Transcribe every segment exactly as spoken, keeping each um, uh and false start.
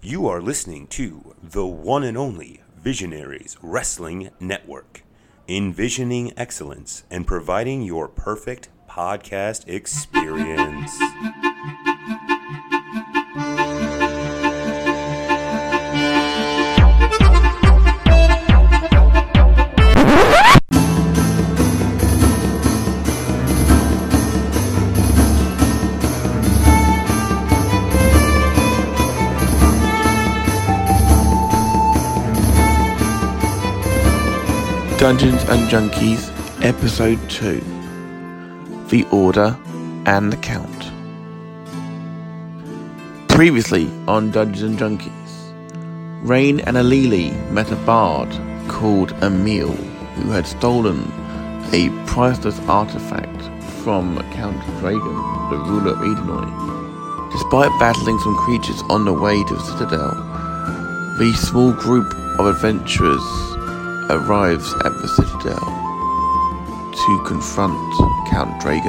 You are listening to the one and only Visionaries Wrestling Network, envisioning excellence and providing your perfect podcast experience. Dungeons and Junkies, Episode two, The Order and the Count. Previously on Dungeons and Junkies, Rain and Alili met a bard called Emil, who had stolen a priceless artifact from Count Dragon, the ruler of Edenoi. Despite battling some creatures on the way to the Citadel, the small group of adventurers arrives at the Citadel to confront Count Dragon.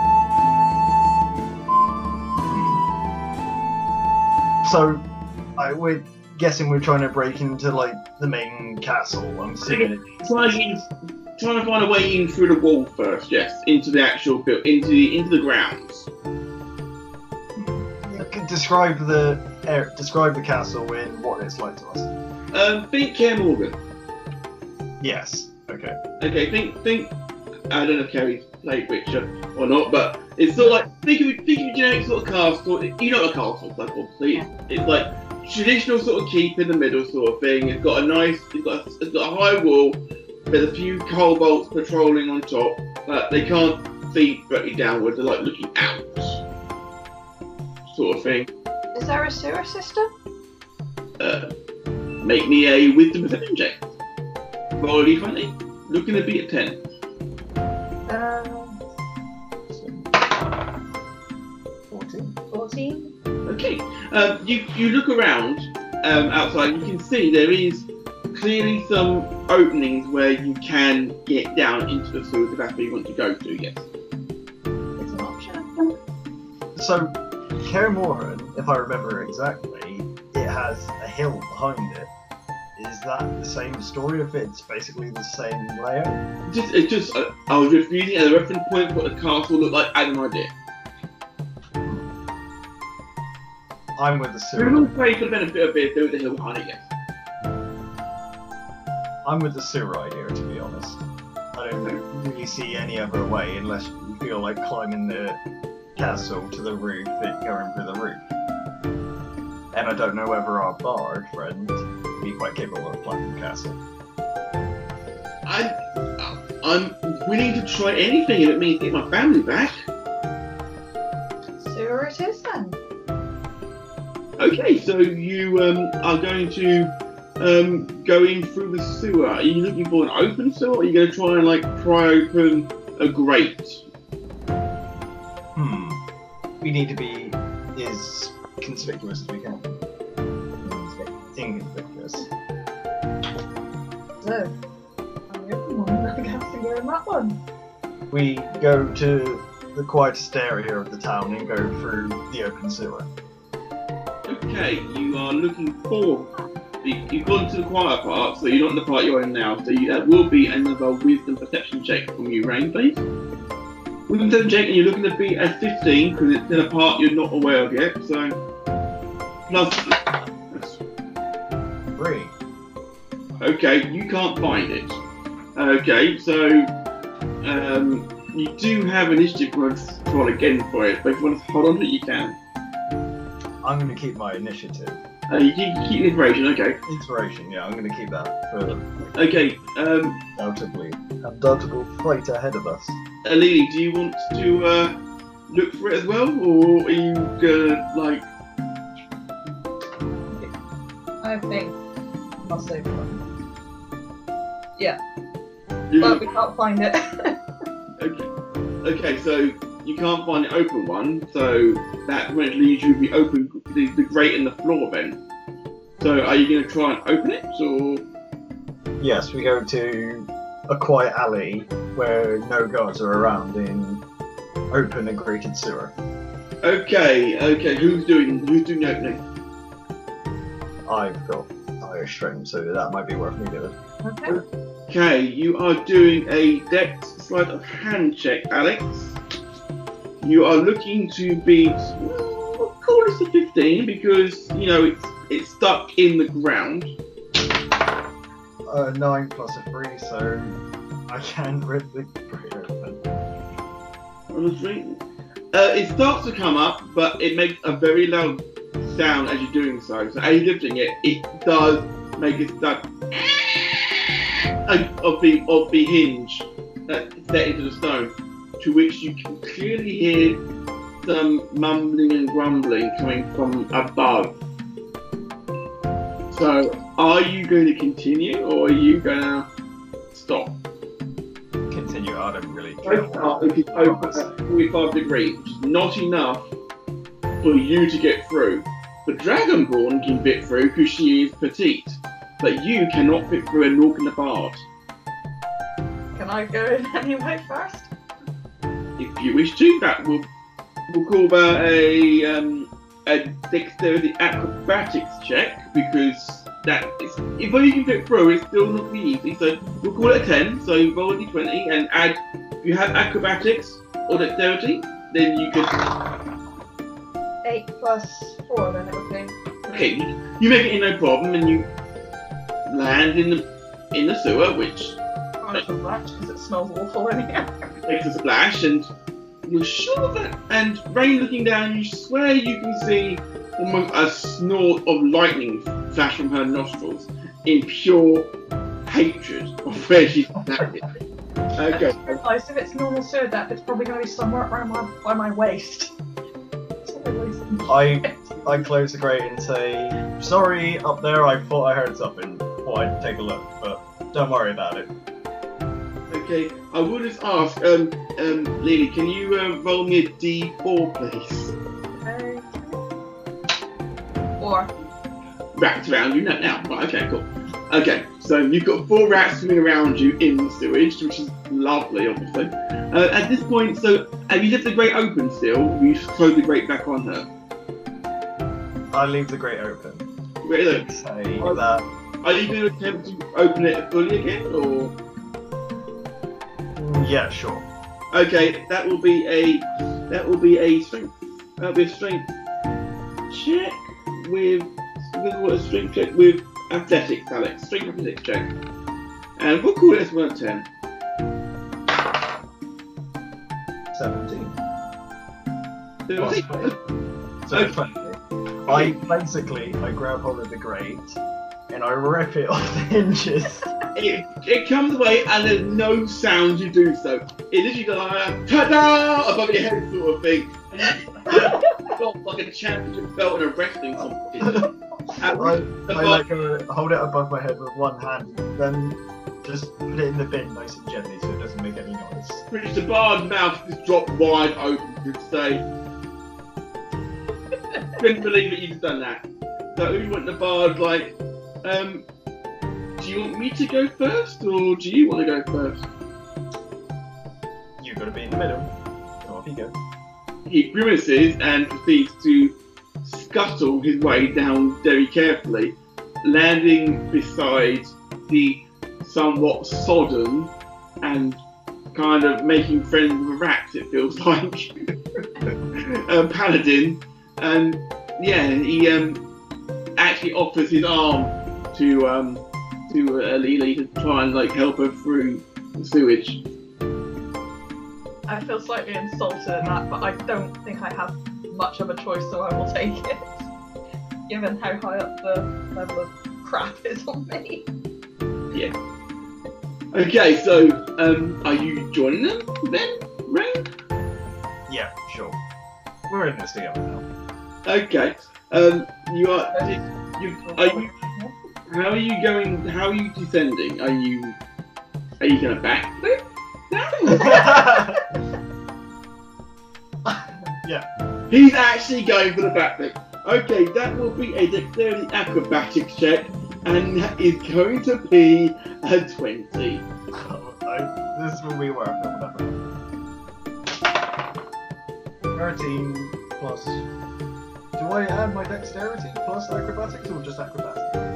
So, I, we're guessing we're trying to break into, like, the main castle. I'm assuming trying, trying to find a way in through the wall first, yes, into the actual build, into the into the grounds. Describe the er, describe the castle in what it's like to us. Um, think Kaer Morhen. Yes. Okay. Okay. Think. Think. I don't know if Kerry's played Witcher or not, but it's sort of like think of think of a generic sort of castle. You know what a castle is like, obviously. It's like traditional sort of keep in the middle sort of thing. It's got a nice. It's got. A, it's got a high wall. There's a few kobolds patrolling on top, but they can't see directly downwards. They're like looking out, sort of thing. Is there a sewer system? Uh, make me a wisdom perception check. Roll d twenty. Looking to be at ten. Um, Fourteen. fourteen. Okay. Um, you you look around um, outside. You can see there is clearly some openings where you can get down into the sewers if that's where you want to go to. Yes. It's an option. So, Kaer Morhen, if I remember exactly, it has a hill behind it. Is that the same story if it's basically the same layout? Just, it's just, uh, I was just using it as a reference point for what the castle looked like as an idea. I'm with the We sewer. will pray for the benefit of it, there was a hill behind it, yes. I'm with the sewer idea, to be honest. I don't really see any other way unless you feel like climbing the castle to the roof and going through the roof. And I don't know whether our bard friend would be quite capable of climbing the castle. I'm, I'm willing to try anything if it means get my family back. Sewer it is then. Okay, so you um, are going to um, go in through the sewer. Are you looking for an open sewer, or are you going to try and like pry open a grate? Hmm. We need to be as conspicuous as we can. Inconspicuous. So, I'm the open one. I guess to go in that one. We go to the quietest area of the town and go through the open sewer. Okay, you are looking for. you- You've gone to the quiet part, so you're not in the part you're in now. So you, that will be another wisdom perception check from you, Rain, please. Wisdom perception check, and you're looking to be at fifteen because it's in a part you're not aware of yet. So plus. Three. Okay, you can't find it. Okay, so um, you do have initiative. If you want to roll again for it, but if you want to hold on to it, you can. I'm going to keep my initiative. Uh, you keep, keep the inspiration, okay. Inspiration, yeah, I'm going to keep that for Okay, um, undoubtedly undoubtable fight ahead of us. Alili, do you want to uh, look for it as well, or are you gonna like? I think I'll save one. Yeah, You, but we can't find it. okay, okay, so you can't find the open one, so that leaves you the open, the, the grate in the floor then. So are you gonna try and open it, or? Yes, we go to a quiet alley where no guards are around in open and grated sewer. Okay, okay. Who's doing? Who's doing the opening? I've got higher strength, so that might be worth me doing. Okay. Okay, you are doing a dex sleight of hand check, Alex. You are looking to beat, well, call this a fifteen because, you know, it's it's stuck in the ground. Uh, nine plus a three, so I can rip the grate open. Honestly. Uh, it starts to come up, but it makes a very loud sound as you're doing so. So as you're lifting it, it does make a stuck of the of the hinge uh, set into the stone, to which you can clearly hear some mumbling and grumbling coming from above. So, are you going to continue, or are you going to stop? Continue, I don't really care. So far, it is open at forty-five degrees, which is not enough for you to get through. The Dragonborn can fit through because she is petite, but you cannot fit through a Nork and a Bard. Can I go in anyway first? If you wish to, that will we'll call that a um, a dexterity acrobatics check, because that is, if you can fit through, it's still not be easy. So we'll call it a ten. So roll a d twenty and add. If you have acrobatics or dexterity, then you can. Eight plus four, then it would be. Okay, you, you make it in no problem, and you land in the in the sewer, which I'm not black because it smells awful in here. makes a splash, and you're sure that. And Rain, looking down, you swear you can see almost a snort of lightning flash from her nostrils in pure hatred of where she's landed. Okay. Realised if it's normal sewer depth, it's probably going to be somewhere around my by my waist. I I close the grate and say, sorry, up there, I thought I heard something. Thought I'd take a look, but don't worry about it. Okay, I will just ask, um, um, Lily, can you uh, roll me a d four, please? Okay. Four. Rats around you now. now. Right, okay, cool. Okay, so you've got four rats swimming around you in the sewage, which is lovely, obviously. Uh, at this point, so have you left the grate open still? You just close the grate back on her. I leave the grate open. Wait, look, Say Oh. that. are you going to attempt to open it fully again, or? mm, Yeah, sure. Okay, that will be a that will be a strength. That'll be a strength check with what a strength check with athletics, Alex. Strength athletics check, and we'll call it as one ten. Seventeen. So, Plus twenty. So Okay. twenty. I basically I grab hold of the grate and I rip it off the hinges. It, it comes away and there's no sound you do so. It literally goes like a ta-da above your head sort of thing. And you got like a championship belt in a wrestling competition. I, And I the like uh, hold it above my head with one hand, then just put it in the bin nice and gently so it doesn't make any noise. British the bar's mouth just dropped wide open to say, couldn't believe that you've done that. So who went the bar's like, um, do you want me to go first or do you want to go first? You've got to be in the middle. So off you go. He grimaces and proceeds to scuttle his way down very carefully, landing beside the somewhat sodden and kind of making friends with rats, it feels like, uh, paladin. And yeah, he um, actually offers his arm to um, to uh, Lily to try and like help her through the sewage. I feel slightly insulted at that, but I don't think I have much of a choice, so I will take it. Given how high up the level of crap is on me. Yeah. Okay, so um, are you joining them then, Rain? Yeah, sure. We're in this together now. Okay. Um, you are. You, are you? How are you going? How are you descending? Are you? Are you going to backflip? No. Yeah. He's actually going for the backflip. Okay, that will be a dexterity acrobatics check, and that is going to be a twenty. I, this will be worth it, whatever. thirteen plus. Do I add my dexterity plus acrobatics or just acrobatics?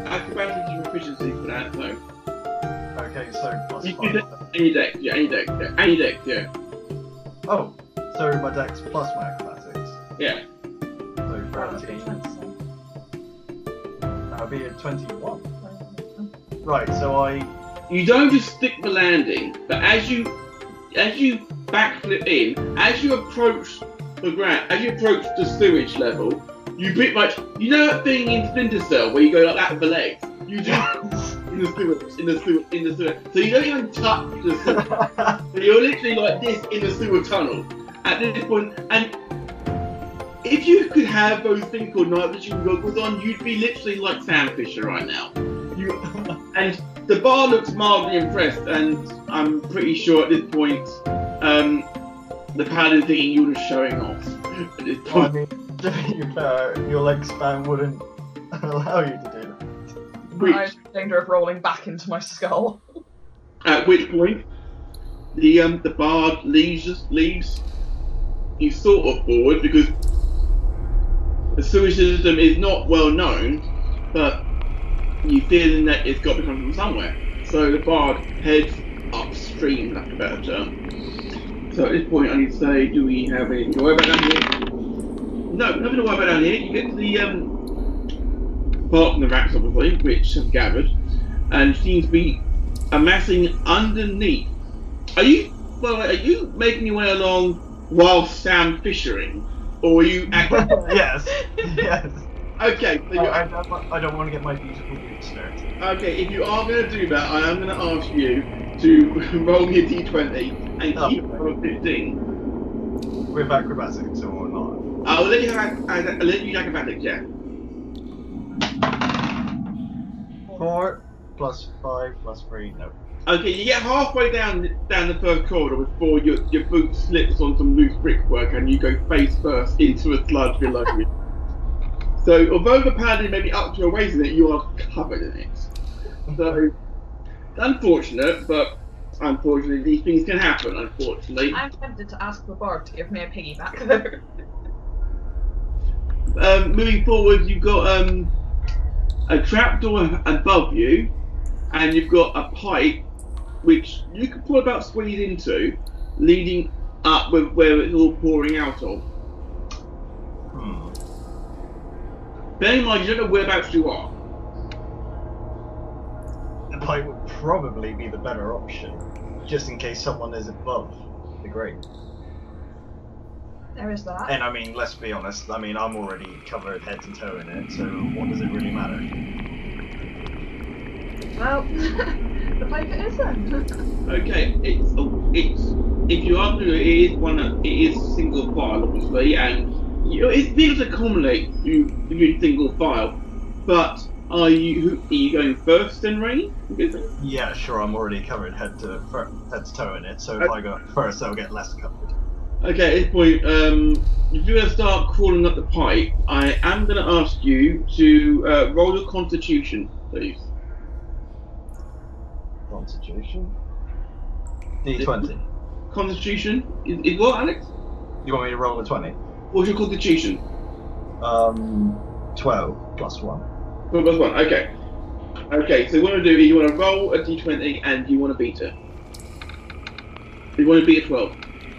acrobatics and proficiency for that, so. Okay, so plus You five. do that, any dex, yeah, any dex, yeah, any dex, yeah. Oh, so my dex plus my acrobatics. Yeah. So thirteen. That'll be a twenty-one. Right, so I. You don't just stick the landing, but as you as you backflip in, as you approach the ground, as you approach the sewage level, you pretty much, you know that thing in Splinter Cell where you go like that with the legs? You do in the sewer, in the sewer, in the sewer. So you don't even touch the sewer. So you're literally like this in the sewer tunnel at this point, and if you could have those things called night vision goggles on, you'd be literally like Sam Fisher right now. You and the bar looks mildly impressed, and I'm pretty sure at this point, um, the paladin thinking you're just showing off. At this Well, I point, mean, to be fair, your leg span wouldn't allow you to do that. which, I'm in danger of rolling back into my skull. at which point, the um, the bard leaves leaves you sort of forward because the sewage system is not well known, but you feeling that it's got to come from somewhere. So the bard heads upstream, that's a better term. So at this point I need to say, do we have anything to worry about down here? No, nothing to worry about down here. You get to the um, part from the rats obviously, which have gathered, and seems to be amassing underneath. Are you, well, are you making your way along while Sam fishing? Or are you actually... Yes, yes. Okay, so I, you're I, don't, I don't want to get my beautiful boots dirty. Okay, if you are going to do that, I am going to ask you to roll me a d twenty and Oh. keep it on fifteen. With acrobatics or not. I'll let you have I'll let you acrobatics, yeah. Four plus five plus three, no. Okay, you get halfway down down the first corridor before your your boot slips on some loose brickwork and you go face first into a sludge below you. So, although the paladin may be up to your waist in it, you are covered in it. So, unfortunate, but unfortunately, these things can happen. Unfortunately. I'm tempted to ask the bard to give me a piggyback though. Um, moving forward, you've got um, a trapdoor above you, and you've got a pipe which you could pull about squeeze into, leading up with where it's all pouring out of. Hmm. Bear in mind, you don't know whereabouts you are. The pipe would probably be the better option, just in case someone is above the grate. There is that. And I mean, let's be honest, I mean, I'm already covered head to toe in it, so what does it really matter? Well, the pipe it is then. Okay, it's it's if you are to, it is one of, it is single file obviously, and you know, it feels accommodate you in single file. But are you who, are you going first then, Ray? Yeah, sure, I'm already covered head to fir- head to toe in it, so if I go first, I'll get less covered. Okay, at this point, um, if you're going to start crawling up the pipe, I am going to ask you to uh, roll your constitution, please. Constitution? D twenty. Constitution? Is, is what, Alex? You want me to roll a twenty? What's your constitution? Um, twelve plus one. twelve plus one, okay. Okay, so what you want to do is you want to roll a d twenty and you want to beat it. You want to beat a twelve.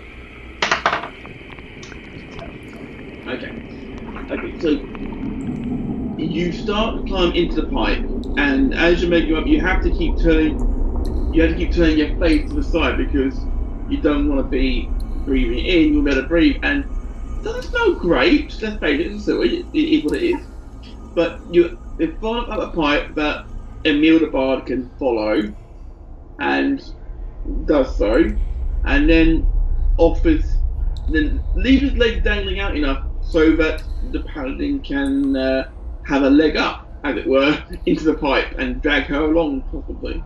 Okay. Okay, so you start to climb into the pipe, and as you make your up, you have to keep turning. You have to keep turning your face to the side because you don't want to be breathing in. You'll be able to breathe, and it doesn't smell great. Let's face it, it's sewage. It, it is what it is. But you, they've gone up a pipe that Emil the Bard can follow, and does so, and then offers, then leaves his legs dangling out enough so that the paladin can uh, have a leg up, as it were, into the pipe and drag her along, possibly.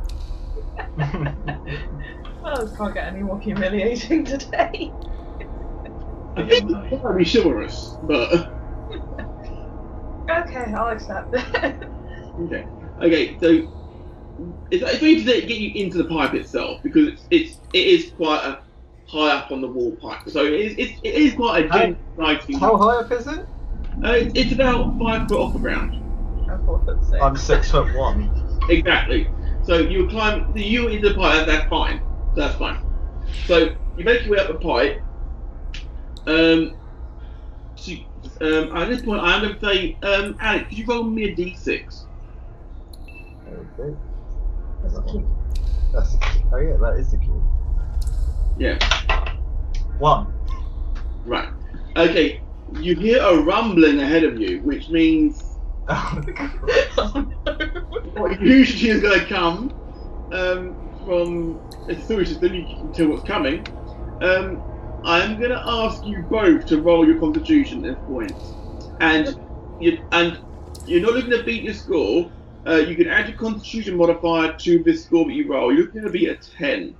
Well, this can't get any more humiliating today. I think it's probably chivalrous, but Okay, I'll accept it. okay. Okay, so it's, it's going to get you into the pipe itself because it's it's it is quite a high up on the wall pipe, so it is it's, it is quite a How- exciting. How high up is it? Uh, it's, it's about five foot off the ground. I'm four foot six. I'm six foot one. Exactly. So you climb, so you into the pipe, that's fine. That's fine. So you make your way up the pipe. Um, so, um, at this point, I'm going to say, um, Alex, could you roll me a d six? Okay. That's cute. That's the key. Oh yeah, that is the key. Yeah. One. Right. Okay. You hear a rumbling ahead of you, which means Oh what usually is going to come um, from a sewage system. You can tell what's coming. Um, I'm going to ask you both to roll your constitution at this point, and you and you're not looking to beat your score. Uh, you can add your constitution modifier to this score that you roll. You're looking to be a ten.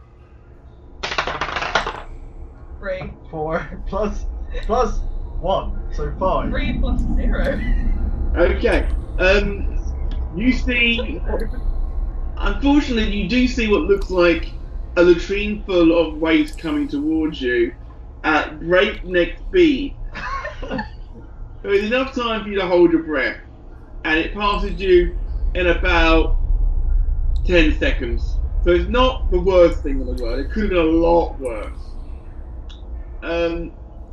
Three. Four plus plus one, so five. Three plus zero. Okay. Um, you see. Unfortunately, you do see what looks like a latrine full of waste coming towards you at breakneck speed. There is enough time for you to hold your breath, and it passes you in about ten seconds. So it's not the worst thing in the world. It could have been a lot worse. Um,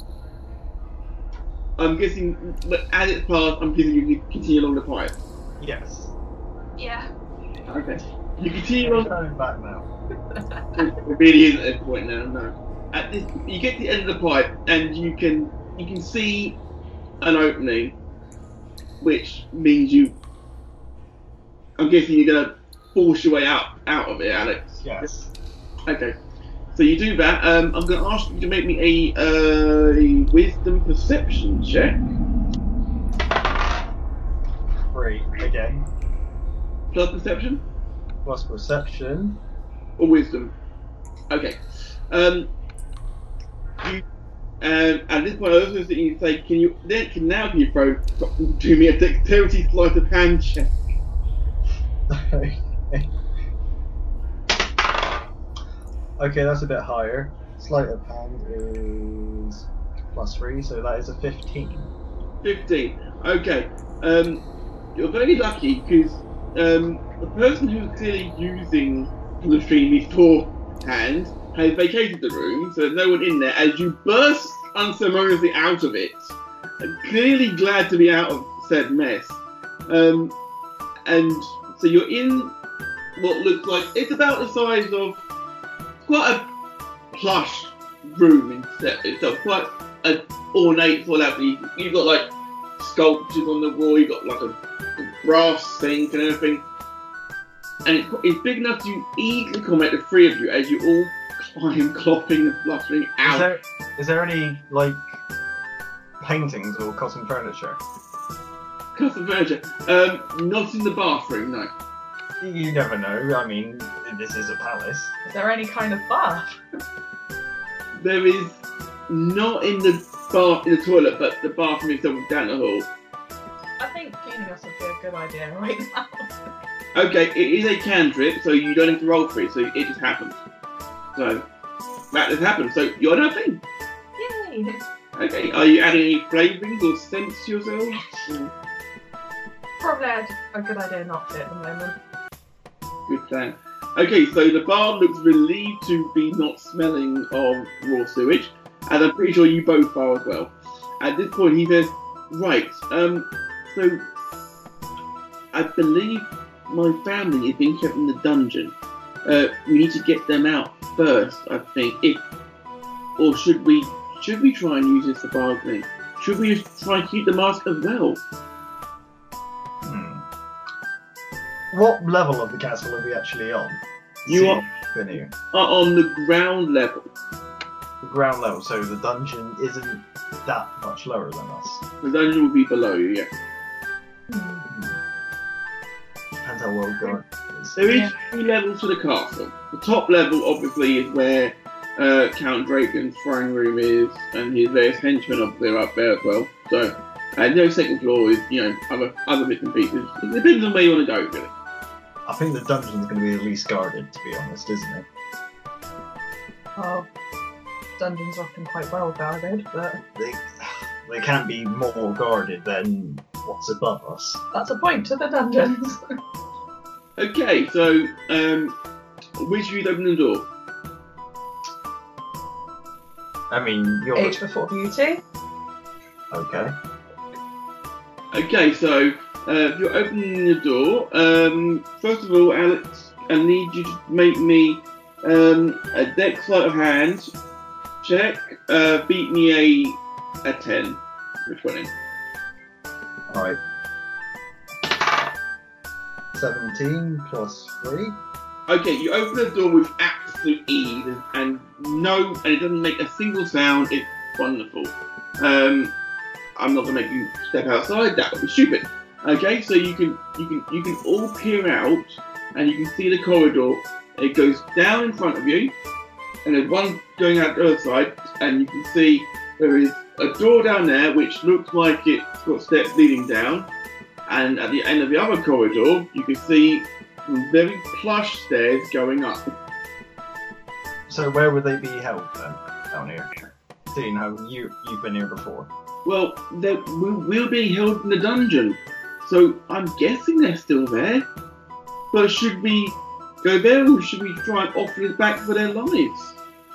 I'm guessing, but as it's passed, I'm guessing you can continue along the pipe. Yes. Yeah. Okay. You continue I'm along. coming back now. It really isn't at this point now. No. At this, you get to the end of the pipe, and you can you can see an opening, which means you. I'm guessing you're gonna force your way out out of it, Alex. Yes. Okay. So you do that. Um, I'm going to ask you to make me a, uh, a wisdom perception check. Three again. Plus perception Plus perception. or wisdom? Okay. Um, you, um, at this point, I was going to say, can you then can now can you throw do me a dexterity sleight of hand check? Okay, that's a bit higher. Sleight of hand is plus three, so that is a fifteen. Fifteen. Okay. Um, you're very lucky because um, the person who's clearly using the latrine beforehand has vacated the room, so there's no one in there. As you burst unceremoniously out of it, clearly glad to be out of said mess, um, and so you're in what looks like it's about the size of quite a plush room in itself, quite an ornate sort of. You've got like sculptures on the wall, you've got like a, a brass sink and everything, and it's, it's big enough to easily accommodate the three of you as you all climb, clopping and fluttering out. Is there is there any like paintings or custom furniture? Custom furniture? Um, not in the bathroom, no. You never know. I mean, this is a palace. Is there any kind of bath? There is not in the bath in the toilet, but the bathroom is somewhere down the hall. I think cleaning us would be a good idea right now. Okay, it is a cantrip, so you don't have to roll for it, so it just happens. So that just happens. So you're nothing. Yay! Okay, are you adding any flavourings or scents to yourselves? Probably a a good idea not to at the moment. Good plan. Okay, so the bar looks relieved to be not smelling of raw sewage, and I'm pretty sure you both are as well. At this point, he says, "Right, um, so I believe my family is being kept in the dungeon. Uh, we need to get them out first, I think. If, or should we? Should we try and use this for bargaining? Should we just try and keep the mask as well?" Hmm. What level of the castle are we actually on? You See, are- Venue. Are on the ground level. The ground level, so the dungeon isn't that much lower than us. The dungeon will be below you. Yeah. Depends how well guarded it is. There is Yeah. three levels to the castle. The top level, obviously, is where uh, Count Draken's throne room is, and his various henchmen obviously are up there as well. So, and no second floor is, you know, other other bits and pieces. It depends on where you want to go, really. I think the dungeon's going to be the least guarded, to be honest, isn't it? Well, dungeons are often quite well guarded, but They, they can't be more guarded than what's above us. That's a point to the dungeons. Okay, so um, which of you open the door? I mean, you're Age before beauty. okay. Okay, so uh, if you're opening the door, um, first of all, Alex, I need you to make me um, a dex sleight of hand check. Uh, beat me a a ten for twenty. All right. Seventeen plus three. Okay, you open the door with absolute ease and no, and it doesn't make a single sound. It's wonderful. Um, I'm not gonna make you step outside. That would be stupid. Okay, so you can you can you can all peer out and you can see the corridor. It goes down in front of you, and there's one going out the other side, and you can see there is a door down there which looks like it's got steps leading down. And at the end of the other corridor, you can see some very plush stairs going up. So where would they be held then? Down here. Seeing how you you've been here before. Well, they will will be held in the dungeon, so I'm guessing they're still there. But should we go there, or should we try and offer it back for their lives?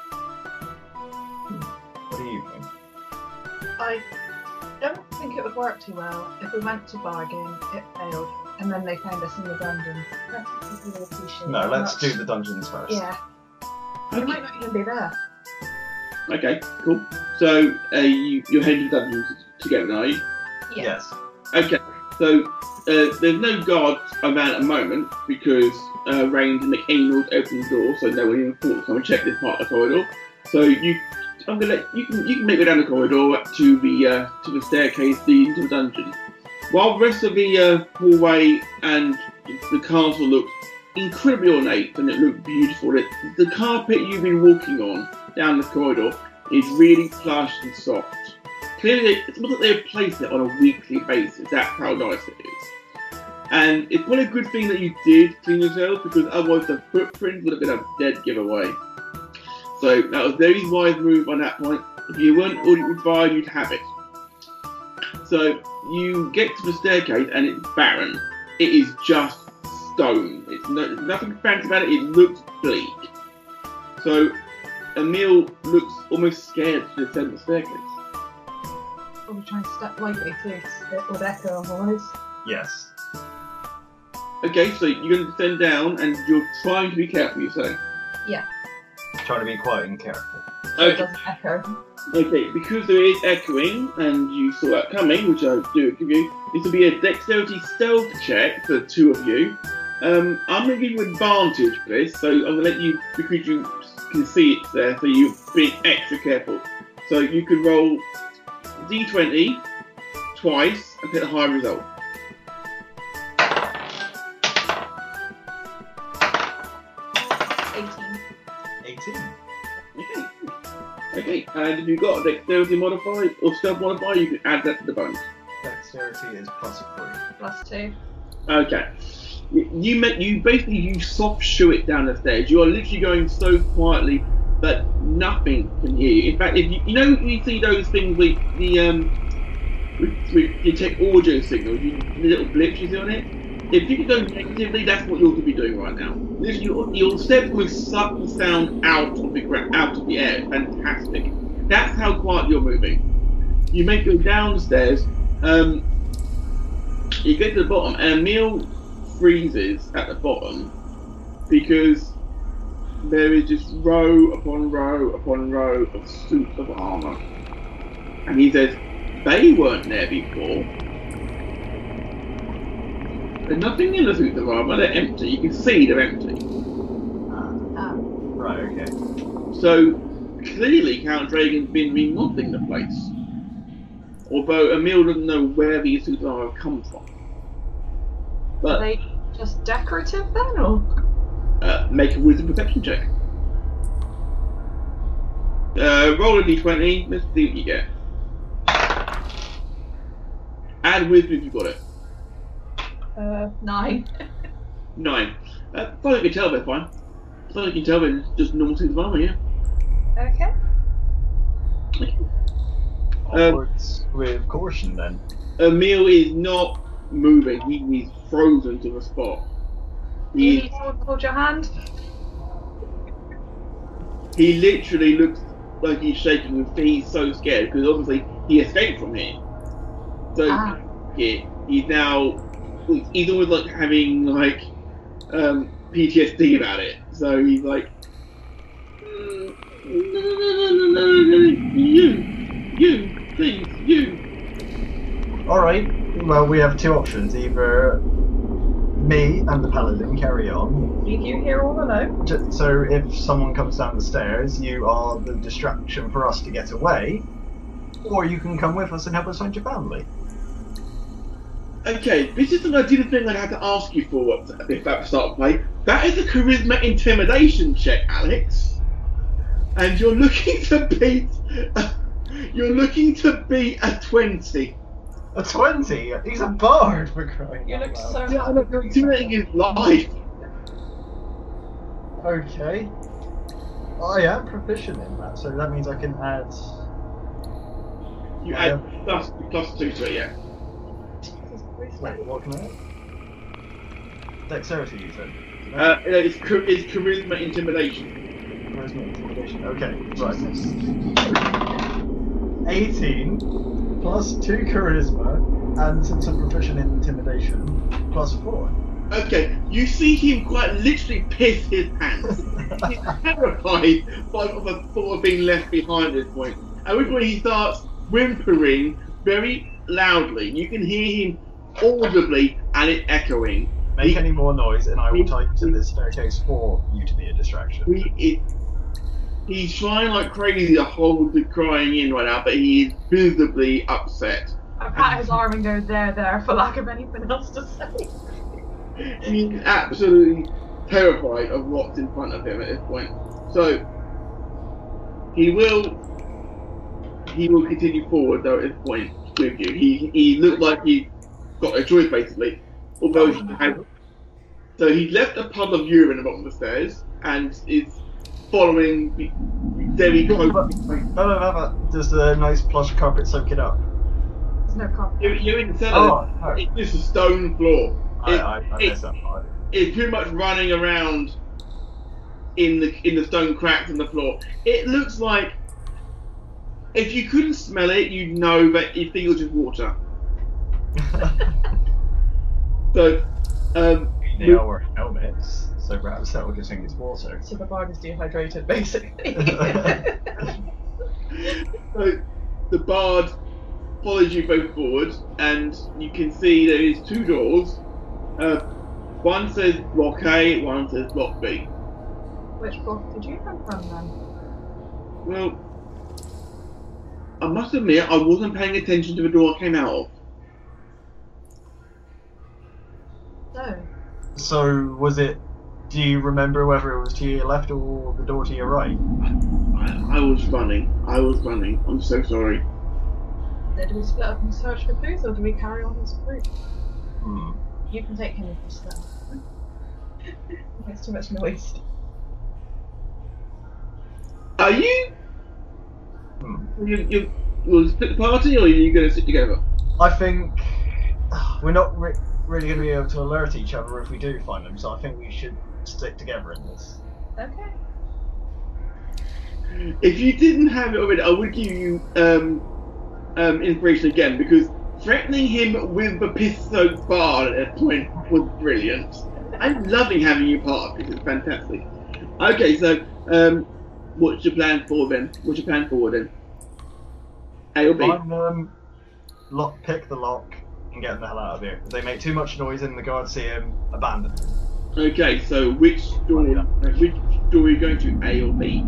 What do you think? I don't think it would work too well if we went to bargain, it failed, and then they found us in the dungeon. That's what really appreciate No, how let's much- do the dungeons first. Yeah. We might not even be there. Okay, cool. So uh, you, you're heading to the dungeon together, are you? Yeah. Yes. Okay, so uh, there's no guards around at the moment because uh, Rain didn't make any noise to open the door, so no one even thought to come and check this part of the corridor. So you, I'm gonna let you can you can make it down the corridor to the uh, to the staircase leading to the dungeon. While the rest of the uh, hallway and the castle look incredibly ornate and it looked beautiful, it, the carpet you've been walking on down the corridor is really plush and soft. Clearly, it's not that they've placed it on a weekly basis. That's how nice it is. And it's probably a good thing that you did clean yourself, because otherwise the footprint would have been a dead giveaway. So that was a very wise move on that point. If you weren't already required, you'd have it. So you get to the staircase and it's barren. It is just stone. It's no, there's nothing fancy about it. It looks bleak. So Emil looks almost scared to descend the staircase. We'll try and step lightly too, it would echo otherwise. Yes. Okay, so you're going to descend down and you're trying to be careful, you say? Yeah, Try to be quiet and careful. so it Okay, doesn't echo. okay, because there is echoing and you saw that coming, which I do give you, this will be a dexterity stealth check for the two of you. Um, I'm going to give you advantage for this, so I'm going to let you, because you can see it's there, so you're being extra careful. So you can roll d twenty twice and hit a high result. eighteen. eighteen. Okay. Okay, and if you've got a dexterity modifier or stealth modifier, you can add that to the bonus. Dexterity is plus three. Plus two. Okay. You you, make, you basically you soft shoo it down the stairs. You are literally going so quietly that nothing can hear you. In fact, if you, you know you see those things with the um, with, with you take audio signals, you, the little blips you see on it. If you can go negatively, that's what you ought to be doing right now. Literally, your, your steps will suck the sound out of the gra- out of the air. Fantastic. That's how quiet you're moving. You make your downstairs. Um, you get to the bottom, and Emil freezes at the bottom because there is just row upon row upon row of suits of armour. And he says, they weren't there before. There's nothing in the suits of armour, they're empty. You can see they're empty. Ah, Right, okay. So, clearly Count Dragon's been remodeling the place. Although Emil doesn't know where these suits of armour come from. are But they just decorative then, or? uh, make a wisdom perception check. Uh, roll a d twenty, let's see what you get. Add wisdom if you've got it. Uh, nine. Nine. Uh, as far as you can tell, they're fine. As far as you can tell, they're just normal suits of armour, yeah. Okay. Onwards with caution then. Emil is not moving. He is frozen to the spot. Do you He, need someone to hold your hand? he literally looks like he's shaking with he's so scared because obviously he escaped from here. So Ah. yeah, he's now he's almost like having like um, P T S D about it. So he's like, "Mm, no, no, no, no, no, no, no, you, you, please, you. Alright, well, we have two options. Either me and the paladin carry on. Leave you here all alone. J- So if someone comes down the stairs, you are the distraction for us to get away. Or you can come with us and help us find your family. Okay, this is something I didn't think I'd have to ask you for at the start of play. That is a charisma intimidation check, Alex. And you're looking to beat. You're looking to beat a twenty. A twenty? He's a bard, for crying You out look loud. so Yeah, I'm happy. intimidating his life. Okay. I am proficient in that, so that means I can add... You add plus, plus two to it, yeah. Jesus Christ. Wait, what can I add? Dexterity, you said? No? Uh, it's, char- it's charisma intimidation. Charisma intimidation. Okay, right. eighteen plus two charisma, and since I'm proficient in intimidation, plus four. Okay, you see him quite literally piss his pants. He's terrified by the thought of being left behind at this point. At which point he starts whimpering very loudly. You can hear him audibly and it echoing. Make He- any more noise, and I will he- type to this staircase for you to be a distraction. He, it, he's trying like crazy to hold the crying in right now, but he is visibly upset. I pat his arm and go, there, there, for lack of anything else to say. He's absolutely terrified of what's in front of him at this point. So he will he will continue forward though at this point with you. He he looked like he got a choice basically. Although he had so he left a puddle of urine above the stairs and is following very close. Oh, no, no, no. Does the nice plush carpet soak it up? There's no comment. You're, you're in the cellar. Oh, no. It's just a stone floor. I, It- I, I it- missed that part. It's pretty much running around in the in the stone cracks in the floor. It looks like if you couldn't smell it, you'd know that you think it was just water. So, um, They are wearing helmets, so perhaps that will just think it's water. So the bard is dehydrated, basically. so the bard follows you both forward, and you can see there is two doors. Uh, one says block A, one says block B. Which book did you come from then? Well, I must admit, I wasn't paying attention to the door I came out of. So, So, was it... Do you remember whether it was to your left or the door to your right? I, I was running. I was running. I'm so sorry. do we split up and search for clues, or do we carry on as a group? Hmm. You can take him with us then. Makes too much noise. Are you? Hmm. You you will split the party, or are you going to sit together? I think we're not re- really going to be able to alert each other if we do find them, so I think we should stick together in this. Okay. If you didn't have it already, I would give you um, um, inspiration again, because threatening him with the piss-soaked bard at that point was brilliant. I'm loving having you part of this. It's fantastic. Okay, so um, what's your plan for then? What's your plan forward then? A or B? I'm, um, lock, pick the lock and get them the hell out of here. If they make too much noise and the guards see him, abandon them. Okay, so which door? Yeah. Which door are you going to? A or B?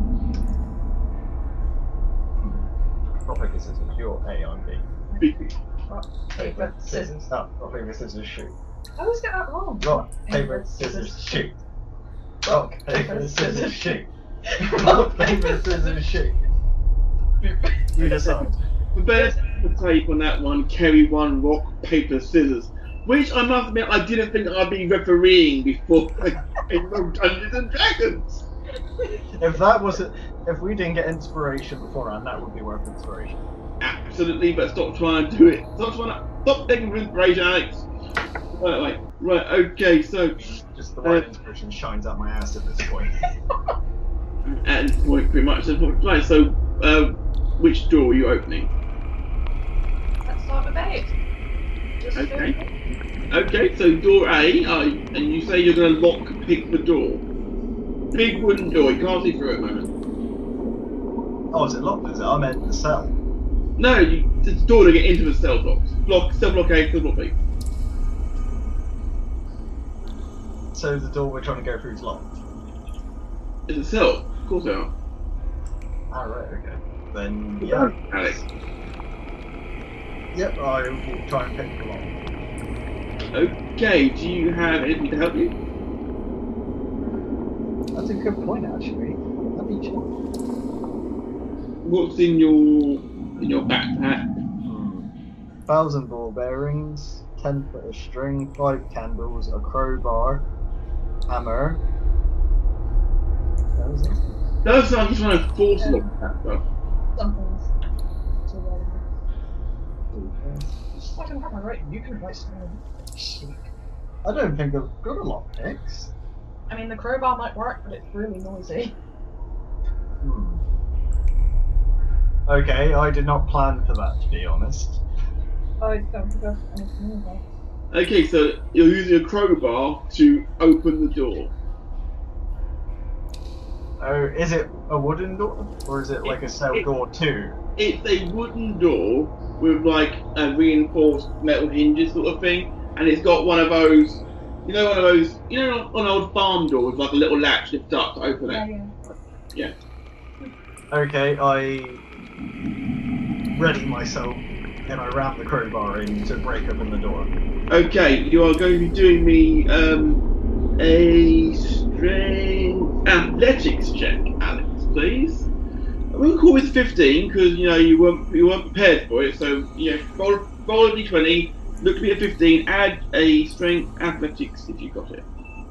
Rock, paper, scissors. You're A, I'm B. B. Rock, paper, scissors. Oh, rock, paper, scissors, shoot. I always get that wrong. Rock, paper, scissors, shoot. Rock, paper, scissors, shoot. Rock, paper, scissors, shoot. You decide. The best take on that one, carry one, rock, paper, scissors. Which I must admit, I didn't think I'd be refereeing before I came from Dungeons and Dragons. If that wasn't, if we didn't get inspiration beforehand, that would be worth inspiration. Absolutely, but stop trying to do it. Stop trying to. Stop taking for inspiration, Alex. Right, right, right. Okay, so Just the right Uh, inspiration shines out my ass at this point. at this point, pretty much. Right. So, uh, which door are you opening? Let's start with eight. Just Okay. do it. Okay, so door A, uh, and you say you're going to lock pick the door. Big wooden door. You can't see through it at the moment. Oh, is it locked? Is it? I meant the cell. No, you, it's a door to get into the cell blocks. Block, cell block A, cell block B. So the door we're trying to go through is locked. It's a cell. Of course they are. Ah, right, okay. Then, yeah. Alex. Yep, I will try and pick the lock. Okay, do you have anything to help you? That's a good point, actually. Let me check. What's in your in your backpack? Hmm. Thousand ball bearings, ten foot of string, five candles, a crowbar, hammer. That was it. Does sound like he's trying to force lock that stuff. Something's too well. Just like I have my writing, you can write something. I don't think I've got a lot of picks. I mean, the crowbar might work, but it's really noisy. Hmm. Okay, I did not plan for that, to be honest. I don't think I've anything more. Okay, so you're using a crowbar to open the door. Oh, is it a wooden door? Or is it like a cell It- door too? It's a wooden door with like a reinforced metal hinges sort of thing, and it's got one of those, you know, one of those, you know, an old farm door with like a little latch lift up to open Yeah, it. yeah. Yeah. Okay, I ready myself and I ram the crowbar in to break open the door. Okay, you are going to be doing me um, a strength athletics check, Alex, please. I'm going to call this fifteen because you know you weren't you weren't prepared for it. So yeah, roll roll a d twenty. Look to be a fifteen. Add a strength athletics if you got it.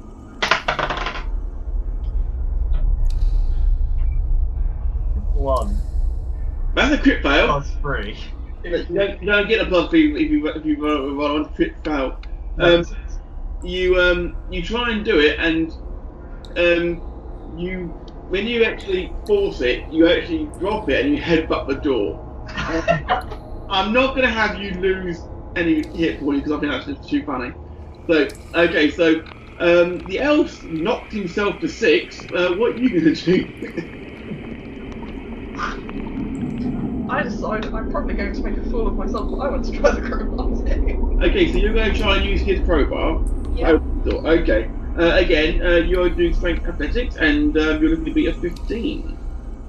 One. That's a crit fail. Plus three. You don't, you don't get a plus three if you if you roll roll on crit fail. Um, Nonsense. you um you try and do it, and um you when you actually force it, you actually drop it and you headbutt the door. I'm not gonna have you lose any hit points because I think that's just too funny. So okay, so um the elf knocked himself to six. Uh, what are you gonna do? I decided I'm probably going to make a fool of myself, but I want to try the crowbar thing. Okay, so you're going to try and use his crowbar. Yeah. Open the door. Okay. Uh, again, uh, you're doing strength athletics, and um, you're looking to beat a fifteen.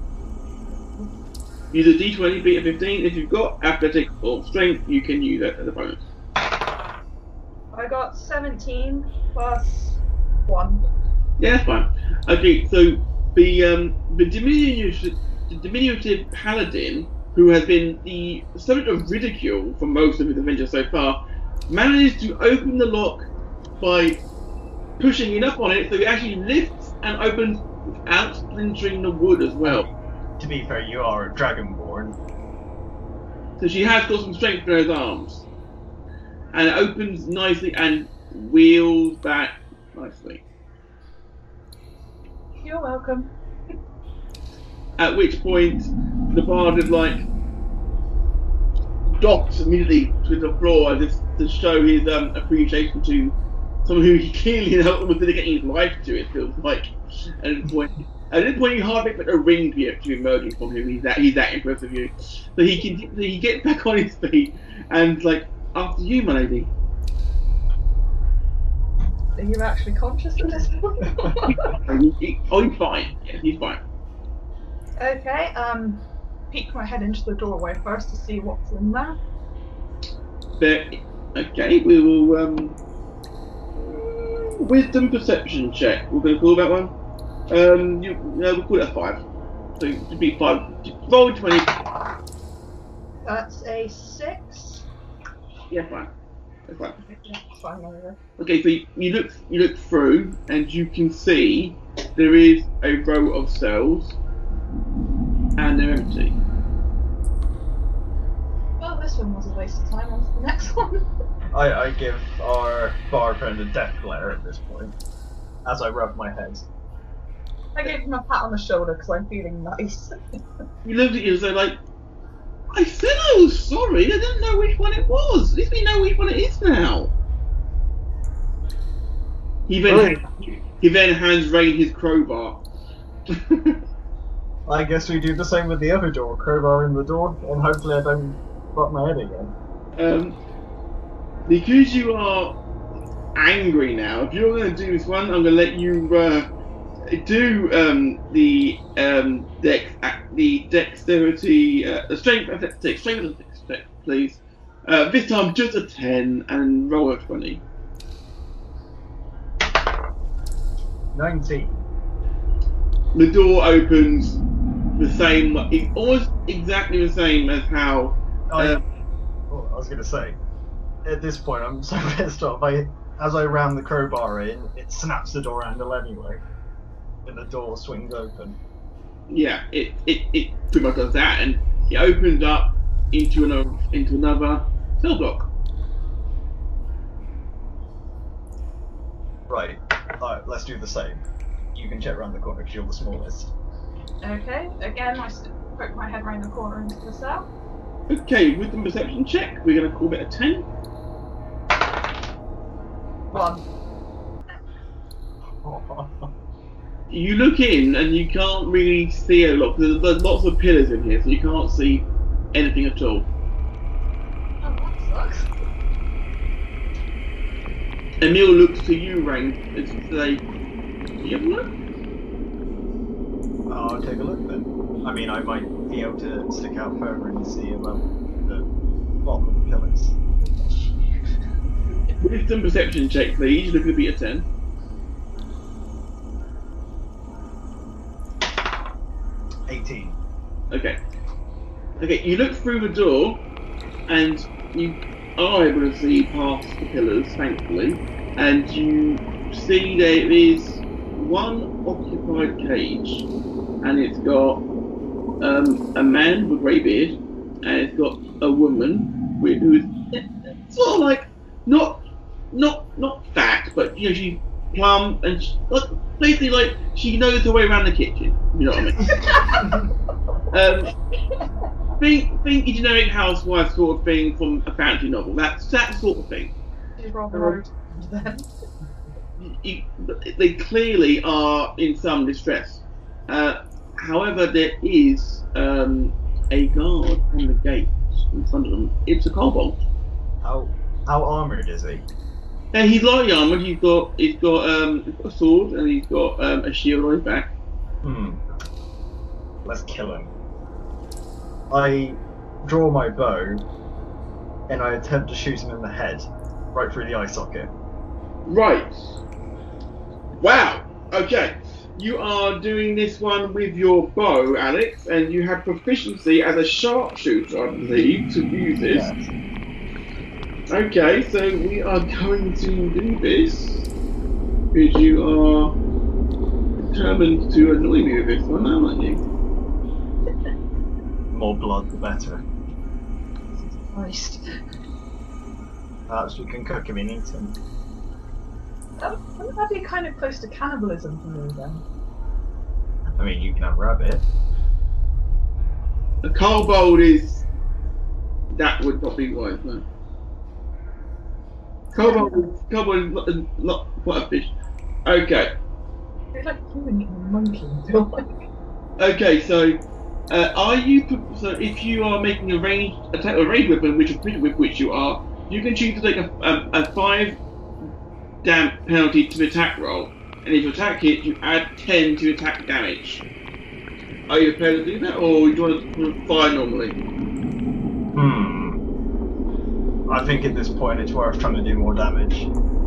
Use a d twenty, beat a fifteen. If you've got athletics or strength, you can use that as a bonus. I got seventeen plus one. Yeah, that's fine. Okay, so the um, the diminutive, the diminutive paladin, who has been the subject of ridicule for most of his adventures so far, manages to open the lock by pushing enough on it so it actually lifts and opens without splintering the wood as well. To be fair, you are a dragonborn. So she has got some strength in her arms. And it opens nicely and wheels back nicely. You're welcome. At which point the bard is like docked immediately to the floor just to show his um, appreciation to someone who he clearly was dedicating his life to, it feels like. At this point, at this point, you hardly expect a ring to be actually emerging from him. He's that he's that impressed with you. So he can he gets back on his feet and like, after you, my lady. Are you actually conscious at this point? He- he- oh, he's fine. Yeah, he's fine. Okay, um, peek my head into the doorway first to see what's in there. There, okay, we will um, wisdom perception check. We're going to call that one. Um, you, no, we'll call it a five. So it should be five. Roll twenty. That's a six. Yeah, fine. That's fine. Yeah, it's fine, whatever. Okay, so you, you look you look through and you can see there is a row of cells and they're empty. this one was a waste of time. On to the next one. I, I give our bar friend a death glare at this point, as I rub my head. I gave him a pat on the shoulder because I'm feeling nice. He looked at you and said, like, I said I was sorry, I didn't know which one it was. At least we know which one it is now. He then, Right. he then hands Rain his crowbar. I guess we do the same with the other door, crowbar in the door, and hopefully I don't butt my head again. Um, because you are angry now, if you're going to do this one, I'm going to let you uh, do um, the um, dex, the dexterity, uh, the strength, strength, strength, strength, please. Uh, this time just a ten and roll a twenty. nineteen. The door opens the same, it's almost exactly the same as how. I, Uh, oh, I was going to say, at this point I'm so pissed off. I, as I ram the crowbar in, it snaps the door handle anyway, and the door swings open. yeah, it, it, it pretty much does that, and it opens up into another into another cell block. Right, alright, let's do the same. You can check around the corner because you're the smallest. Okay, again, I st- poke my head around the corner into the cell. Okay, with the perception check, we're going to call it a ten. One. You look in and you can't really see a lot. There's, there's lots of pillars in here, so you can't see anything at all. Oh, that sucks. Emil looks to you, Rain, as to say, "Do you have a look?" I'll take a look then. I mean, I might be able to stick out further and see above the bottom of the pillars. Wisdom perception check, please. Look at be a ten. eighteen. Okay. Okay, you look through the door, and you are able to see past the pillars, thankfully, and you see there is one occupied cage, and it's got um, a man with a grey beard, and it's got a woman with, who is sort of like not not not fat, but you know she's plump and she, like, basically like she knows her way around the kitchen. You know what I mean? um, think think a generic housewife sort of thing from a fantasy novel. That's that sort of thing. She's rather rude then. You, they clearly are in some distress. Uh, however, there is um, a guard on the gate in front of them. It's a kobold. How how armoured is he? And he's lightly armoured. He's got he's got um he's got a sword and he's got um, a shield on his back. Hmm. Let's kill him. I draw my bow and I attempt to shoot him in the head, right through the eye socket. Right. Wow. Okay. You are doing this one with your bow, Alex, and you have proficiency as a sharpshooter, I believe, to use this. Yes. Okay, so we are going to do this because you are determined to annoy me with this one, aren't you? More blood, the better. Christ. Perhaps we can cook him and eat him. That, wouldn't that be kind of close to cannibalism for me then? I mean, you can have rabbit. A kobold is... That would not be wise, no. Kobold, kobold is not, is not quite a fish. Okay. It's like you and eating a monkey, I feel like. Okay, so... Uh, are you... So if you are making a ranged attack with a ranged weapon, which with which you are, you can choose to take a, a, a five damp penalty to the attack roll, and if you attack it, you add ten to attack damage. Are you prepared to do that, or do you want to fire normally? Hmm. I think at this point it's worth trying to do more damage.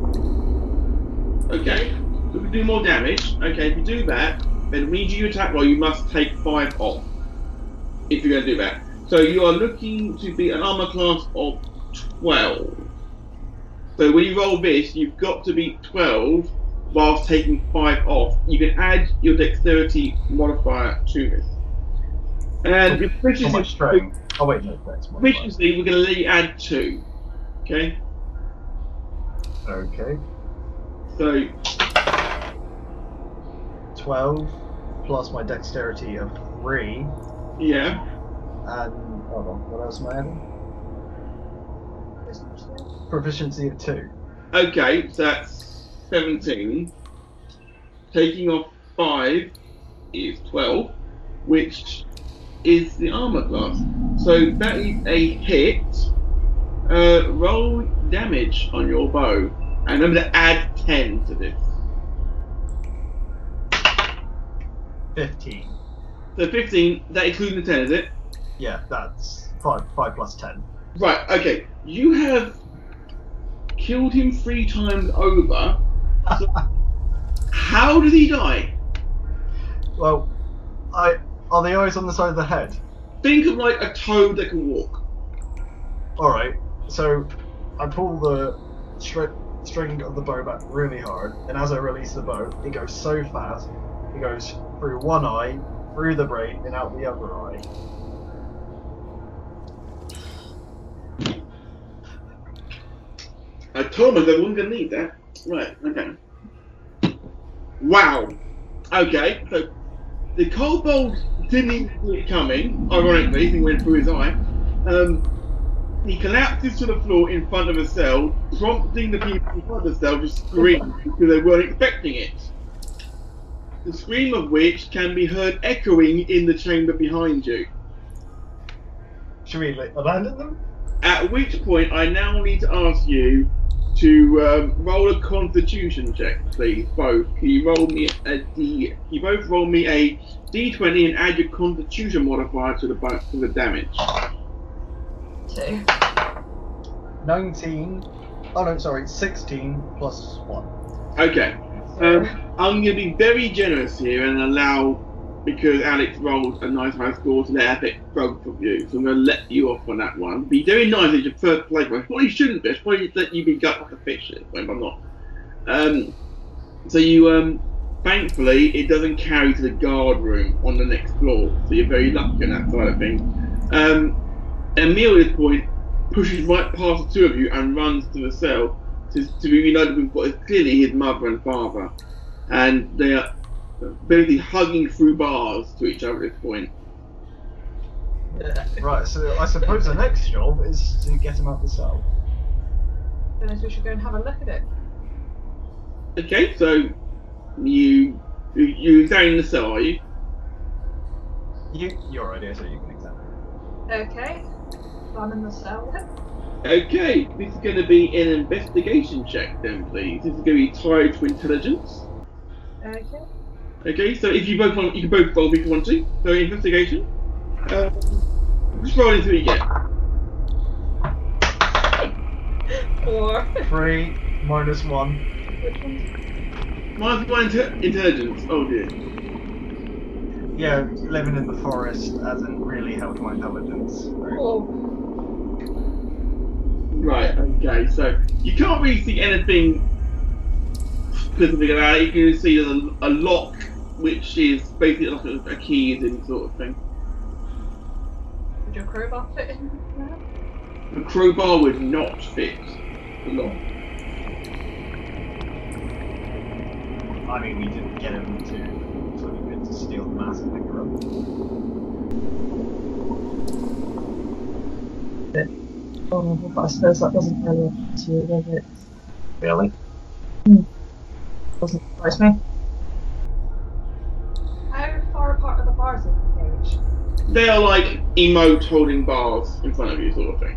Okay, so we do more damage. Okay, if you do that, then when you do your attack roll, you must take five off. If you're going to do that. So you are looking to be an armor class of twelve. So when you roll this, you've got to be twelve whilst taking five off. You can add your dexterity modifier to this. And your How proficiency, much strength? Oh wait, no, that's my proficiency we're going to let you add two. Okay? Okay. So, twelve plus my dexterity of three, yeah. and hold on, what else am I adding? Proficiency of two. Okay, so that's seventeen. Taking off five is twelve, which is the armor class. So that is a hit. Uh, roll damage on your bow. And I'm going to add ten to this. Fifteen. So fifteen, that including the ten, is it? Yeah, that's five. Five plus ten. Right, okay. You have killed him three times over. So how did he die? Well, I are the eyes on the side of the head? Think of like a toad that can walk. All right. So I pull the stri- string of the bow back really hard, and as I release the bow, it goes so fast. It goes through one eye, through the brain, and out the other eye. I told myself I wasn't going to need that. Right, okay. Wow. Okay, so the kobold didn't even see it coming, ironically, he went through his eye. Um, he collapses to the floor in front of a cell, prompting the people in front of the cell to scream because they weren't expecting it. The scream of which can be heard echoing in the chamber behind you. Should we like, abandon them? At which point, I now need to ask you to um, roll a Constitution check, please. Both. Can you roll me a D? Can you both roll me a D twenty and add your Constitution modifier to the bo- to the damage? Two. Nineteen. Oh no, sorry, sixteen plus one. Okay. Um, I'm going to be very generous here and allow, because Alex rolled a nice high score, to let Epic both of you. So I'm going to let you off on that one. Be very nice as your first playthrough. Well, you shouldn't be. I should probably let you be gut like a fish at this point, but I'm not. Um, so you, um, thankfully, it doesn't carry to the guard room on the next floor. So you're very lucky on that side of things. Um, Emil at this point pushes right past the two of you and runs to the cell to, to be reunited with what is clearly his mother and father. And they are basically hugging through bars to each other at this point. Right, so I suppose the next job is to get him out of the cell. Then we should go and have a look at it. Okay, so you you, you examine the cell, are you? You, your idea, so you can examine it. Okay. I'm in the cell then. Okay, this is going to be an investigation check then, please. This is going to be tied to intelligence. Okay. Okay, so if you both want, you can both roll if you want to. So investigation. Um, just roll into what you get. Four. Three minus one. Which one's Minus one inte- intelligence. Oh dear. Yeah, living in the forest hasn't really helped my intelligence. four? Right, okay, so you can't really see anything specific about it. You can see there's a, a lock, which is basically like a, a key is in sort of thing. Would your crowbar fit in there? A crowbar would not fit the lock. I mean, we didn't get him to sort of get to steal the mask and pick her up. Oh, but I suppose that doesn't really affect you, does it? Really? Hmm. Doesn't surprise me. How far apart are the bars of the cage? They are like emote holding bars in front of you, sort of thing.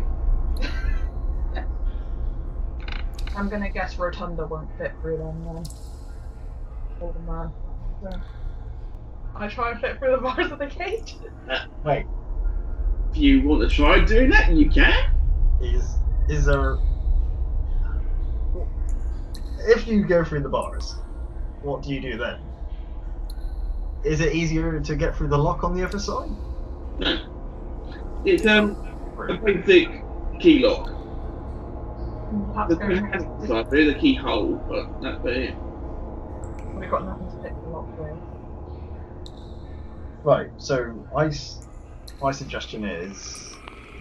I'm gonna guess Rotunda won't fit through them then. Older man. So, I try and fit through the bars of the cage. Uh, Wait, if you want to try doing that, you can. is is there? If you go through the bars, what do you do then? Is it easier to get through the lock on the other side? No. It's um a basic key lock. Perhaps There's go no and handle inside, there is a keyhole, but that's about it. We've got nothing to pick the lock with. Right. So I, s- my suggestion is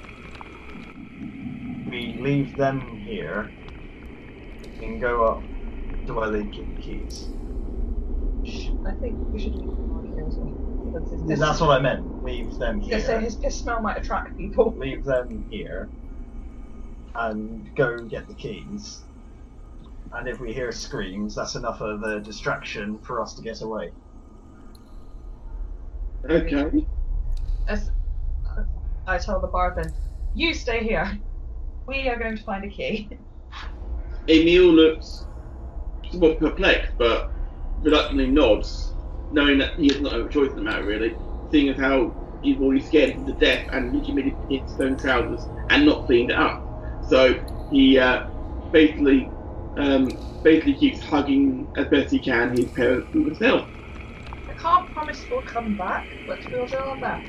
we leave them here and go up to where they keep the keys. I think we should leave him here as well. That's, his piss- That's what I meant. Leave them I was gonna say here. his piss smell might attract people. Leave them here and go get the keys. And if we hear screams, that's enough of a distraction for us to get away. Okay. As I tell the barman, you stay here. We are going to find a key. Emil looks somewhat perplexed, but reluctantly nods, knowing that he has not have a choice in the matter, really, seeing as how he's already scared him to death and literally made his own trousers and not cleaned it up. So he uh, basically um, basically keeps hugging as best he can his parents through himself. I can't promise we'll come back, but we'll do our best.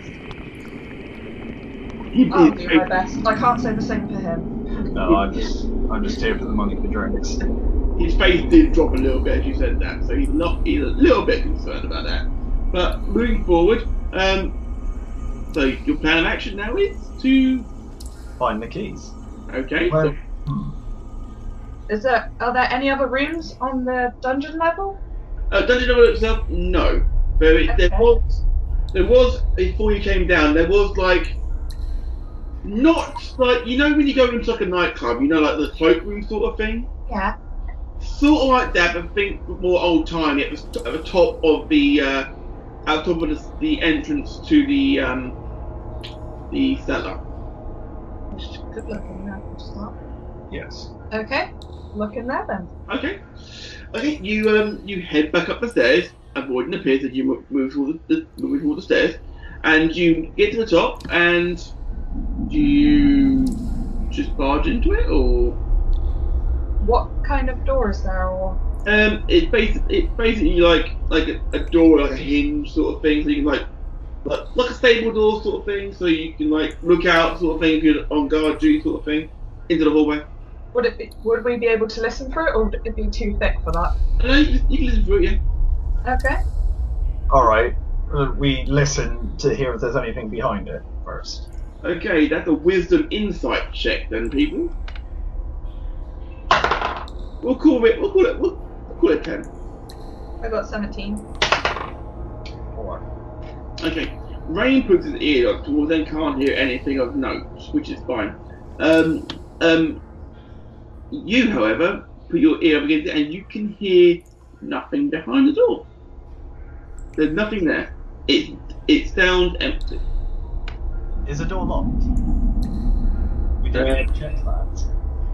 He I'll is- do my best. I can't say the same for him. No, I'm just, I'm just here for the money for drinks. His face did drop a little bit as you said that, so he's not he's a little bit concerned about that. But moving forward, um, so your plan of action now is to Find the keys. okay. Well, so, hmm. Is there? Are there any other rooms on the dungeon level? uh, dungeon level itself, no. There, is- there Okay. was there was before you came down. There was like not like you know when you go into like a nightclub, you know like the cloakroom sort of thing. Yeah. Sort of like that, but think more old time at the, at the top of the uh, at the top of the, the entrance to the um, the cellar. Good looking there. Just not. Yes. Okay. Look in there then. Okay, okay. You um you head back up the stairs, avoiding the pits as you mo- move toward the, the move toward the stairs, and you get to the top. And do you just barge into it, or What kind of door is there? Or um it's basically it's basically like like a, a door, like a hinge sort of thing, so you can like. Like, like a stable door sort of thing, so you can like look out sort of thing if you're on guard duty sort of thing into the hallway. would it be? Would we be able to listen through it, or would it be too thick for that? I know you, you can listen through it, yeah. Okay. Alright. Uh, we listen to hear if there's anything behind it first. Okay, that's a wisdom insight check then, people. We'll call it. We'll call it. We'll, we'll call it ten. I got seventeen. Or Okay. Rain puts his ear up towards then can't hear anything of note, which is fine. Um, um, you, however, put your ear up against it and you can hear nothing behind the door. There's nothing there. It it sounds empty. is the door locked? We didn't Uh, check that.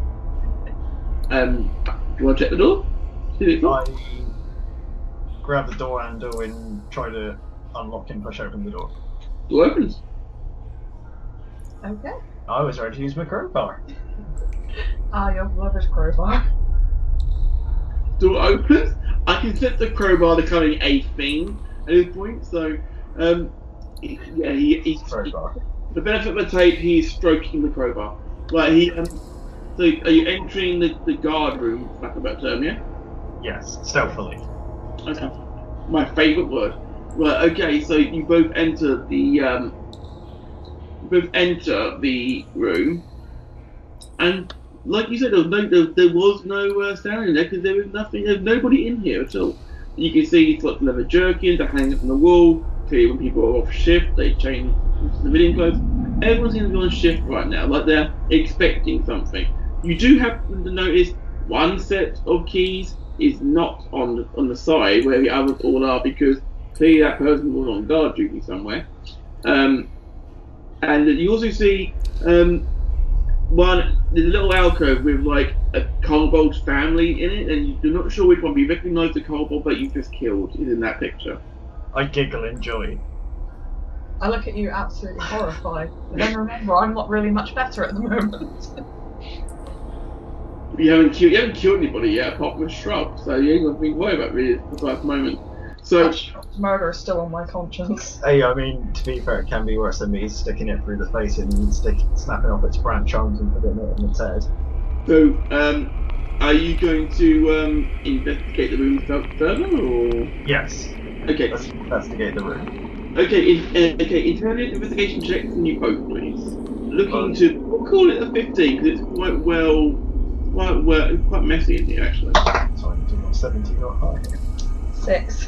Um, do you want to check the door? See if it's I locked? grab the door handle and try to unlock and push open the door. Door opens. Okay. I was ready to use my crowbar. Ah, your brother's crowbar. Door opens. I can set the crowbar becoming a thing at this point. So, um, he- yeah, he, he's Crowbar. for the benefit of the tape. He's stroking the crowbar. Right. He. Um, so, are you entering the, the guard room? For lack of a better term, yeah. Yes, stealthily. Okay. My favourite word. Right. Okay. So you both enter the um. You both enter the room, and like you said, there was no there, there was no uh, sound in there because there was nothing. There's nobody in here at all. You can see it's got leather jerkins that hang up on the wall. Clearly, when people are off shift, they change into civilian clothes. Everyone seems to be on shift right now, like they're expecting something. You do have to notice one set of keys is not on the, on the side where the others all are because clearly that person was on guard duty somewhere. Um, and you also see um, one, there's a little alcove with like a kobold family in it, and you're not sure which one, but you recognise the kobold that you just killed is in that picture. I giggle in joy. I look at you absolutely horrified. But then remember, I'm not really much better at the moment. You haven't killed, you haven't killed anybody yet apart from a shrub, so you ain't got to be worried about really at the first moment. So, Murder is still on my conscience. Hey, I mean, to be fair, it can be worse than me sticking it through the face and stick, snapping off its branch arms and putting it in its head. so um, are you going to um, investigate the room further, or Yes, okay? let's investigate the room. Okay, in, uh, okay, intelligence investigation check from you both, please. Looking to, we'll call it a fifteen, because it's quite well, quite well, quite messy in here, actually. Sorry, not seventeen or higher. Six.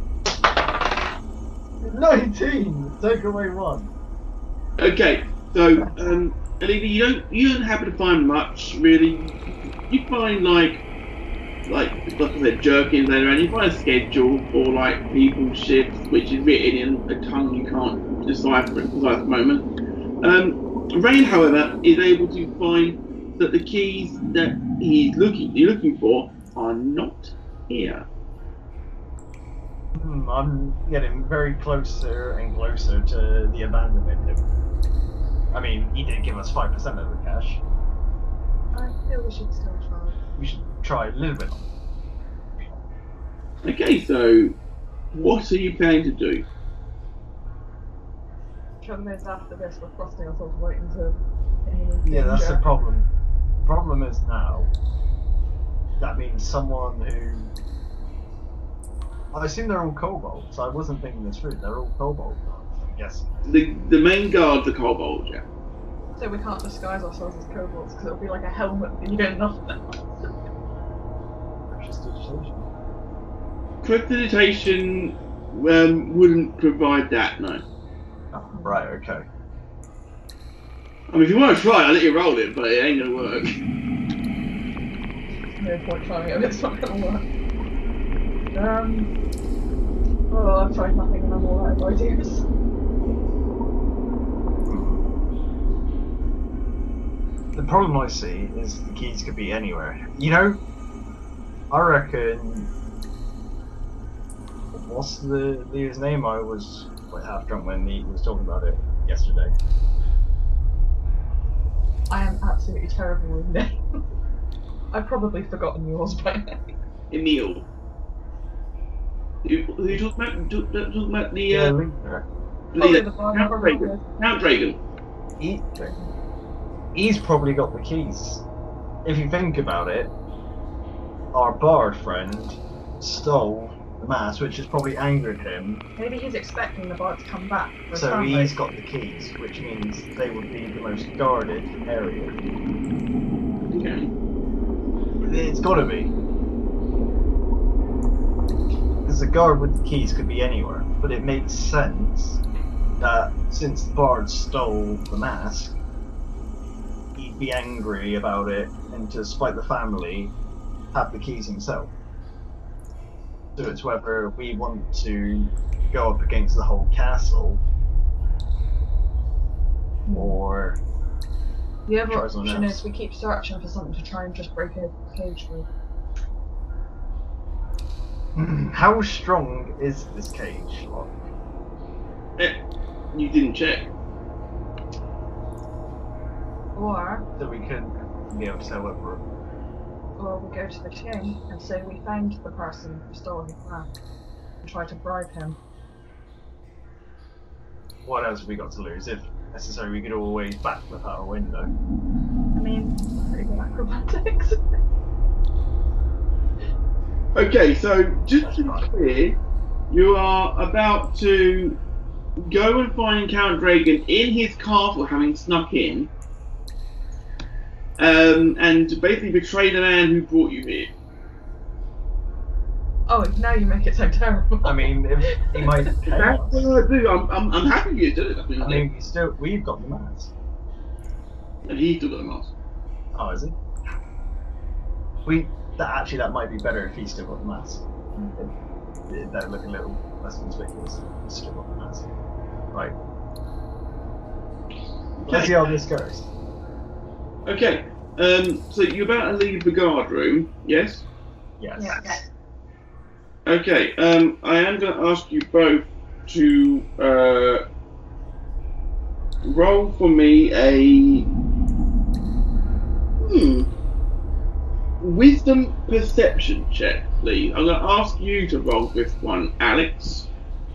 nineteen! Take away one. Okay, so, um, Alina, you don't, you don't happen to find much, really. You find, like, like, like I said, jerkins later, and you find a schedule for, like, people's shifts, which is written in a tongue you can't decipher at the precise moment. Um, Rain, however, is able to find that the keys that he's looking, you're looking for are not here. Hmm, I'm getting very closer and closer to the abandonment. I mean, he did give us five percent of the cash. I feel we should still try. We should try a little bit. Okay, so, what are you planning to do? Trouble is, after this, we're crossing ourselves right into any Yeah, that's the danger. problem. Problem is now, that means someone who... I assume they're all kobolds. I wasn't thinking this through. They're all kobolds. Yes. The the main guard's a kobold, yeah. So we can't disguise ourselves as kobolds because it'll be like a helmet and you don't know. Prestidigitation. Prestidigitation um, wouldn't provide that, no. Oh, right. Okay. I mean, if you want to try, I'll let you roll it, but it ain't gonna work. No point trying it if it's not gonna work. Um. Oh, I've tried nothing and I'm all out of ideas. The problem I see is the keys could be anywhere. You know, I reckon. What's the Leah's name? I was like half drunk when he was talking about it yesterday. I am absolutely terrible with names. I've probably forgotten yours by now. Emil. Who, who you talking about? Talk- Talking about the Yeah, uh, Luther. Probably the the bar- Count Dragon. Count Dragon. He, he's probably got the keys. If you think about it, our bard friend stole the mask, which has probably angered him. Maybe he's expecting the bard to come back. for his So family. he's got the keys, which means they would be the most guarded area. Okay. It's gotta be. Because the guard with the keys could be anywhere, but it makes sense that since the bard stole the mask, he'd be angry about it and to spite the family, have the keys himself. So it's whether we want to go up against the whole castle or The other try something option else. is we keep searching for something to try and just break a cage with. how strong is this cage lock? Eh, you didn't check. Or, So we could be able to tell whether or we go to the king and say we found the person who stole his mask and try to bribe him. what else have we got to lose? If necessary, we could always backflip out a window. I mean, pretty good acrobatics. Okay, so just to be clear, you are about to go and find Count Dragon in his castle, having snuck in, um, and to basically betray the man who brought you here. Oh, now you make it so terrible. I mean, if he might pay That's us. what I do. I'm, I'm, I'm happy you did it. I mean, I mean, we still we've got the mask. and he still got a mask. Oh, is it? We that actually that might be better if he's still got the mask. It, that'd look a little less conspicuous. If he's still got the mask. Right. Let's see how this goes. Okay, um, so you're about to leave the guard room, yes? Yes. Yeah. Okay, um, I am going to ask you both to uh, roll for me a hmm, wisdom perception check, please. I'm going to ask you to roll this one, Alex.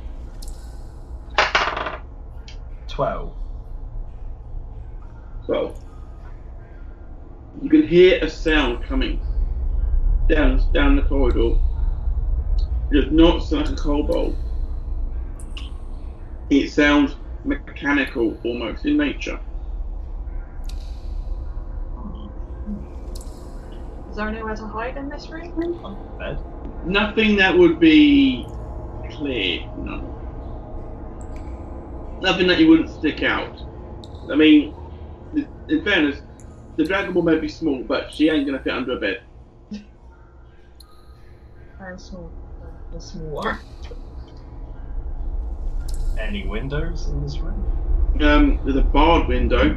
Twelve. Well, you can hear a sound coming down down the corridor. It does not sound like a kobold. It sounds mechanical almost in nature. Is there anywhere to hide in this room? On the bed. Nothing that would be clear, no. Nothing that you wouldn't stick out. I mean, in fairness, the Dragon Ball may be small, but she ain't gonna fit under a bed. I'm small. The smaller. Any windows in this room? Um, there's a barred window.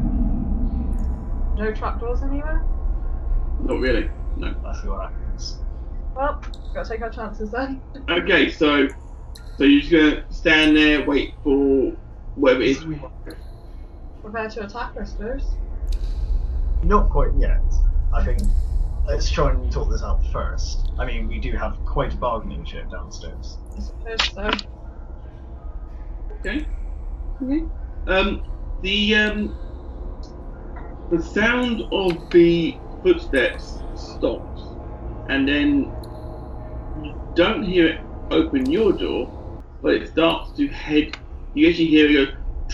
No trapdoors anywhere? Not really, no. Let's see what happens. Well, gotta take our chances then. Okay, so so you're just gonna stand there, wait for whatever it is. Prepare to attack, I suppose. Not quite yet. I think let's try and talk this out first. I mean, we do have quite a bargaining chip downstairs. I suppose so. Okay. Okay. Um, the um, the sound of the footsteps stops, and then you don't hear it open your door, but it starts to head. You actually hear it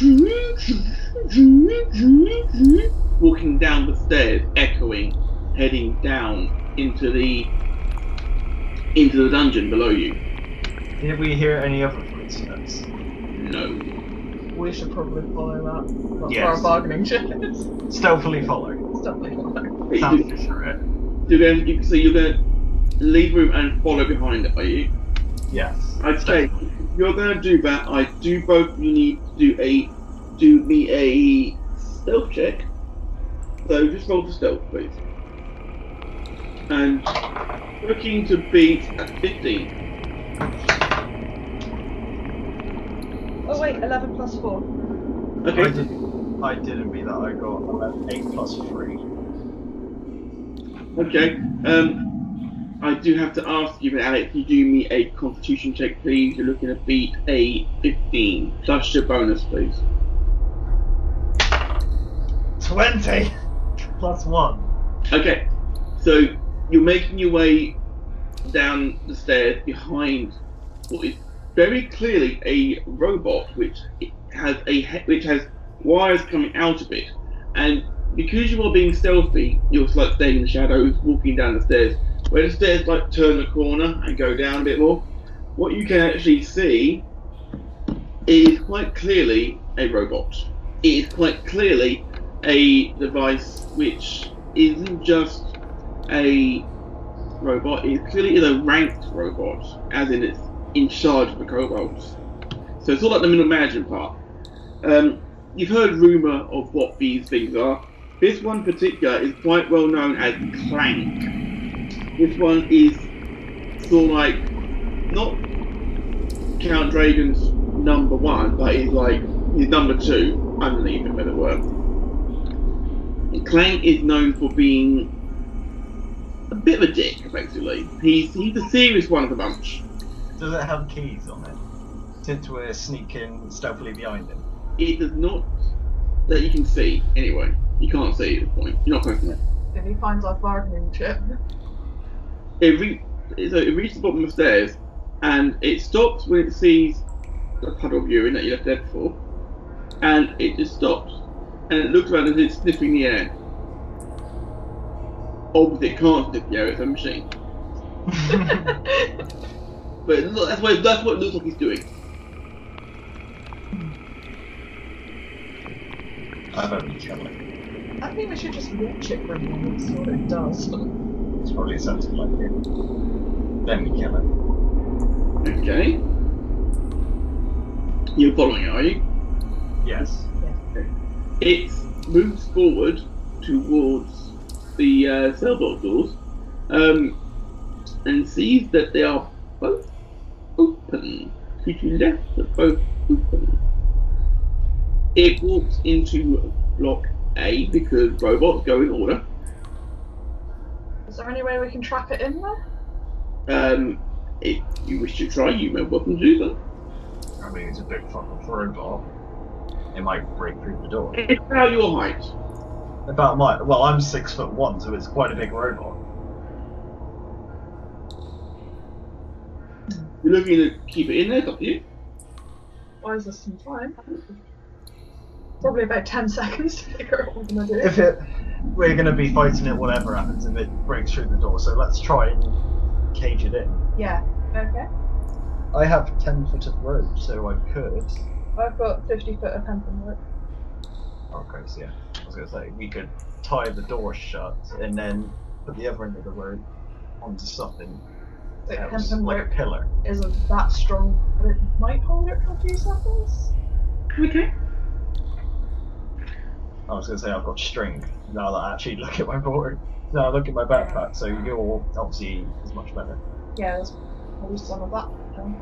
go walking down the stairs, echoing, heading down into the into the dungeon below you. Did we hear any other footsteps? No. We should probably follow that. That's Yes. where our bargaining chip is. Stealthily follow. Stuff like that. Okay, Sounds you- good for it. You're going to, so you're going to leave the room and follow behind it, are you? Yes. Okay, if you're going to do that, I do both you need to do a do me a stealth check. So just roll for stealth, please. And looking to beat at fifteen. Oh wait, eleven plus four. I Okay. didn't. I didn't beat that. I got eleven, eight plus three. Okay. Um, I do have to ask you, Alex, you do me a Constitution check, please. You're looking to beat a fifteen plus your bonus, please. Twenty plus one. Okay, so you're making your way down the stairs behind what is very clearly a robot, which has a he- which has wires coming out of it, and because you are being stealthy, you're like staying in the shadows, walking down the stairs. Where the stairs like turn the corner and go down a bit more, what you can actually see is quite clearly a robot. It is quite clearly a device which isn't just a robot, it clearly is a ranked robot, as in it's in charge of the kobolds. So it's all like the middle management part. Um, you've heard rumour of what these things are. This one in particular is quite well known as Clank. This one is sort of like, not Count Dragon's number one, but he's like, he's number two underneath him, as it were. And Clank is known for being a bit of a dick, basically. He's he's the serious one of the bunch. Does it have keys on it? Since we're sneaking stealthily behind him. It does not, that you can see, anyway. You can't see at this point. You're not close enough. If he finds our bargaining chip. It, re- so it reaches the bottom of the stairs, and it stops when it sees the puddle of urine that you left there before, and it just stops, and it looks around as it's sniffing the air. Obviously, it can't sniff the air; it's a machine. But it look, that's what that's what it looks like he's doing. I don't kill it. I think we should just watch it for a moment and see what it does. It's probably a sensible idea. Then we kill it. Okay. You're following it, are you? Yes. It moves forward towards the uh, cell block doors, um, and sees that they are both open. To the left, they're both open. It walks into block A because robots go in order. Is there any way we can trap it in there? Um, if you wish to try, you may welcome to do so. I mean, it's a big fucking robot. It might break through the door. It's about your height. About my, well, I'm six foot one, so it's quite a big robot. You're looking to keep it in there, it's up to you. buys us some time. Probably about ten seconds to figure out what we're gonna do. If it, we're gonna be fighting it, whatever happens, if it breaks through the door. So let's try and cage it in. Yeah. Okay. I have ten foot of rope, so I could. I've got fifty foot of hempen rope. Okay, so yeah, I was gonna say we could tie the door shut and then put the other end of the rope onto something The else, hempen like a rope pillar. isn't that strong, but it might hold it for a few seconds. Okay. I was gonna say I've got string now that I actually look at my board. Now I look at my backpack, so you're obviously is much better. Yeah, there's probably some of that. Um,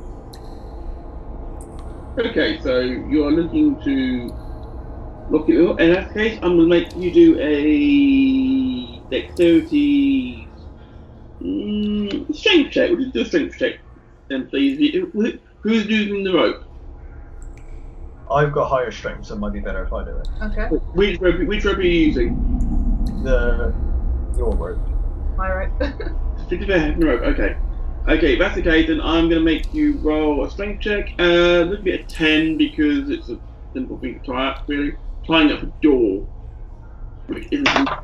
Okay, so you are looking to lock it up. In that case, I'm going to make you do a dexterity mm, strength check. We'll just do a strength check then, please. Who- Who's using the rope? I've got higher strength, so it might be better if I do it. okay. Which rope, which rope are you using? The your rope. Alright. fifty-five rope, okay. Okay, if that's the case, then I'm going to make you roll a strength check. Uh, look at a ten because it's a simple thing to tie up, really. Tying up a door, which isn't.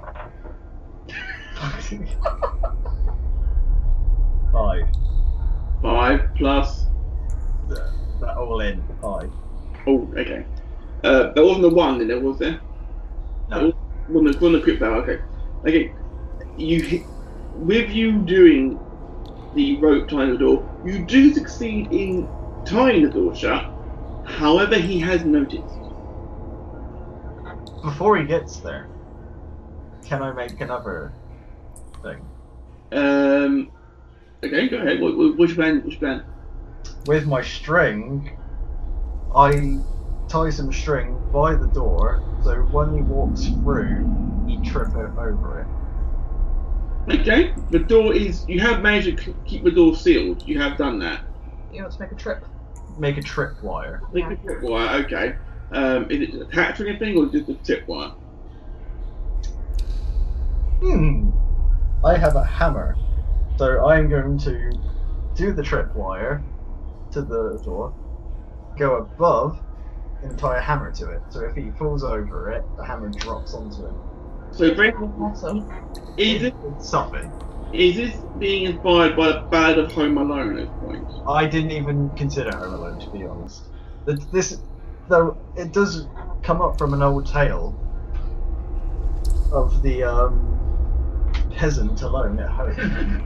Five. Five plus. That, that all in five. Oh, okay. Uh, there wasn't a one in there, was there? No. One the one equipped bar. Okay. Okay. You hit- with you doing the rope tying the door, you do succeed in tying the door shut. However, he has noticed. Before he gets there, can I make another thing? Um. Okay, go ahead. What, what, which plan? Which plan? With my string, I tie some string by the door, so when he walks through, he trip it over it. Okay. The door is. You have managed to keep the door sealed. You have done that. You want to make a trip? Make a trip wire. Make a trip wire. Okay. Um. Is it attached to anything or just a trip wire? Hmm. I have a hammer, so I'm going to do the trip wire to the door, go above, and tie a hammer to it. So if he falls over it, the hammer drops onto him. So, Brent, Awesome. is it It's something. is this being inspired by the Ballad of Home Alone at this point? I didn't even consider Home Alone, to be honest. Th- This, though, it does come up from an old tale of the um, peasant alone at home,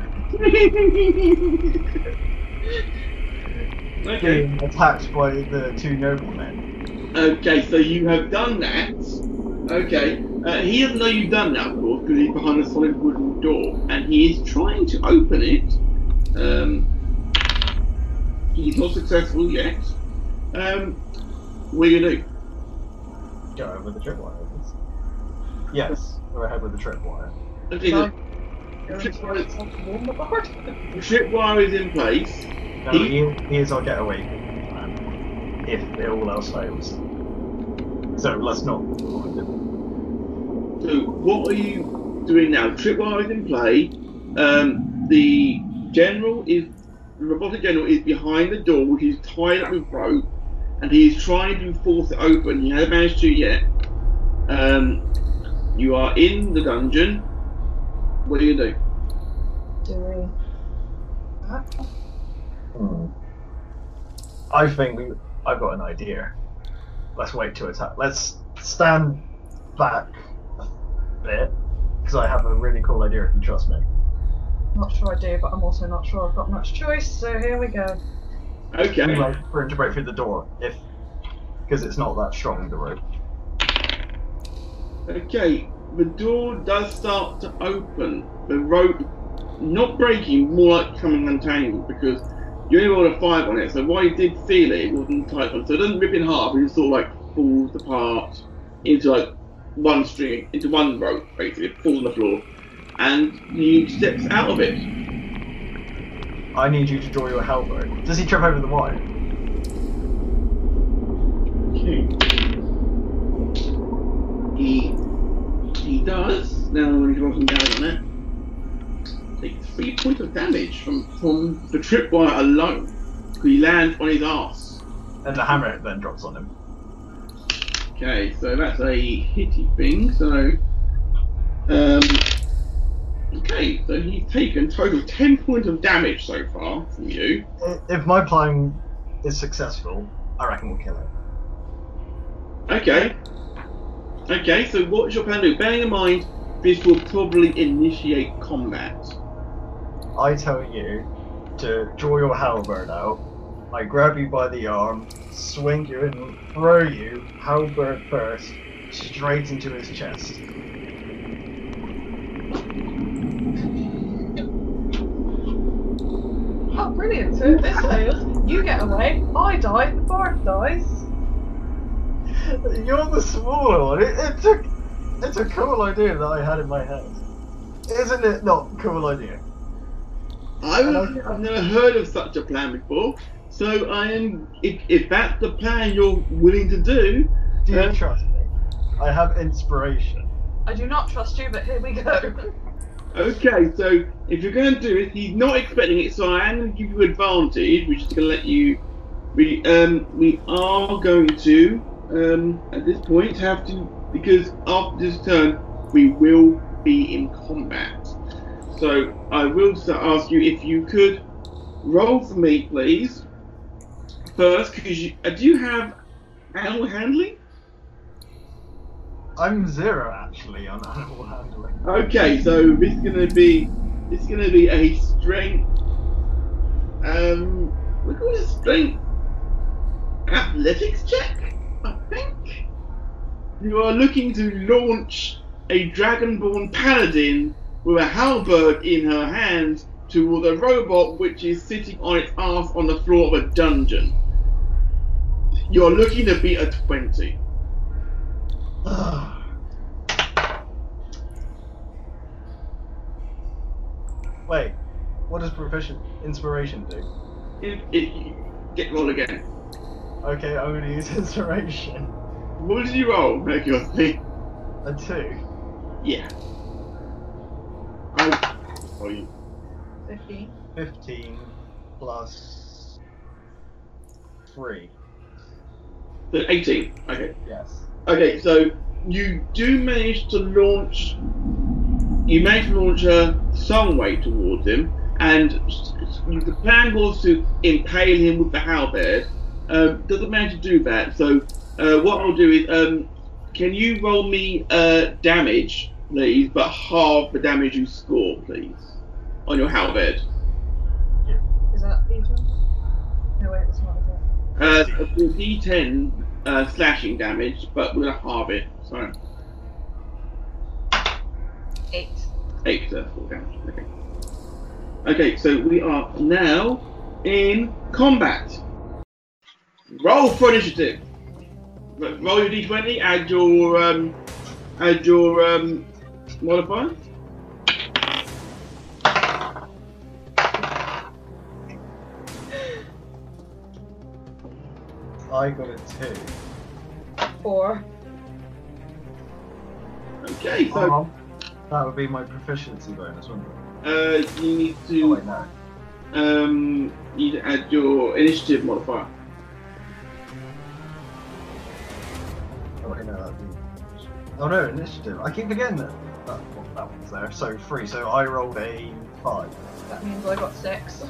Okay. being attacked by the two noblemen. Okay, so you have done that. Okay. Uh, he doesn't know you've done that, of course, because he's behind a solid wooden door, and he is trying to open it. Um, he's not successful yet. Um, what are you gonna do? Go ahead with the tripwire. Yes, go ahead with the tripwire. Okay, Sorry. the Going trip to wire, warm the board. the trip wire is in place. No, he, he is our getaway plan, if all else fails. So let's not remind him. So what are you doing now? Tripwire is in play. Um, the general is the robotic general is behind the door, which is tied up with rope, and he is trying to force it open. He hasn't managed to yet. Um, you are in the dungeon. What do you do? Do we? Huh? Hmm. I think we. I've got an idea. Let's wait to attack. Let's stand back a bit, because I have a really cool idea if you trust me. Not sure I do, but I'm also not sure I've got much choice. So here we go. Okay. Like, for him to break through the door, if because it's not that strong, the rope. Okay. The door does start to open. The rope not breaking, more like coming untangled because you only rolled a five on it. So while you did feel it, it wasn't tight on. So it doesn't rip in half. It just sort of like falls apart into like one string, into one rope basically. It falls on the floor, and he steps out of it. I need you to draw your help rope. Does he trip over the wire? Okay. He he does. Now when he rolls some damage on it. Take three points of damage from, from the tripwire alone. He lands on his arse. and the hammer then drops on him. Okay, so that's a hitty thing. So, um, okay, so he's taken total ten points of damage so far from you. If my plan is successful, I reckon we'll kill him. Okay. Okay, so what is your plan to do? Bearing in mind, this will probably initiate combat. I tell you to draw your halberd out. I grab you by the arm, swing you and throw you, halberd first, straight into his chest. Oh, brilliant. So if this fails, you get away, I die, the bard dies. You're the smaller one. It, it took. It's a cool idea that I had in my head. Isn't it not a cool idea? I've, I've never heard of such a plan before, so I am. If, if that's the plan you're willing to do, Do you uh, trust me? I have inspiration. I do not trust you, but here we go. okay. So if you're going to do it, he's not expecting it, so I am going to give you advantage, which is going to let you. We um we are going to um at this point have to, because after this turn we will be in combat. So I will ask you if you could roll for me, please. First, because you uh, do you have animal handling? I'm zero actually on animal handling. Okay, so this is gonna be this is gonna be a strength. Um, we call it a strength athletics check, I think. You are looking to launch a dragonborn paladin with a halberd in her hand toward a robot which is sitting on its ass on the floor of a dungeon. You're looking to beat a twenty. Wait, what does proficient inspiration do? It, it, get roll again. Okay, I'm gonna use inspiration. What did you roll, Mercury? A two. Yeah. I, oh, you. fifteen. Fifteen plus three. So eighteen. Okay. Yes. Okay, so you do manage to launch. You manage to launch her some way towards him, and the plan was to impale him with the halberd. Um, doesn't manage to do that. So uh, what I'll do is, um, can you roll me uh, damage, please, but halve the damage you score, please, on your halberd. Is that even? No, wait, it's not, is it? Uh, a D ten uh, slashing damage, but we're gonna halve it. Sorry. Eight. Eight uh, full damage. Okay. Okay, so we are now in combat. Roll for initiative. Roll your D twenty. Add your um, add your um, modifier. I got a two. Four. Okay, so Um, that would be my proficiency bonus, wouldn't it? uh, you need Oh to wait, no. um, you need to add your initiative modifier. Oh wait, no, that'd be... Oh no, initiative. I keep forgetting that that, that one's there. So three. So I rolled a five. That means I got six.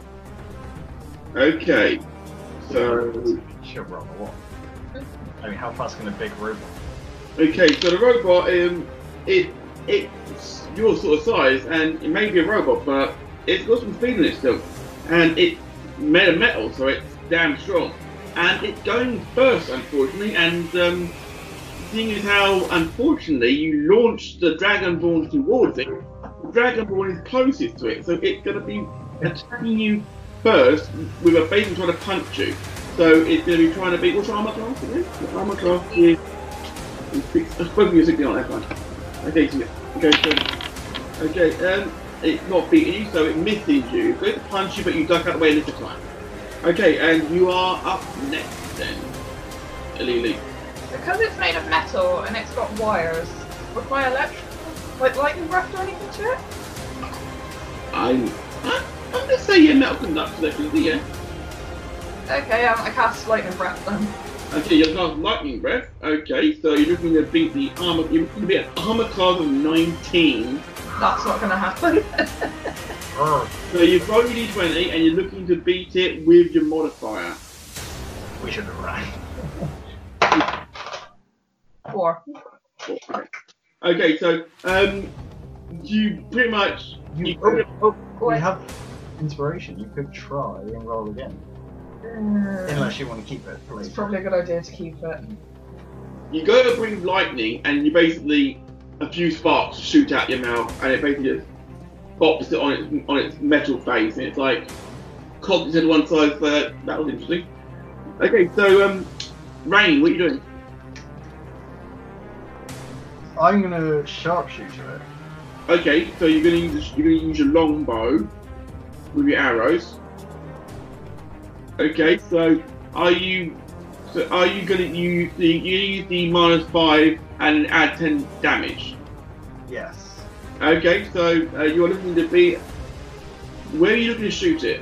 Okay, so Should roll a one. I mean, how fast can a big robot? okay, so the robot um, it it's your sort of size, and it may be a robot, but it's got some speed in it still, and it's made of metal, so it's damn strong, and it's going first, unfortunately, and um, seeing as how unfortunately you launched the Dragonborn towards it, the Dragonborn is closest to it, so it's going to be attacking you first with a basically trying to punch you. So it's going to be trying to beat. What's your armor class again? Your armor class is. I spoke to you sixty on that one. Okay, so okay, so okay, um, it's not beating you, so it misses you. It's going to punch you, but you duck out of the way a little time. Okay, and you are up next then, Lily. Because it's made of metal and it's got wires, would my electric, like lightning breath do anything to it? I'm. I'm going to say yeah, metal conductor, definitely, yeah. Okay, um, I cast lightning breath then. Okay, you're cast lightning breath. Okay, so you're looking to beat the armor. You're looking to be an armor class of nineteen. That's not gonna happen. So you've rolled your d twenty and you're looking to beat it with your modifier. We should have ran. Four. Okay, so um, you pretty much You, you, oh, oh, we Wait. have inspiration. You could try and roll again. Mm, Unless you want to keep it for it's later. probably a good idea to keep it. you go to breathe lightning and you basically a few sparks shoot out your mouth and it basically just pops it on its on its metal face and it's like cocked to one side. So that, that was interesting. Okay, so um, Rain, what are you doing? I'm gonna sharpshooter it. Okay, so you're gonna use you're gonna use your longbow with your arrows. Okay, so are you so are you gonna use the you use the minus five and add ten damage? Yes. Okay, so uh, you're looking to be where are you looking to shoot it?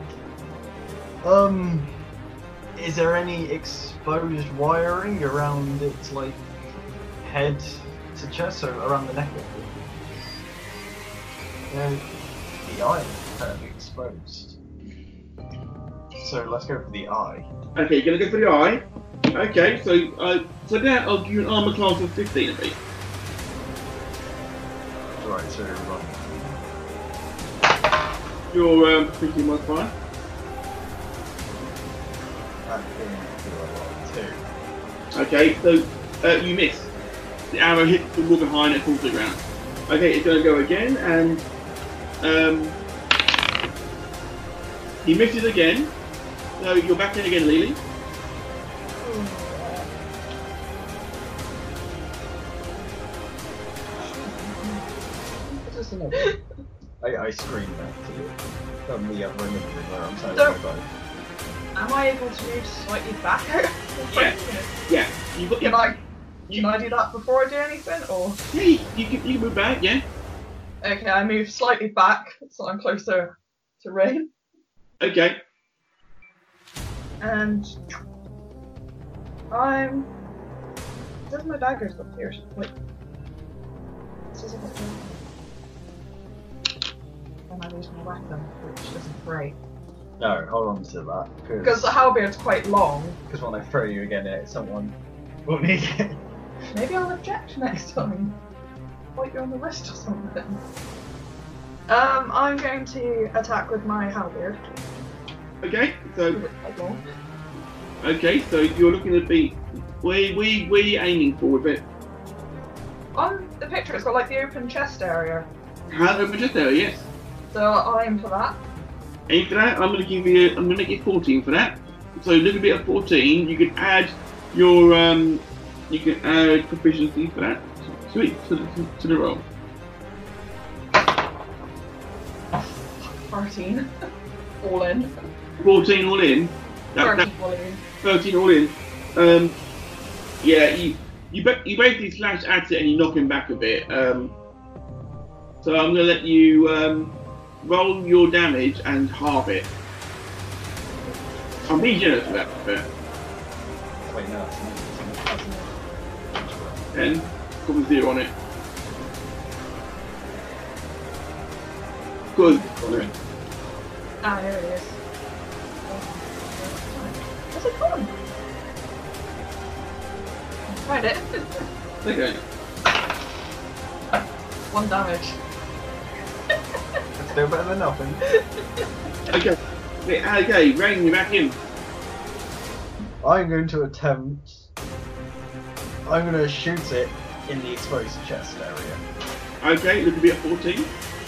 Um, is there any exposed wiring around its like head to chest, so around the neck of it? You know, the eye is fairly exposed. So let's go for the eye. Okay, you're gonna go for the eye. Okay, so uh, so now I'll give you an armor class of fifteen of each. Right, so run. Your um, fifteen modifier. That being two. Okay, so uh, you miss. The arrow hits the wall behind it, falls to the ground. Okay, it's going to go again, and um, he misses again. So you're back in again, Lily. I, I screamed that to you from the other end of the room where I'm saying Don't- my bow. Am I able to move slightly back out? Yeah. Yeah, you got. Can You, I you, can I do that before I do anything, or? yeah, you, you can you can move back. Yeah. Okay, I move slightly back so I'm closer to Rain, Okay. and I'm. Does my dagger's up here? Wait. This is a bit. Then I lose my weapon, which isn't great. No, hold on to that. Because the halberd's quite long. Because when I throw you again at it, someone will need it. Maybe I'll object next time. Bite you on the wrist or something. Um, I'm going to attack with my halberd. Okay. So Because it's quite long. okay. So you're looking to beat. Where where where are you aiming for with it? On the picture, it's got like the open chest area. How open just there? Yes. So I'll aim for that. Aim for that. I'm going to give you. I'm going to make it fourteen for that. So look a bit at fourteen. You can add your um. You can add proficiency for that. Sweet. To the, to the roll. thirteen. All in. fourteen all in. That, that, thirteen all in. thirteen all in. Um. Yeah. You you ba- you basically slash at it and you knock him back a bit. Um. So I'm going to let you um roll your damage and halve it. I'm being generous with that. But Wait, no, it's not. It's not. ten. Put a zero on it. Good. Ah, there it is. Where's it gone? Find it. Okay. One damage. It's still better than nothing. Okay. Okay, okay, Rain, you're back in. I'm going to attempt. I'm going to shoot it in the exposed chest area. Okay, look a bit at fourteen.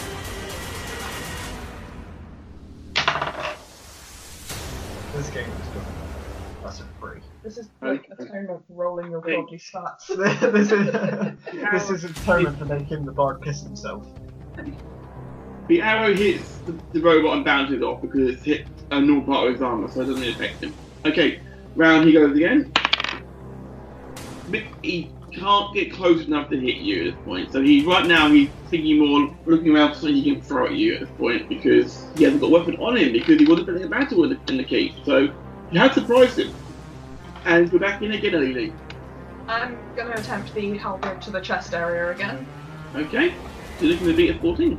This game is good. That's a three. This is like a Okay. time of rolling your Hey. godly stats. this is this is a tournament to make him the bard piss himself. The arrow hits the, the robot and bounces off because it's hit a normal part of his armor, so it doesn't affect him. Okay, round he goes again. But he can't get close enough to hit you at this point, so he right now he's thinking more, looking around for something he can throw at you at this point because he hasn't got a weapon on him because he wasn't playing a battle in the, in the cave. So You have surprised him. And we're back in again, Lily. I'm gonna attempt the halberd to the chest area again. Okay. So you're looking to beat a fourteen.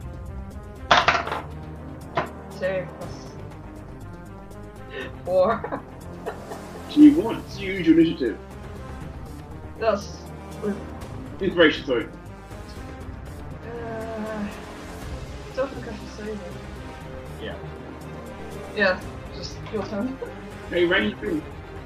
Two plus four. So you want to use your initiative. That's with Inspiration, sorry. uh still think I should save it. Yeah. Yeah, just your turn. Hey, Rain, you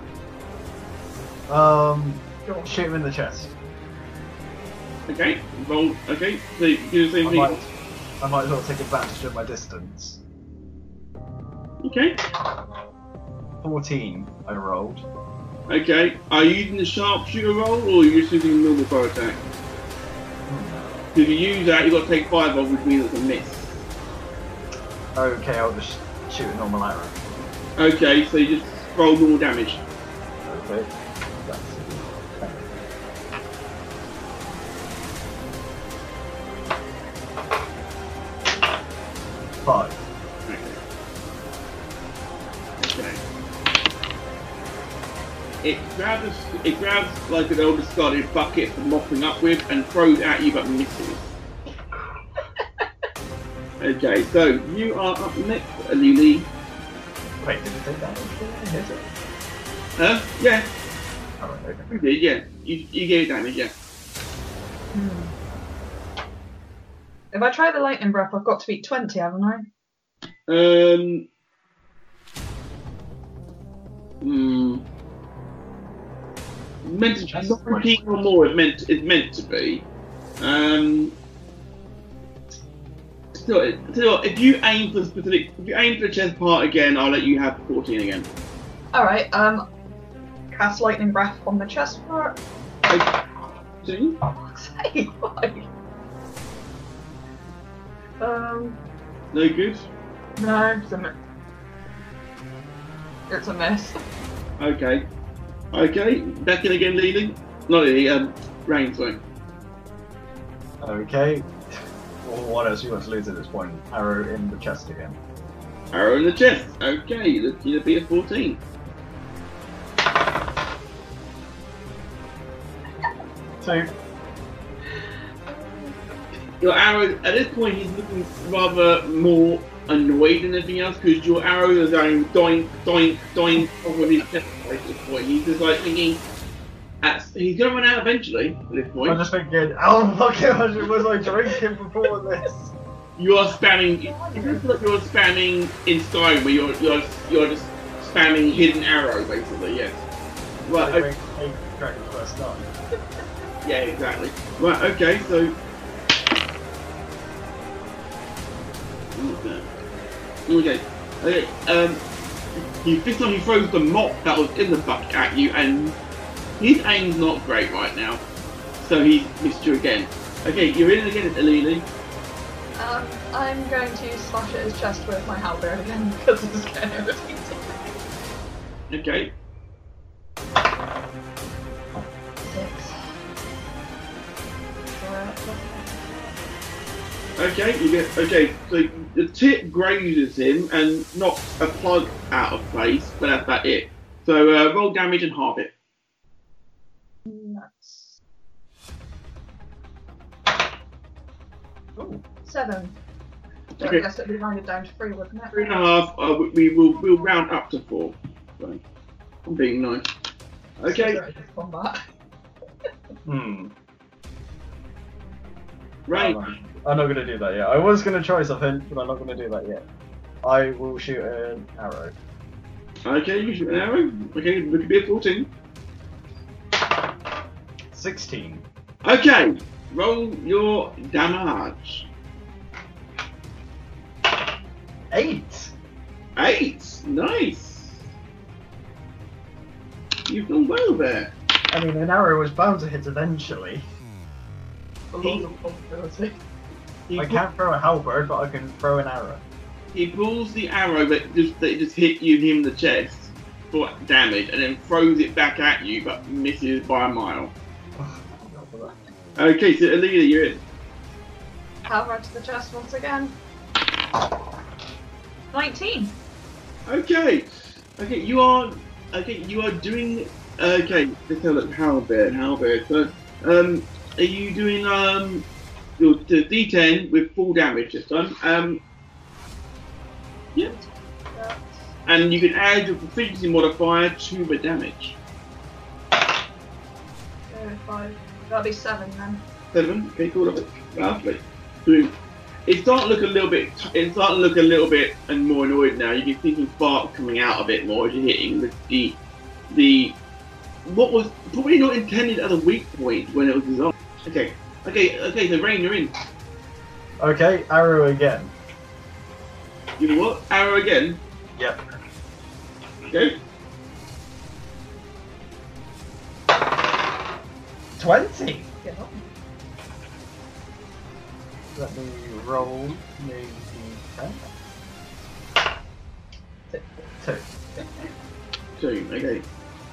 Um, Go on. shoot him in the chest. Okay, roll. Okay, so you do the same I thing. might, I might as well take advantage of my distance. Okay. fourteen, I rolled. Okay, are you using the sharpshooter roll or are you just using a normal bow attack? If you use that, you've got to take five off, which means it's a miss. Okay, I'll just shoot a normal arrow. Okay, so you just roll normal damage. Okay. That's five. Okay. Okay. It grabs, it grabs like an old discarded bucket for mopping up with and throws at you but misses. Okay, so you are up next, Alili. Wait, did you take that? Hit it? Huh? Yeah, Alright, okay. you did, yeah. You, you gave damage, yeah. Hmm. If I try the lightning breath, I've got to beat twenty, haven't I? Um. Hmm. Meant to That's not quite- repeat or more. It meant it's meant to be. Um. Still, still, if you aim for specific, if you aim for the chest part again, I'll let you have fourteen again. Alright, um, cast lightning breath on the chest part. Okay. See? Say, why? Um, No good. no, it's a miss. It's a miss. Okay. Okay. Back in again, Lily. Not Lily. Um, Rain. Sorry. Okay. Well, what else you want to lose at this point? Arrow in the chest again. Arrow in the chest. Okay. Looking to be a fourteen. Two. Your arrow, at this point, he's looking rather more annoyed than anything else because your arrow is going doink, doink, doink over his chest at this point. He's just like thinking, at, he's going to run out eventually at this I'm point. just thinking, oh my gosh, was I drinking before this? You are spamming, it feels like you're spamming in Skyrim where you're, you're, you're just spamming hidden arrow, basically, yes. Right, I okay. think I Dragon's first time. Yeah, exactly. Right, okay, so. Okay. Okay. Okay. Um, he this time he throws the mop that was in the bucket at you, and his aim's not great right now, so he missed you again. Okay, you're in again, Alili. Um, I'm going to slash at his chest with my halberd again because this is getting irritating. Okay. Six. Okay, you get okay. So the tip grazes him and knocks a plug out of place, but that's about it. So uh, roll damage and halve it. Nuts. Ooh. Seven. So Okay. I guess it'd be rounded down to three, wouldn't it? Three and a half. Uh, we- we will we'll round up to four. So I'm being nice. Okay, So combat. Hmm. right. Oh, I'm not going to do that yet. I was going to try something, but I'm not going to do that yet. I will shoot an arrow. Okay, you shoot an arrow. Okay, look at be a fourteen. sixteen. Okay, roll your damage. Eight! Eight. Nice. You've done well there. I mean, an arrow was bound to hit eventually. The laws of probability. He, I pu- can't throw a halberd, but I can throw an arrow. he pulls the arrow that just that just hit you and him in the chest for damage, and then throws it back at you, but misses by a mile. Okay, so Alina, you're in. Halberd to the chest once again. nineteen. Okay. Okay, you are. Okay, you are doing. Okay, let's have a look. Halberd, Halberd. So, um, are you doing um your the D ten with full damage this time? Um, yeah. Yeah. And you can add your proficiency modifier to the damage. So five. That'll be seven then. Seven. Okay, cool. Lovely. Lovely. Doing. It's starting to look a little bit. It's starting to look a little bit and more annoyed now. You can see some sparks coming out a bit more as you're hitting the the, the what was probably not intended as a weak point when it was designed. Okay. Okay. Okay. So Rain, you're in. Okay, arrow again. You know what? Arrow again. Yep. Okay. Twenty. Yeah. Let me roll the d ten. Two. Two. Okay.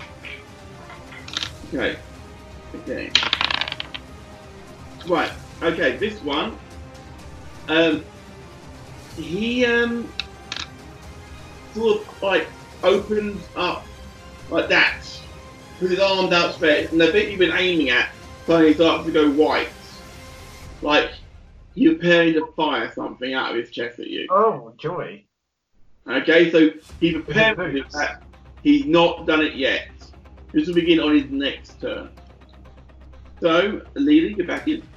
Okay. Okay. Right. Okay. This one. Um. He um. Sort of like opens up like that with his arms outstretched, and the bit you've been aiming at suddenly starts to go white, like you're preparing to fire something out of his chest at you. Oh, joy. Okay, so he prepared Is it for boots? that. He's not done it yet. This will begin on his next turn. So, Lily, get back in.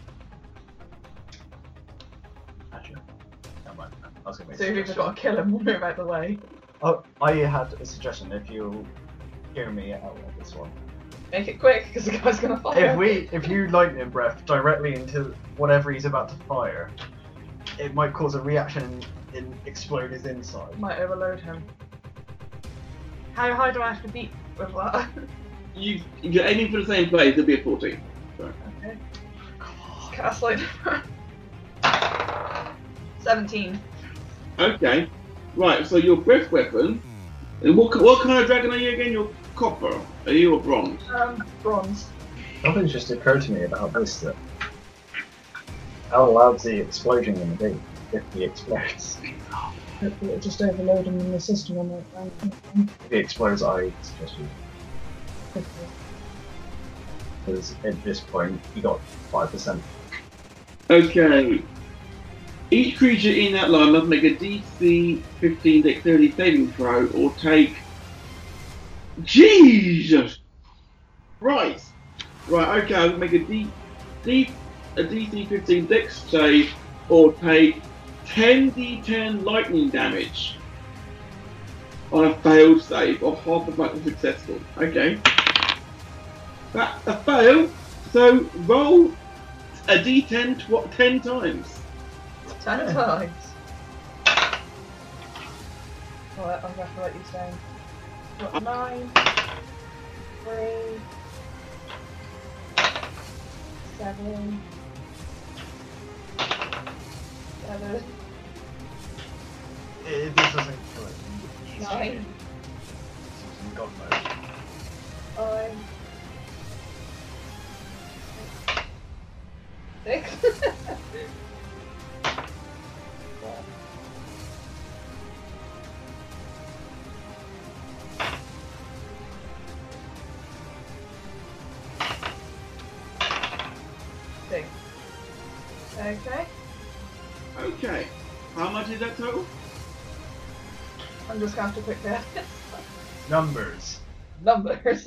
Actually, never mind. I was gonna make So a you've either suggestion. got to kill him or move out the way. Oh, I had a suggestion. If you hear me out of this one, Make it quick because the guy's gonna fire. if we, if you lightning breath directly into whatever he's about to fire, it might cause a reaction and, and explode his inside. Might overload him. How high do I have to beat with that? You, if you're aiming for the same place, it'll be a fourteen. Okay. Cast lightning. Seventeen. Okay. Right, so your breath weapon. And what, what kind of dragon are you again? You're copper. Are you a bronze? Um, bronze. Something's just occurred to me about this. That how loud's the explosion going to be if he explodes? Hopefully it'll just overload him in the system on the If he explodes, I suggest you. Because at this point, he got five percent. Okay. Each creature in that line must make a D C fifteen dexterity saving throw or take. Jesus! Right. Right, okay, I'll make a D, D, a D C fifteen dex save or take ten D ten lightning damage on a failed save or half of that was successful. Okay. That's a fail, so roll a D ten tw- ten times. Ten times. Alright, I'm gonna have to write these down. Got nine, three, seven, seven, If this doesn't kill it, he's nine, using God mode. five, six. Four. Six. Okay. Okay. How much is that total? I'm just going to have to quickly add Numbers. numbers.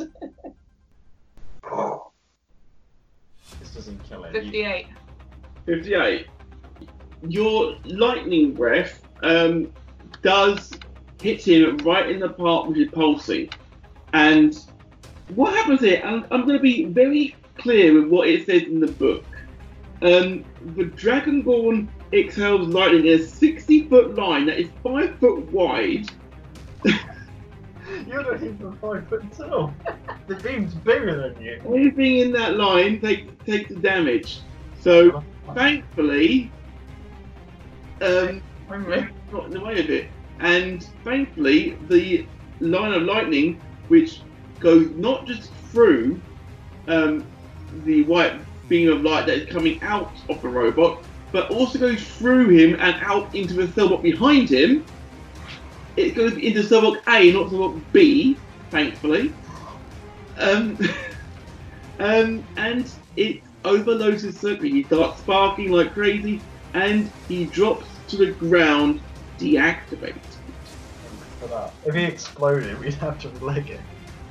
This doesn't kill it. Fifty-eight. fifty-eight. Your lightning breath um, does hit him right in the part which is pulsing. And what happens here, and I'm going to be very clear with what it says in the book. Um, the Dragonborn exhales lightning in a sixty foot line that is five foot wide. You're not even five foot tall. The beam's bigger than you. Anything in that line takes takes the damage. So thankfully, um, Remember? got in the way of it. And thankfully, the line of lightning, which goes not just through um, the white beam of light that is coming out of the robot, but also goes through him and out into the cell behind him, it's going to be into Suburb A, not Suburb B, thankfully. Um, um, and it overloads his circuit. He starts sparking like crazy, and he drops to the ground, deactivated. For that. If he exploded, we'd have to leg it.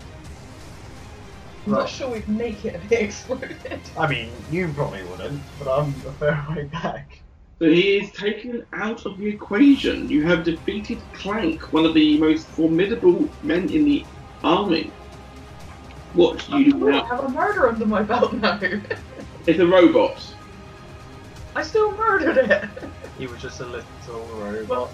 I'm Right. not sure we'd make it if it exploded. I mean, you probably wouldn't, but I'm a fair way back. So he is taken out of the equation. You have defeated Clank, one of the most formidable men in the army. What do you do I now? have a murder under my belt now. It's a robot. I still murdered it. He was just a little robot.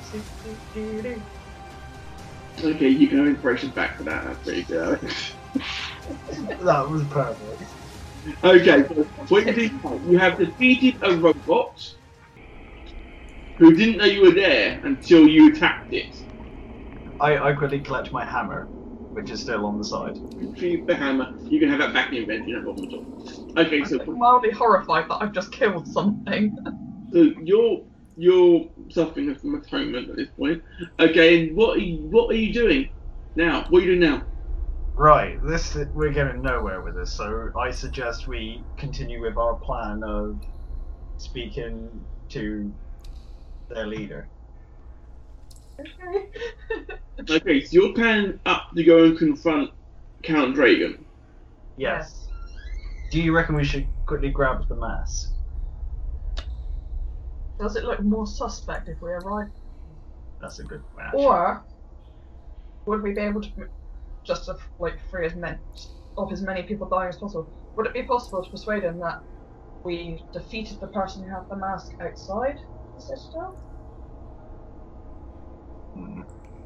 Okay, you can have inspiration back for that. That's pretty good. That was perfect. Okay, so what you do now, you have defeated a robot who didn't know you were there until you attacked it. I, I quickly collect my hammer, which is still on the side. Retrieve the hammer. You can have that back in your inventory, no problem at all. Okay, so I'm mildly horrified that I've just killed something. so you're you're suffering from atonement at this point. Okay, and what are you, what are you doing now? What are you doing now? Right, this we're getting nowhere with this, so I suggest we continue with our plan of speaking to their leader. Okay. Okay, so you're planning up to go and confront Count Dragon. Yes. Do you reckon we should quickly grab the mask? Does it look more suspect if we arrive? That's a good match. Or would we be able to just to, like free as many of as many people dying as possible? Would it be possible to persuade him that we defeated the person who had the mask outside the citadel? Hmm.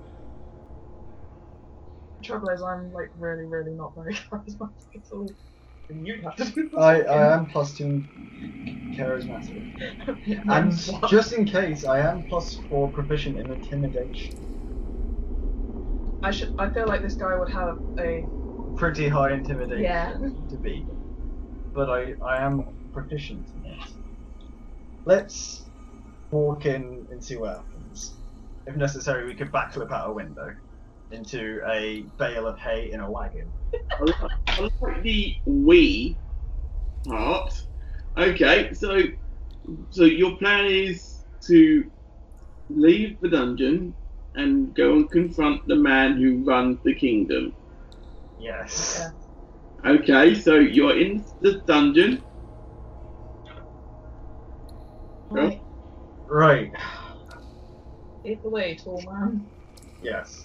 The trouble is, I'm like really, really not very charismatic at all. And you'd have to do the I, talking. I am plus two charismatic. Yeah, And mine's one. just in case, I am plus four proficient in intimidation. I should. I feel like this guy would have a. Pretty high intimidation Yeah. to be. But I, I am proficient in it. Let's walk in and see what happens. If necessary, we could backflip out a window into a bale of hay in a wagon. I like, I like the we part. Okay, so so your plan is to leave the dungeon and go and confront the man who runs the kingdom. Yes. Yeah. Okay, so you're in the dungeon. Right. Right. Lead the way, tall man. Yes.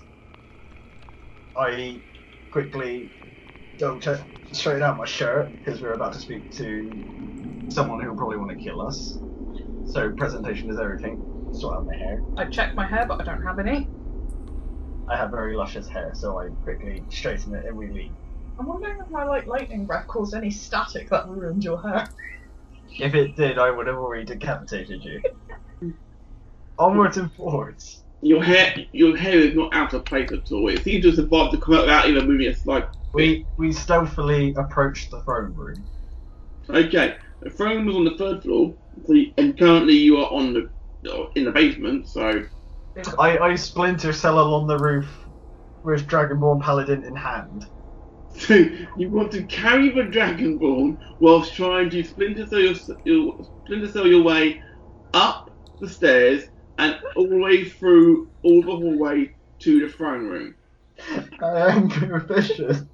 I quickly go check, straighten out my shirt because we're about to speak to someone who'll probably want to kill us. So presentation is everything. Sort out my hair. I checked my hair, but I don't have any. I have very luscious hair, so I quickly straighten it and we leave. I'm wondering if my like lightning breath caused any static that ruined your hair. If it did, I would have already decapitated you. Onwards and forwards. Your hair, your hair is not out of place at all. It seems to have survived to come out without even moving a slight. We we stealthily approached the throne room. Okay, the throne was on the third floor, so you, and currently you are on the in the basement. So I, I splinter cell along the roof with Dragonborn Paladin in hand. So you want to carry the Dragonborn whilst trying to splinter cell your, your splinter cell your way up the stairs and all the way through all the hallway to the throne room. I am proficient.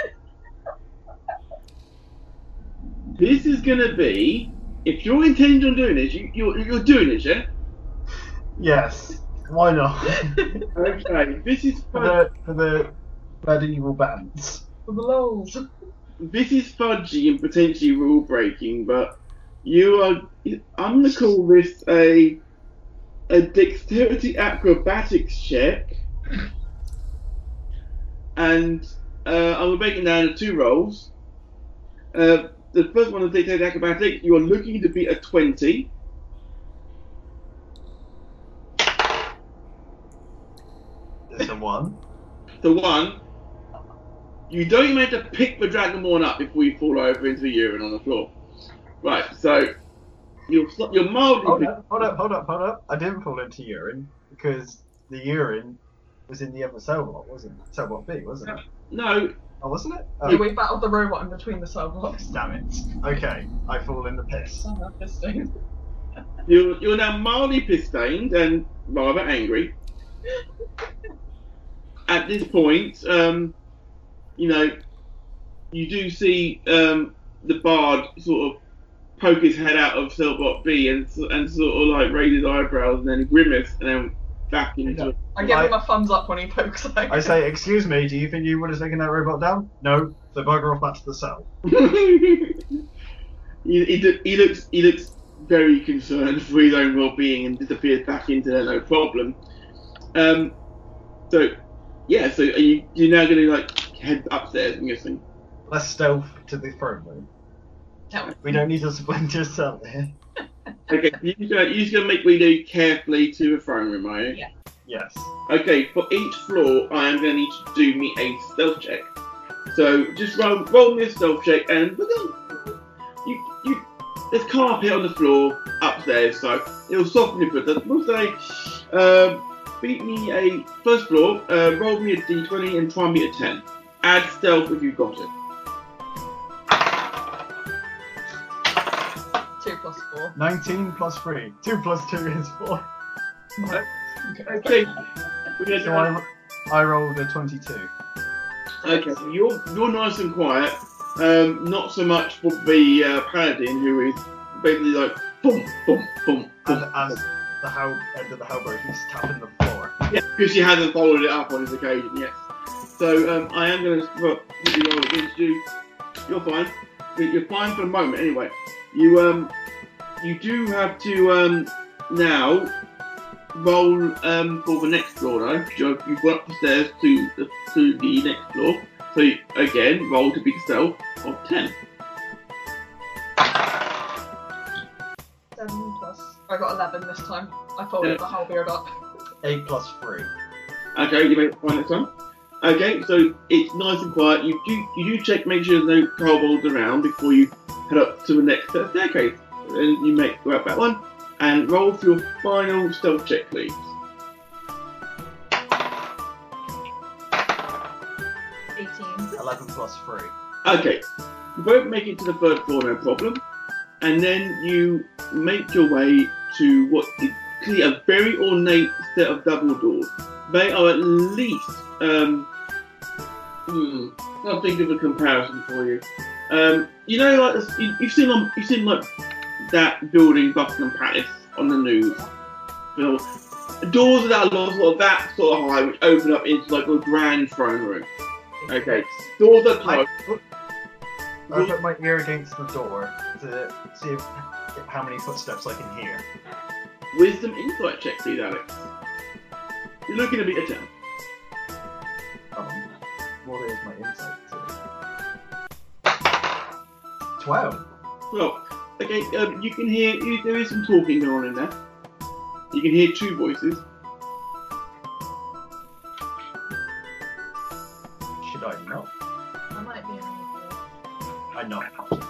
This is gonna be, if you're intending on doing this, you, you're, you're doing this, yeah? Yes. Why not? Okay, this is for fudge, the for the medieval bands. For the lols. this is fudgy and potentially rule breaking, but you are. I'm gonna call this a a dexterity acrobatics check, and uh, I'm breaking down into two rolls. Uh, the first one is dexterity acrobatics. You are looking to beat a twenty. It's a one. The one. You don't even have to pick the Dragonborn up before you fall over into the urine on the floor. Right, so you're you're mildly. Hold up, hold up, hold up, hold up. I didn't fall into urine because the urine was in the other cell block, wasn't it? Cell block B, wasn't it? No, Oh, wasn't it? Yeah, Oh, we battled the robot in between the cell blocks. damn it. Okay, I fall in the piss. Oh, that's interesting. you're, you're now mildly piss-stained and rather angry. At this point, um, you know, you do see um, the bard sort of poke his head out of cell block B and, and sort of like raise his eyebrows and then grimace and then back into I give I- him a thumbs up when he pokes out. I say, excuse me, do you think you would have taken that robot down? No, so bugger off back to the cell. he, he, he looks he looks very concerned for his own well-being and disappears back into there, no problem. Um, so yeah, so are you you're now going to like head upstairs? I'm guessing. Let's stealth to the throne room. No. We don't need to splinter cell here. Okay, you're just gonna, you're just gonna make me do carefully to the throne room, are you? Yeah. Yes. Okay, for each floor, I am going to need to do me a stealth check. So just roll, roll me a stealth check, and you, you, there's carpet on the floor upstairs, so it'll soften it. But we'll say, um, beat me a first floor, uh, roll me a d twenty, and try me a ten. Add stealth if you've got it. Two plus four. nineteen plus three. two plus two is four. Okay, we're going So I, I rolled a twenty-two. Okay, so you're you're nice and quiet. Um, not so much for the uh, paladin, who is basically like boom, boom, boom, And boom. as the how end of the hellboy, he's tapping the floor. Yeah, because she hasn't followed it up on his occasion, yes. So um, I am going to put you roll against you. You're fine. You're fine for the moment, anyway. You um, you do have to um now roll um for the next floor though. You've you've got upstairs to the to the next floor. So you, again, roll to beat stealth of ten. Seven plus. I got eleven this time. I folded the whole beard up. eight plus three. Okay, you make it fine next time. Okay, so it's nice and quiet. You do you do check, make sure there's no kobolds around before you head up to the next set of staircase. And you make go up that one and roll for your final stealth check, please. eighteen. eleven plus three. Okay, you both make it to the third floor, no problem. And then you make your way to what is clearly a very ornate set of double doors. They are at least, um, hmm, I'll think of a comparison for you. Um, you know, like this- you, you've seen on, you've seen like that building, Buckingham Palace, on the news. You know, doors that are sort of that sort of high, which open up into like a grand throne room. Okay, doors are I closed. put, I put my ear against the door to see if, how many footsteps I can hear. Wisdom insight check, please, Alex. You're looking to beat a ten. Um, what is my insight to? twelve. Well, okay, um, you can hear, you, there is some talking going on in there. You can hear two voices. Should I not? I might be in I not.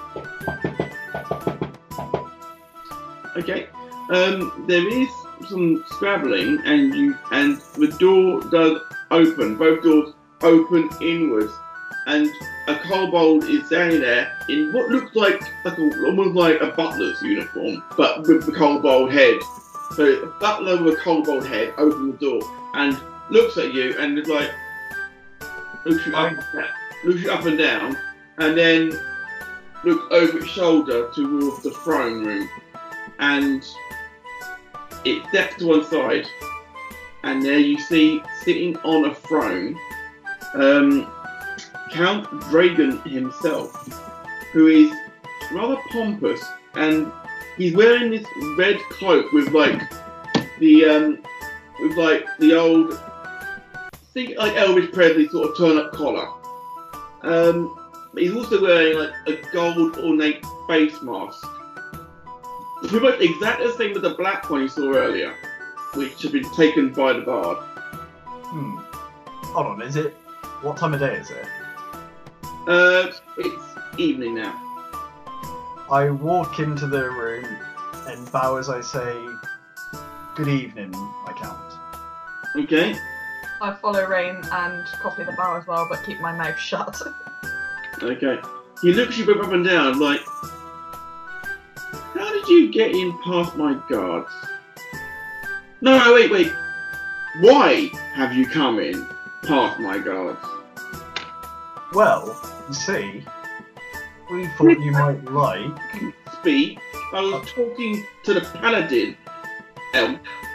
Okay, um, there is some scrabbling, and you and the door does open. Both doors open inwards, and a kobold is standing there in what looks like like a, almost like a butler's uniform, but with the kobold head. So a butler with a kobold head opens the door and looks at you and is like looks you up, looks you up and down, and then looks over its shoulder towards the throne room, and it steps to one side, and there you see sitting on a throne, um, Count Dragon himself, who is rather pompous, and he's wearing this red cloak with like the um, with like the old, think like Elvis Presley sort of turn-up collar. Um, but he's also wearing like a gold ornate face mask. Pretty much exactly the same as the black one you saw earlier, which had been taken by the bard. Hmm. Hold on, is it? What time of day is it? Uh, it's evening now. I walk into the room and bow as I say, "Good evening, my count." Okay. I follow Rain and copy the bow as well, but keep my mouth shut. Okay. He looks you both up and down like, how did you get in past my guards? No, no, wait, wait. Why have you come in past my guards? Well, you see, we thought you might like. Speak. I was talking to the paladin. Elf.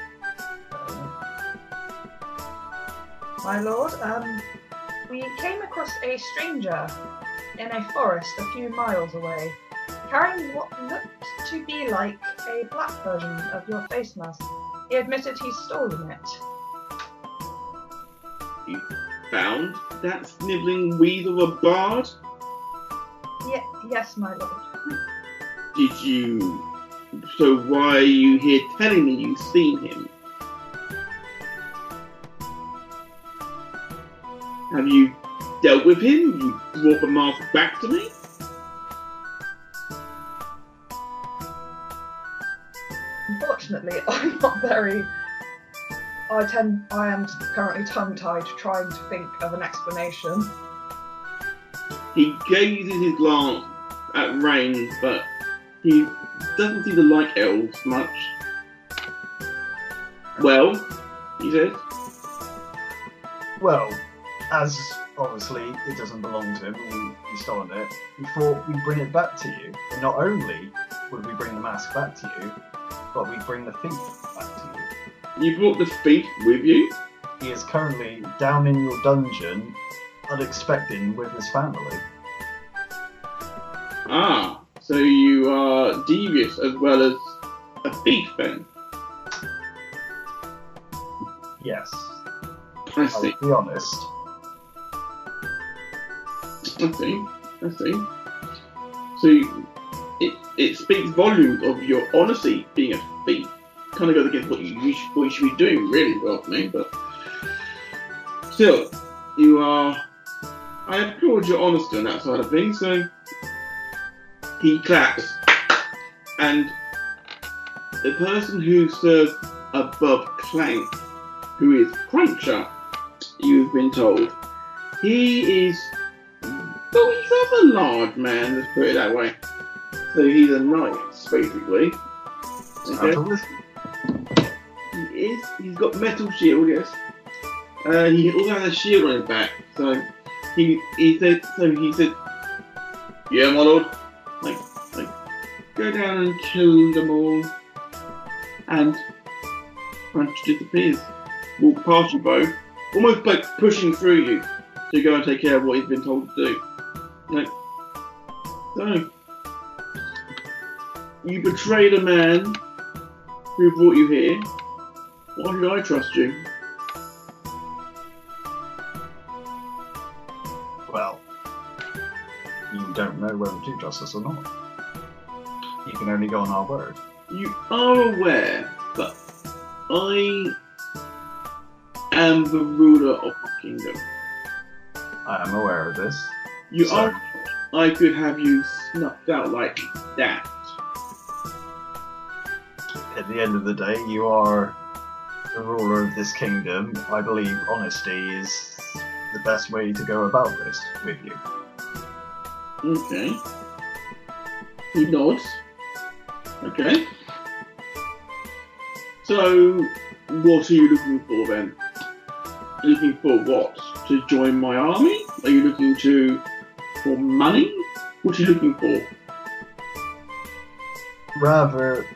My lord, um, we came across a stranger in a forest a few miles away, carrying what looked to be like a black version of your face mask. He admitted he's stolen it. You found that snivelling weasel a bard? Ye- yes, my lord. Did you... So why are you here telling me you've seen him? Have you dealt with him? You brought the mask back to me? Unfortunately, I'm not very... I tend... I am currently tongue-tied trying to think of an explanation. He gazes his glance at Rain, but he doesn't seem to like elves much. Well, he says. Well, as obviously it doesn't belong to him, and he's stolen it, we thought we'd bring it back to you. And not only would we bring the mask back to you, but we'd bring the thief back to you. You brought the thief with you? He is currently down in your dungeon, unexpected with his family. Ah, so you are devious as well as a thief then? Yes, I I see, will be honest. I see, I see. So you, it, it speaks volumes of your honesty being a thief. Kind of goes against what you, what you should be doing, really, well, for me, but still, you are. I applaud your honesty on that side of things. So he claps, and the person who serves above Clank, who is Cruncher, you've been told, he is. Well, he's not a large man, let's put it that way. So he's a knight, basically. Okay. He is. He's got metal shield, yes. Uh, he also has a shield on his back. So he he said. So he said, "Yeah, my lord. Like, like, go down and kill them all." And Crunch disappears. Walk past you both, almost like pushing through you to go and take care of what he's been told to do. Like, so you betrayed a man who brought you here. Why should I trust you? Well, you don't know whether to trust us or not. You can only go on our word. You are aware that I am the ruler of the kingdom. I am aware of this. You So- are. I could have you snuffed out like that. At the end of the day, you are the ruler of this kingdom. I believe honesty is the best way to go about this with you. Okay. He nods. Okay. So, what are you looking for then? Looking for what? To join my army? Are you looking to for money? What are you looking for? Rather,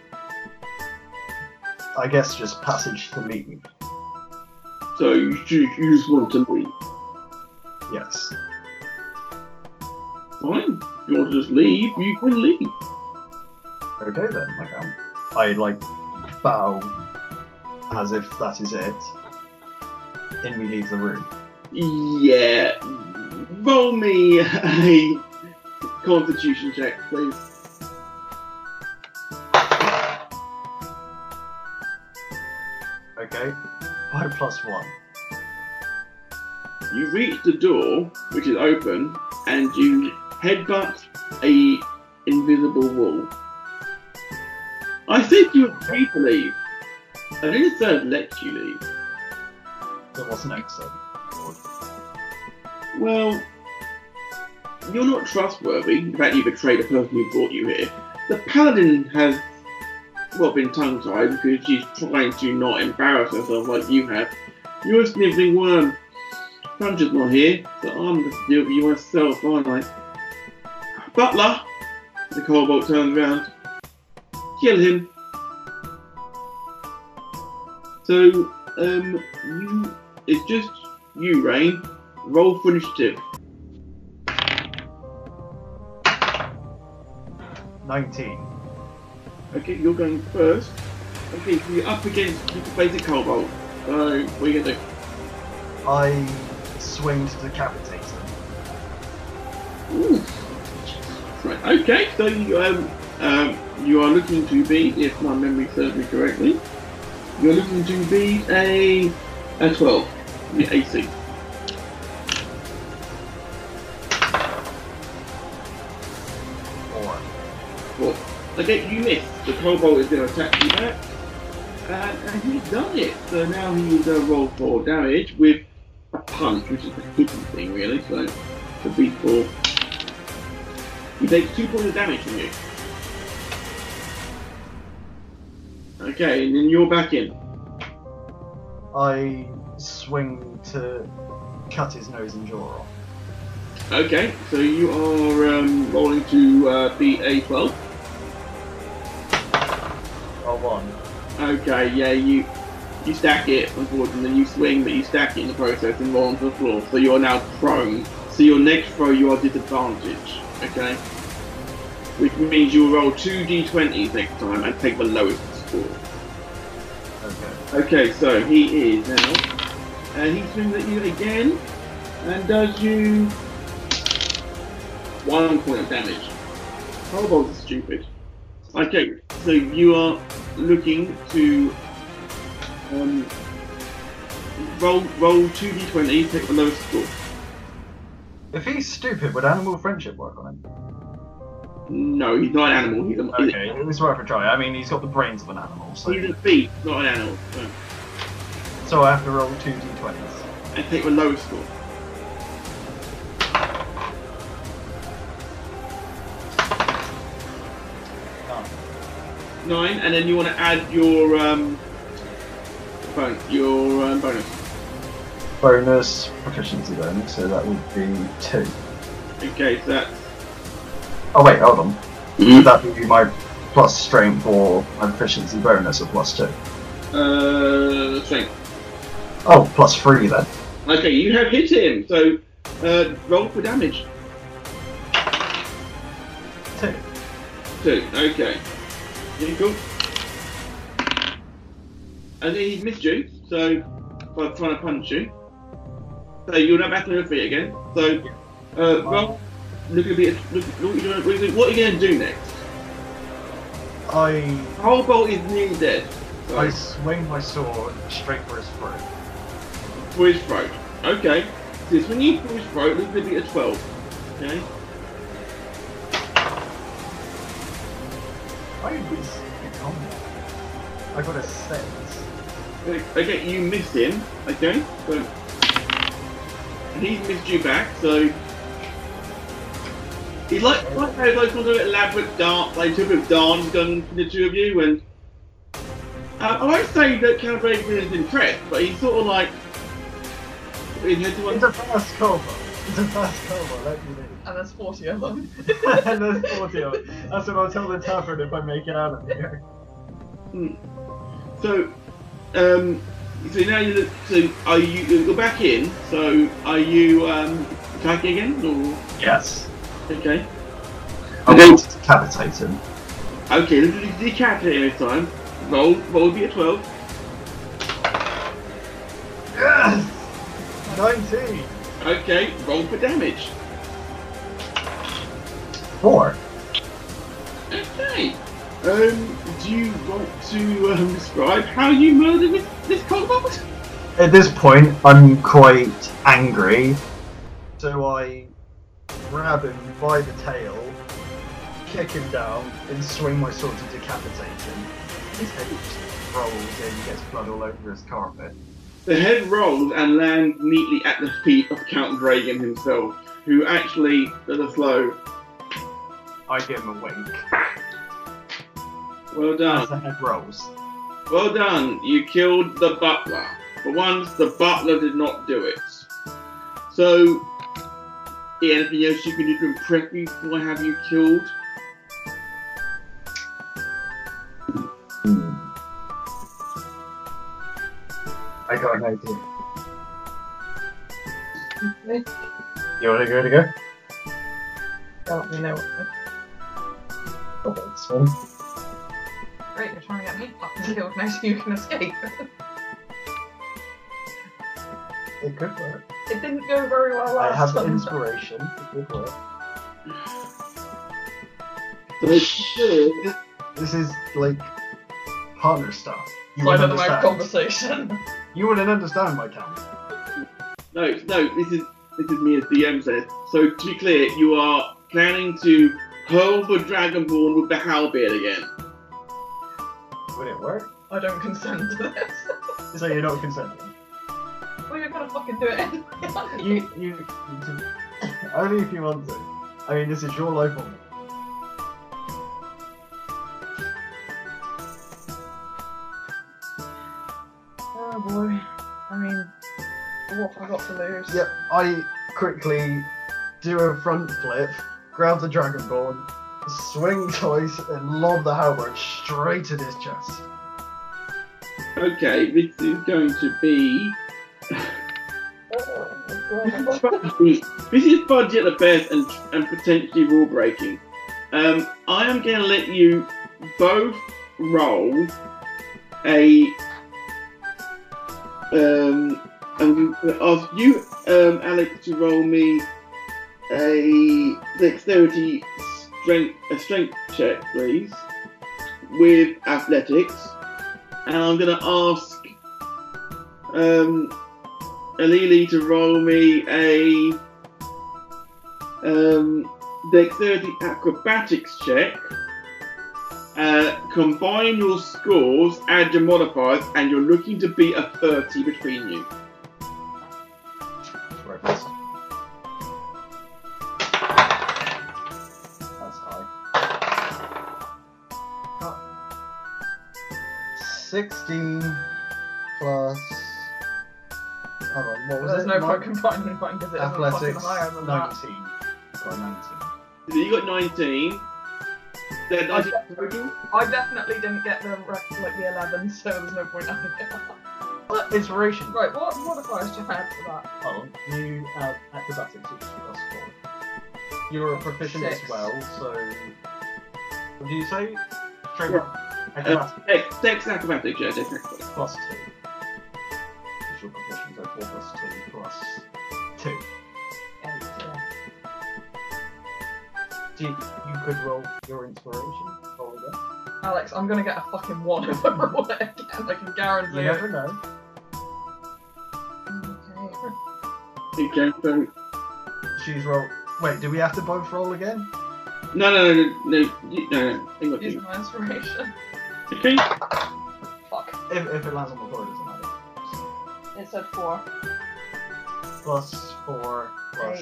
I guess just passage to leave. So you, you, you just want to leave? Yes. Fine. If you want to just leave, you can leave. Okay then, like um, I like bow as if that is it. Then we leave the room. Yeah. Roll me a constitution check, please. Okay. Five plus one. You reach the door, which is open, and you headbutt a invisible wall. I said you were free to leave. I didn't say I'd let you leave. So what's next then? Well, you're not trustworthy. In fact, you betrayed the person who brought you here. The paladin has, well, been tongue-tied because she's trying to not embarrass herself like you have. You're a snivelling worm. Puncher's not here, so I'm going to deal with you myself, aren't I? Butler! The kobold turns around. Kill him. So, um, you, it's just you, Rain. Roll for initiative. nineteen. Okay, you're going first. Okay, so you're up against the basic kobold. So, what are you going to do? I swing to decapitate him. Ooh. Right, okay, so you, um, um, you are looking to be, if my memory serves me correctly, you're looking to be a, a twelve, the A C. Four. Four. Okay, you missed. The kobold is going to attack you back. And, and he's done it. So now he will go roll for damage with a punch, which is the hitting thing, really. So, the beat four. He takes two points of damage from you. Okay, and then you're back in. I swing to cut his nose and jaw off. Okay, so you are um, rolling to uh, be a twelve. Oh, one. Okay, yeah, you you stack it, unfortunately. You swing, but you stack it in the process and roll onto the floor. So you are now prone. So your next throw, you are disadvantaged. Okay? Which means you'll roll two d twenties next time and take the lowest score. Okay. Okay, so he is now. And he swings at you again and does you one point of damage. Kobolds are stupid. Okay, so you are looking to um, roll roll two d twenty, take the lowest score. If he's stupid, would animal friendship work on him? No, he's not an animal. He's a, Okay, it was worth a try. I mean, he's got the brains of an animal, so... he's a beast, not an animal. So. So I have to roll two d twenties. And take the lowest score. Nine. Nine, and then you want to add your um, bon- your um, bonus. Bonus proficiency then, so that would be two. Okay, so that's Oh wait, hold on. Mhm. Would that be my plus strength or my proficiency bonus or plus two? uh, strength. Oh, plus three then. Okay, you have hit him. So uh, roll for damage. Two. Two. Okay. Yeah, cool. And then he's missed you, so by trying to punch you. So you're now back on your feet again. So, uh, roll. Look at the look, look what you're doing. What are you going to do next? I Kobold is nearly dead. So, I swing my sword straight for his throat. for his throat. Okay. So it's when you pull his throat, look at the twelve. Okay. I was on I got a six. Okay, you missed him. Okay. So and he's missed you back. So he's like like how like sort of elaborate dance, like sort of dance going for the two of you, and uh, I won't say that Count Raven is impressed, but he's sort of like his head to one. It's a fast combo. It's a fast combo, let me know. And there's forty of them. And there's forty of them. That's what I'll tell the tavern if I make it out of here. Hmm. So, um, so now you look. So are you? You're back in. So are you um, attacking again, or Yes. okay? I want to decapitate him. Okay, let's do decapitate him this time. Roll, roll would be a twelve. Yes! nineteen! Okay, roll for damage. Four. Okay. Um, do you want to um, describe how you murdered this, this kobold? At this point, I'm quite angry, so I grab him by the tail, kick him down, and swing my sword to decapitate him. His head just rolls in, gets blood all over his carpet. The head rolls and lands neatly at the feet of Count Dragon himself, who actually does a slow. I give him a wink. Well As done. the head rolls. Well done. You killed the butler. For once, the butler did not do it. So, anything else you can do to impress me before I have you killed? I got an idea. You want to go to go? Don't you know? Oh, this one. Great, you're trying to get me fucking killed now so you can escape. It could work. It didn't go very well I last have time. inspiration. It could work. So, This is like partner stuff. You Side wouldn't of the mouth understand. conversation. You wouldn't understand my camera. no, no, this is this is me as D M says. So, to be clear, you are planning to hurl the Dragonborn with the halberd again. Would it work? I don't consent to this. So you're not consenting. Well, you're gonna fucking do it anyway. You, you, you can- only if you want to. I mean, this is your life on it. Oh boy. I mean, what have I got to lose? Yep, I quickly do a front flip, grab the Dragonborn, swing twice, and lob the halberd straight at his chest. Okay, this is going to be. This is budget at best and, and potentially rule breaking. Um, I am going to let you both roll a. Um, I'm going to ask you, um, Alex, to roll me a dexterity strength a strength check, please, with athletics, and I'm going to ask um. Alili to roll me a um, dexterity acrobatics check. Uh, combine your scores, add your modifiers, and you're looking to beat a thirty between you. That's where it is. That's high. sixteen plus. Hold on, what was There's it? no Nine- point combining mine because it isn't fucking Athletics, higher than that. nineteen. Got nineteen. So you got nineteen. Then I nineteen total. I definitely didn't get the re- like the eleven, so there's no point having it. Inspiration. Right, what modifiers do I add to that? Hold on. You have acrobatics, which is plus four. You're a proficient Six. as well, so. What do you say? Straight Yeah. up. Uh, Acrobatics dex, dex acrobatics, yeah, dex acrobatics. plus two. Because you're proficient, so four plus two plus two. Eight, yeah. Do you, you could roll your inspiration. Roll again. Alex, I'm gonna get a fucking one if I roll it again. I can guarantee You it. never know. Okay. Okay, so She's roll. Wait, do we have to both roll again? no, no, no, no, no, you- no, no. Hang on, Using my inspiration. okay. Fuck. If, if it lands on the floor, it doesn't matter. It said four. Plus four, plus Eight.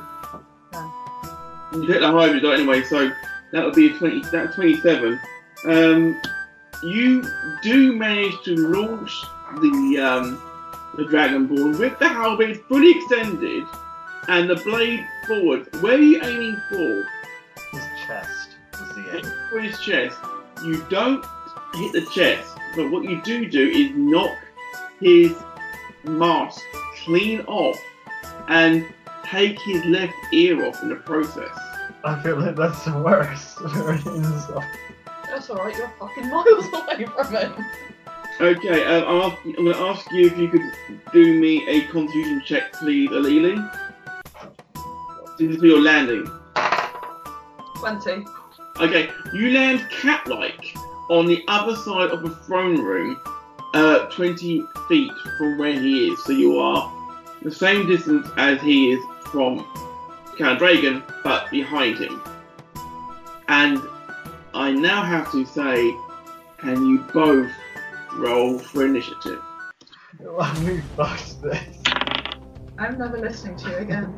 two. You hit the high result anyway, so that would be a twenty. That's twenty-seven. Um, you do manage to launch the um, the Dragonborn with the halberd fully extended and the blade forward. Where are you aiming for? His chest was the aim. For his chest. You don't hit the chest, but what you do do is knock his mask clean off and take his left ear off in the process. I feel like that's the worst. Insult. That's alright, you're fucking miles away from it. Okay, uh, I'm, ask, I'm going to ask you if you could do me a constitution check, please, Alili. This is for your landing. twenty. Okay, you land cat-like on the other side of the throne room, uh, twenty feet from where he is. So you are the same distance as he is from Count Dragon, but behind him. And I now have to say, can you both roll for initiative? Well, move past this. I'm never listening to you again.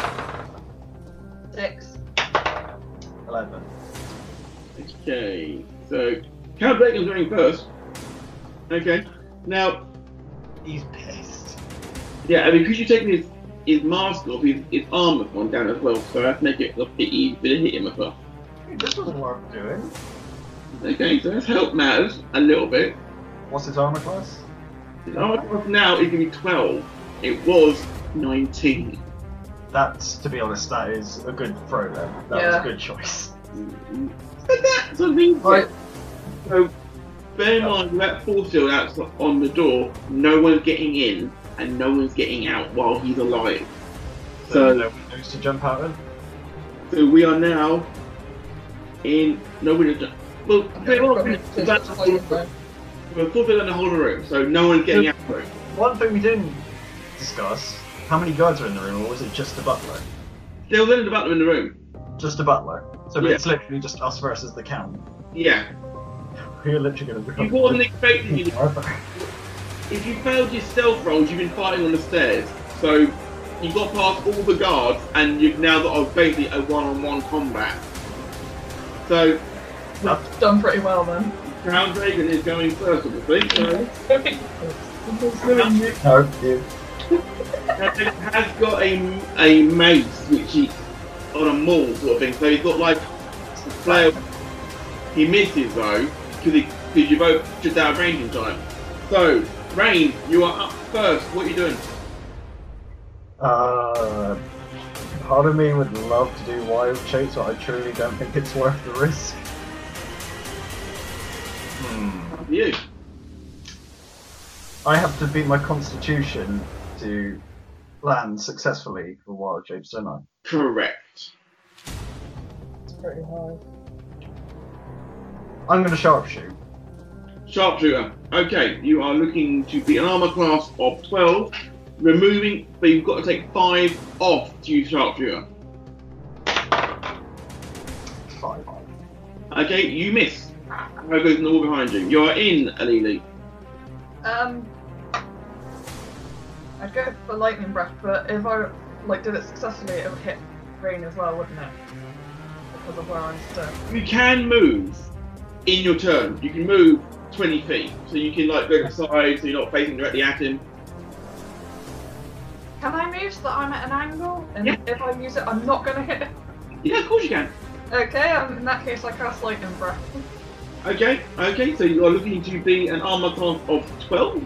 Six. Eleven. Okay, so Count Bacon's going first. Okay, now, He's pissed. yeah, I mean, because you've taken his, his mask off, his, his armor's gone down as well, so I have to make it a bit easy to hit him as well. Hey, this wasn't what I'm doing. Okay, so that's help matters a little bit. What's his armor class? His armor class now is going to be twelve. It was nineteen. That's, to be honest, that is a good throw then. That was Yeah. a good choice. But that's something. Right. So, bear in mind, with that force field out on the door, no one's getting in and no one's getting out while he's alive. So, So- no windows to jump out of. So we are now in no window. Well, bear in mind, Just that's hiding there. we're full in the whole room, so no one's getting out of the room. One thing we didn't discuss, how many guards are in the room, or was it just a butler? There was only the butler in the room. Just a butler. So Yeah. it's literally just us versus the count. Yeah. We're literally going to You wasn't expecting you. If you failed your stealth rolls, you've been fighting on the stairs. So you got past all the guards, and you've now got a, basically a one-on-one combat. So We've done pretty well then. Crown Dragon is going first, obviously. So No, you. Crown Dragon has got a, a mace, which he on a maul sort of thing. So he's got like a flail. He misses though, because because you both just out of range in time. So Rain, you are up first. What are you doing? Uh, part of me would love to do wild chase, but I truly don't think it's worth the risk. Hmm. Up to you. I have to beat my constitution to land successfully for wild shapes, don't I? Correct. It's pretty hard. I'm going to sharpshoot. Sharpshooter. Okay, you are looking to be an armor class of twelve, removing, but you've got to take five off to use sharpshooter. Five. Okay, you miss. How goes in the wall behind you? You are in, Alili. Um, I'd go for lightning breath, but if I like did it successfully, it would hit Rain as well, wouldn't it? Because of where I'm stood. You can move in your turn. You can move twenty feet, so you can like go to the side, so you're not facing directly at him. Can I move so that I'm at an angle? And Yeah. if I use it, I'm not gonna hit it. Yeah, of course you can. Okay, um, in that case, I cast lightning breath. Okay, okay, so you are looking to be an armor class of twelve.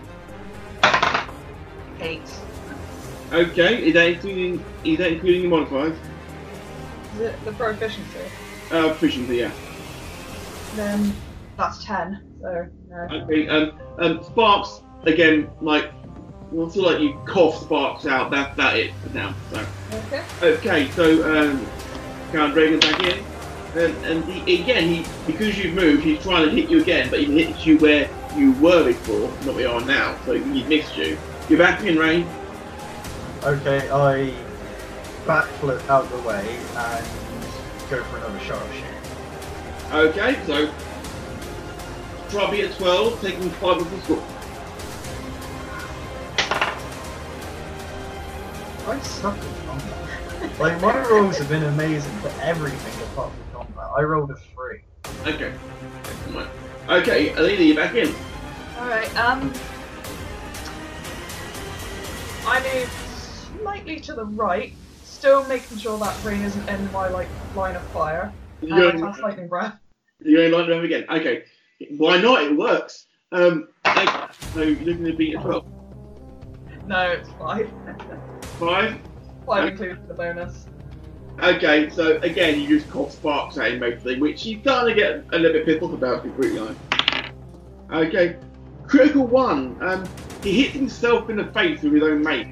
Eight. Okay, is that including is that including your modifiers? Is it the proficiency? Uh, proficiency, yeah. Then that's ten. So no. Okay, um, um, sparks again, like, well, feel like you cough sparks out. That's that it for now. So, Okay. okay, so um, Count Dragon back in, and, and he, again, he because you've moved, he's trying to hit you again, but he hits you where you were before, not where you are now. So he missed you. You're back in, Rain. Okay, I backflip out the way and go for another sharpshoot. Okay, so try to be at twelve, taking five of the score. I suck at combat. Like, my rolls have been amazing for everything apart from combat. I rolled a three. Okay. Okay, Alina, you're back in. Alright, um. I move slightly to the right, still making sure that Rain isn't in my like line of fire. And I You're, cast lightning breath. you're going to line them again. Okay. Why not? It works. Um, okay, so you're looking to beat at twelve. No, it's five. Five. Five including the bonus. Okay, so again, you just cough sparks at him basically, which he's starting to get a little bit pissed off about, to be brutally honest. Okay. Critical one. Um, he hits himself in the face with his own mate.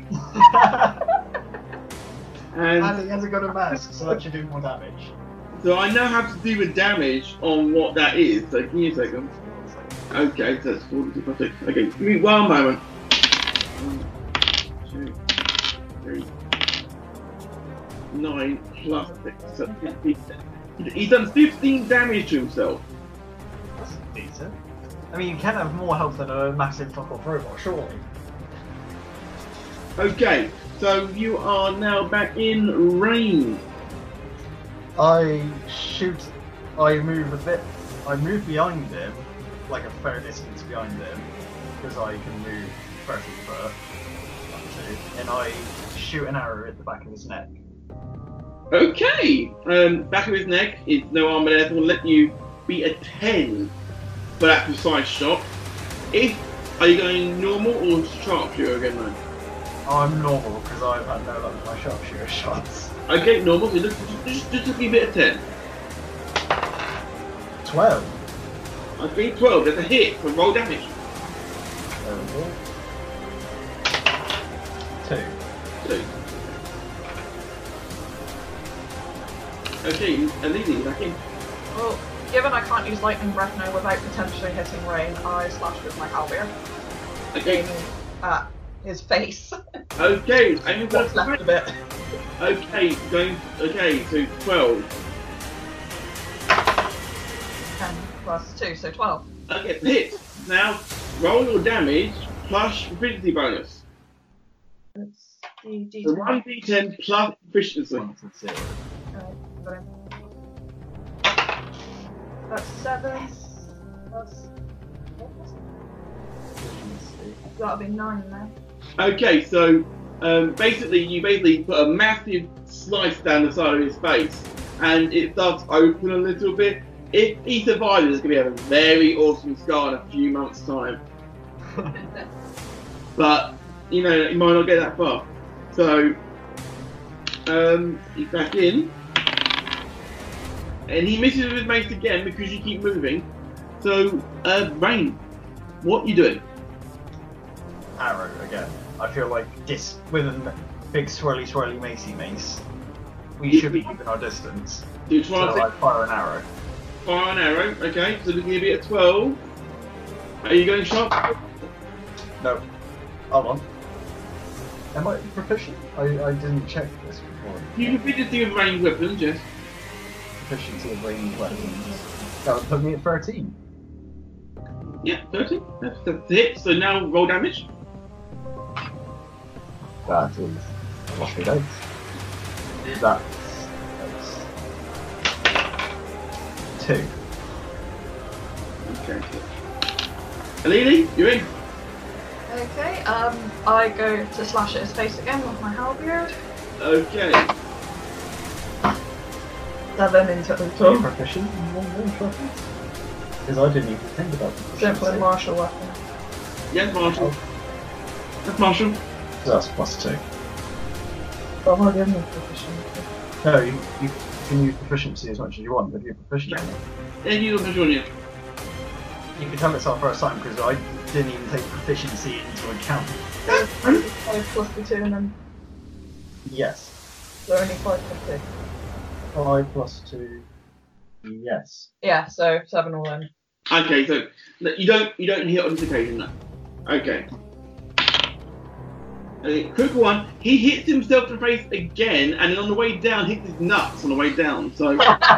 And And he hasn't got a mask, so that should do more damage. so I now have to do the damage on what that is. So give me a second. Okay, so that's forty-two plus six. Okay, give me one moment. One, two, three, nine plus six. So fifteen. He's done fifteen damage to himself. That's decent. I mean, you can have more health than a massive fuck-off robot, surely. Okay, so you are now back in range. I shoot. I move a bit. I move behind him, like a fair distance behind him, because I can move thirty foot. And I shoot an arrow at the back of his neck. Okay, um, back of his neck is no armor there, so we'll let you be a ten for that precise shot. If are you going normal or sharpshooter again, man? I'm normal because I've had no luck with my sharpshooter shots. Okay, normal. So just just just a bit of ten. Twelve. I think twelve. That's a hit for roll damage. There we go. Two. Two. Okay, Alini, back in. Well, given I can't use lightning breath now without potentially hitting Rain, I slash with my halberd, Okay. aiming at his face. Okay, and you've got What's left of it? Okay, going. Okay, so twelve. ten plus two, so twelve. Okay, hit. Now roll your damage plus proficiency bonus. It's the D So ten. one d ten plus proficiency. One to zero. Alright, got him. That's seven. Plus. That'll be nine now. Okay, so um, basically you basically put a massive slice down the side of his face, and it starts to open a little bit. If he survives, it's going to be a very awesome scar in a few months' time. But you know, he might not get that far. So um, he's back in, and he misses with his mace again because you keep moving. So uh, Rain, what are you doing? Arrow again. I feel like this with a big swirly swirly macy mace. We should be keeping our distance. Do you So try to I fire an arrow. fire an arrow? Okay, so we're going to be at twelve. Are you going sharp? No. Hold on. Am I proficient? I, I didn't check this before. You can proficiency with ranged weapons, yes. Proficiency of ranged weapons. That would put me at thirteen. Yeah, thirty. That's, that's it. So now roll damage. That is a lucky dice. That's, that's two. Okay. Alini, you're in. Okay, um, I go to slash at his face again with my halberd. Okay. Seven into Are you total. proficient in long range weapons? Because I didn't even think about Don't play proficiency. martial weapon. Yes, Marshall. That's Marshall. So that's plus two. But I'm already in proficiency. No, you, you can use proficiency as much as you want, but you're proficient in it. And you don't join you. You can tell it's our first time because I didn't even take proficiency into account. Five plus the two, and then Yes. so only five plus two. Five plus two. Yes. Yeah, so seven all in. Okay, so no, you don't you don't hit on this occasion, no. Okay. Okay, quick one. He hits himself in the face again, and then on the way down, hits his nuts on the way down. So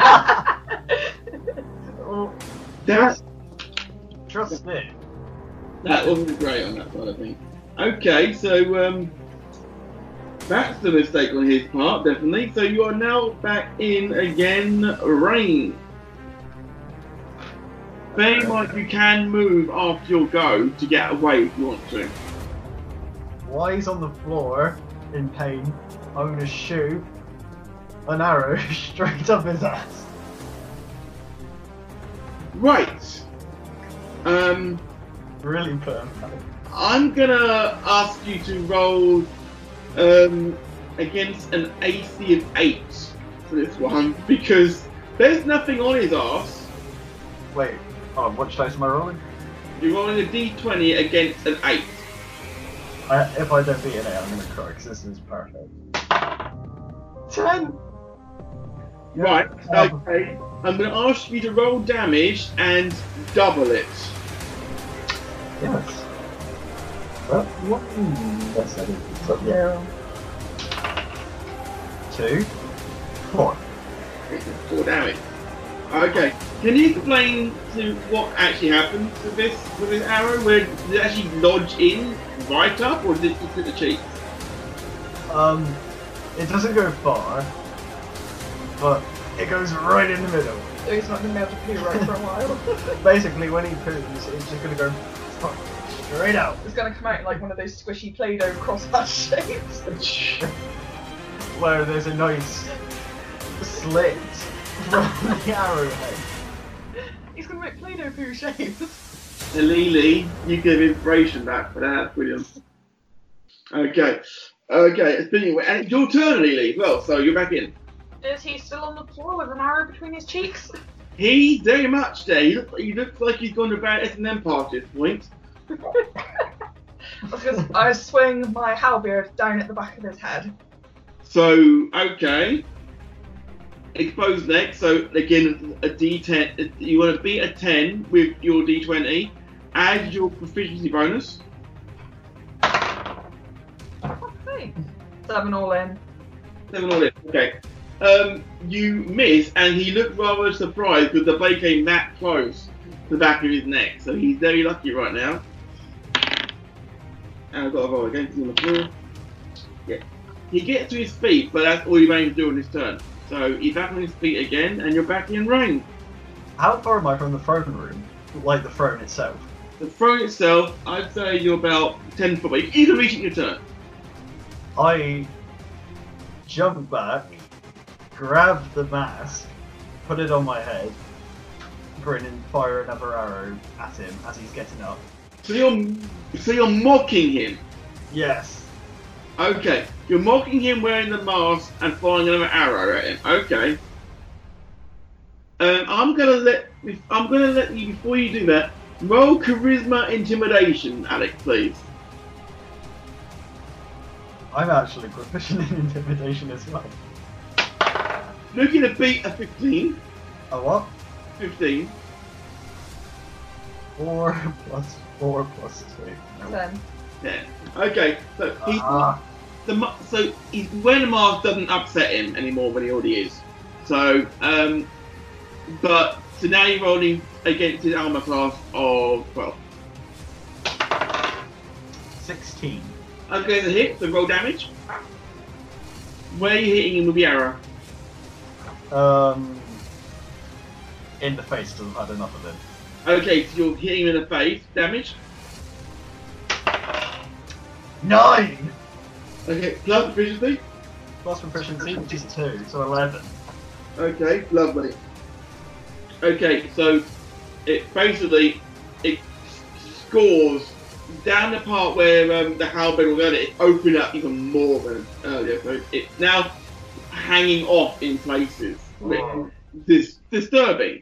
Oh, that's trust me. that wasn't great on that side of things. Okay, so um, that's the mistake on his part, definitely. So you are now back in again, Rain. Bear in mind you can move after your go to get away if you want to. While he's on the floor in pain, I'm gonna shoot an arrow straight up his ass. Right. Um, Really put him out. I'm gonna ask you to roll um, against an A C of eight for this one because there's nothing on his arse. Wait, oh, which dice am I rolling? You're rolling a d twenty against an eight. I, if I don't beat an eight, I'm gonna cry because this is perfect. Ten! Right, Yeah. okay. I'm going to ask you to roll damage and double it. Yes. Well, what? Mm, yes, I did. So, yeah. Two. Four. Four damage. Okay. Can you explain to what actually happened with this with this arrow? Where did it actually lodge in right up, or did it just hit the cheek? Um, it doesn't go far, but it goes right in the middle. So he's not going to be able to poo right for a while. Basically, when he poos, it's just gonna go straight out. It's going to come out like one of those squishy Play-Doh crosshatch shapes. Where there's a nice slit from the arrowhead. He's going to make Play-Doh poo shapes. Lily, you give inspiration back for that, brilliant. Okay, okay. Speaking of, and it's your turn, Lily, as well. So you're back in. Is he still on the floor with an arrow between his cheeks? He very much there. He looks, he looks like he's gone to about S and M party at this point. I was gonna, I swing my halberd down at the back of his head. So okay. Exposed next. So again, a D ten. You want to beat a ten with your D twenty. Add your proficiency bonus. Okay. Seven all in. Seven all in. Okay. Um, you miss, and he looked rather surprised because the blade came that close to the back of his neck. So he's very lucky right now. And I've got to roll again. He's on the floor. Yeah. He gets to his feet, but that's all he managed to do on his turn. So he's back on his feet again, and you're back in range. How far am I from the throne room? Like the throne itself? The throne itself, I'd say you're about ten foot away. You can reach it in your turn. I jump back, grab the mask, put it on my head, grin and fire another arrow at him as he's getting up. So you're, so you're mocking him. Yes. Okay, you're mocking him wearing the mask and firing another arrow at him. Okay. Um, I'm gonna let I'm gonna let you before you do that. Roll charisma intimidation, Alex, please. I'm actually proficient in intimidation as well. Looking to beat a fifteen. A what? fifteen. Four plus four plus two. Nope. Ten. ten. Okay, so he's Ah. the ma- so he's wearing the mask doesn't upset him anymore than he already is. So um, but so now you're rolling against his armor class of twelve. Sixteen. Okay, the hit, so roll damage. Where are you hitting him with the arrow? Um. In the face, because I've had enough of it. Okay, so you're hitting him in the face. Damage. Nine. Okay, plus proficiency. Plus proficiency, which is two, so eleven. Okay, lovely. Okay, so it basically it scores down the part where um, the halberd was earlier. It opened up even more than earlier, so it's now hanging off in places, which Oh. is disturbing.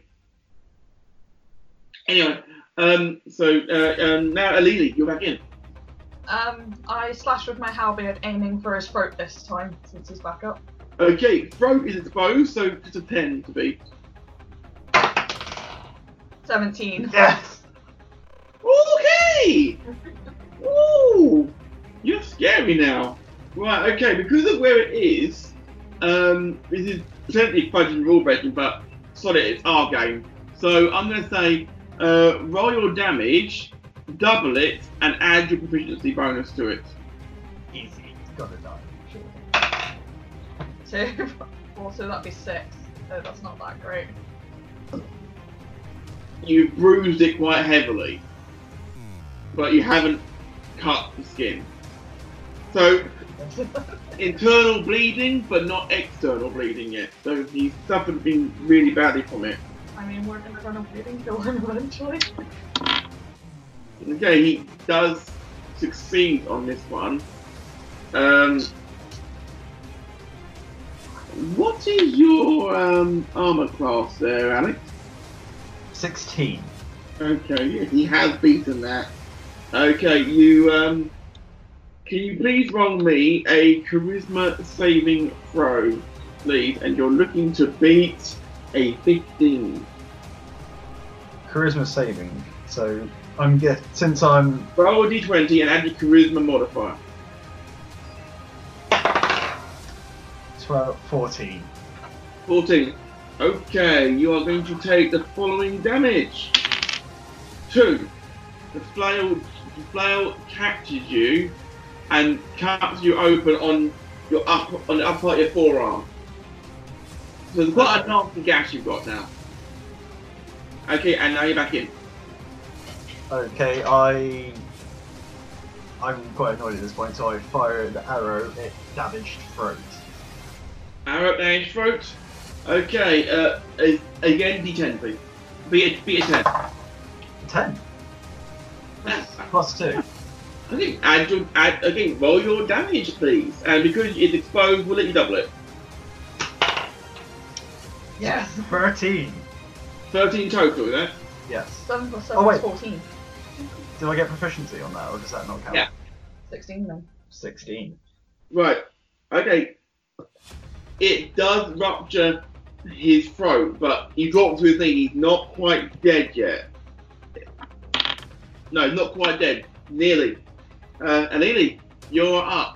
Anyway, um, so uh, um, now Alili, you're back in. Um, I slash with my halberd, aiming for his throat this time, since he's back up. Okay, throat is exposed, so it's a ten to beat. Seventeen. Yes. Okay! Ooh! You're scary now. Right, okay, because of where it is, um, this is potentially fudging rule breaking, but sorry, it's our game. So I'm going to say, uh, roll your damage, double it, and add your proficiency bonus to it. Easy. Gotta die. Sure. Two. Also, that'd be six. So that's not that great. You bruised it quite heavily, but you haven't cut the skin. So, internal bleeding, but not external bleeding yet. So he's suffered been really badly from it. I mean, we're gonna run a bleeding kill him eventually. Okay, he does succeed on this one. Um, what is your um, armor class there, Alex? Sixteen. Okay, yeah, he has beaten that. Okay, you um, can you please roll me a charisma saving throw, please? And you're looking to beat a fifteen. Charisma saving. So I'm get since I'm Roll a d twenty and add your charisma modifier. twelve, fourteen. fourteen. Okay, you are going to take the following damage. Two. The flail, the flail catches you and cuts you open on your upper, on the upper part of your forearm. So there's quite a nasty gash you've got now. Okay, and now you're back in. Okay, I. I'm quite annoyed at this point, so I fire the arrow. It damaged throat. Arrow damage throat. Okay, uh, again D ten, please. Be a, be a ten. Ten. Plus two. Okay, add your, add, again, roll your damage, please. And because it's exposed, we'll let you double it. Yes. Thirteen. thirteen total, is that? Yes. seven plus seven Oh, is wait. fourteen. Do I get proficiency on that, or does that not count? Yeah. sixteen then. Sixteen. Right. Okay. It does rupture his throat, but he drops to his knee. He's not quite dead yet. No, not quite dead. Nearly. Uh, Alili, you're up.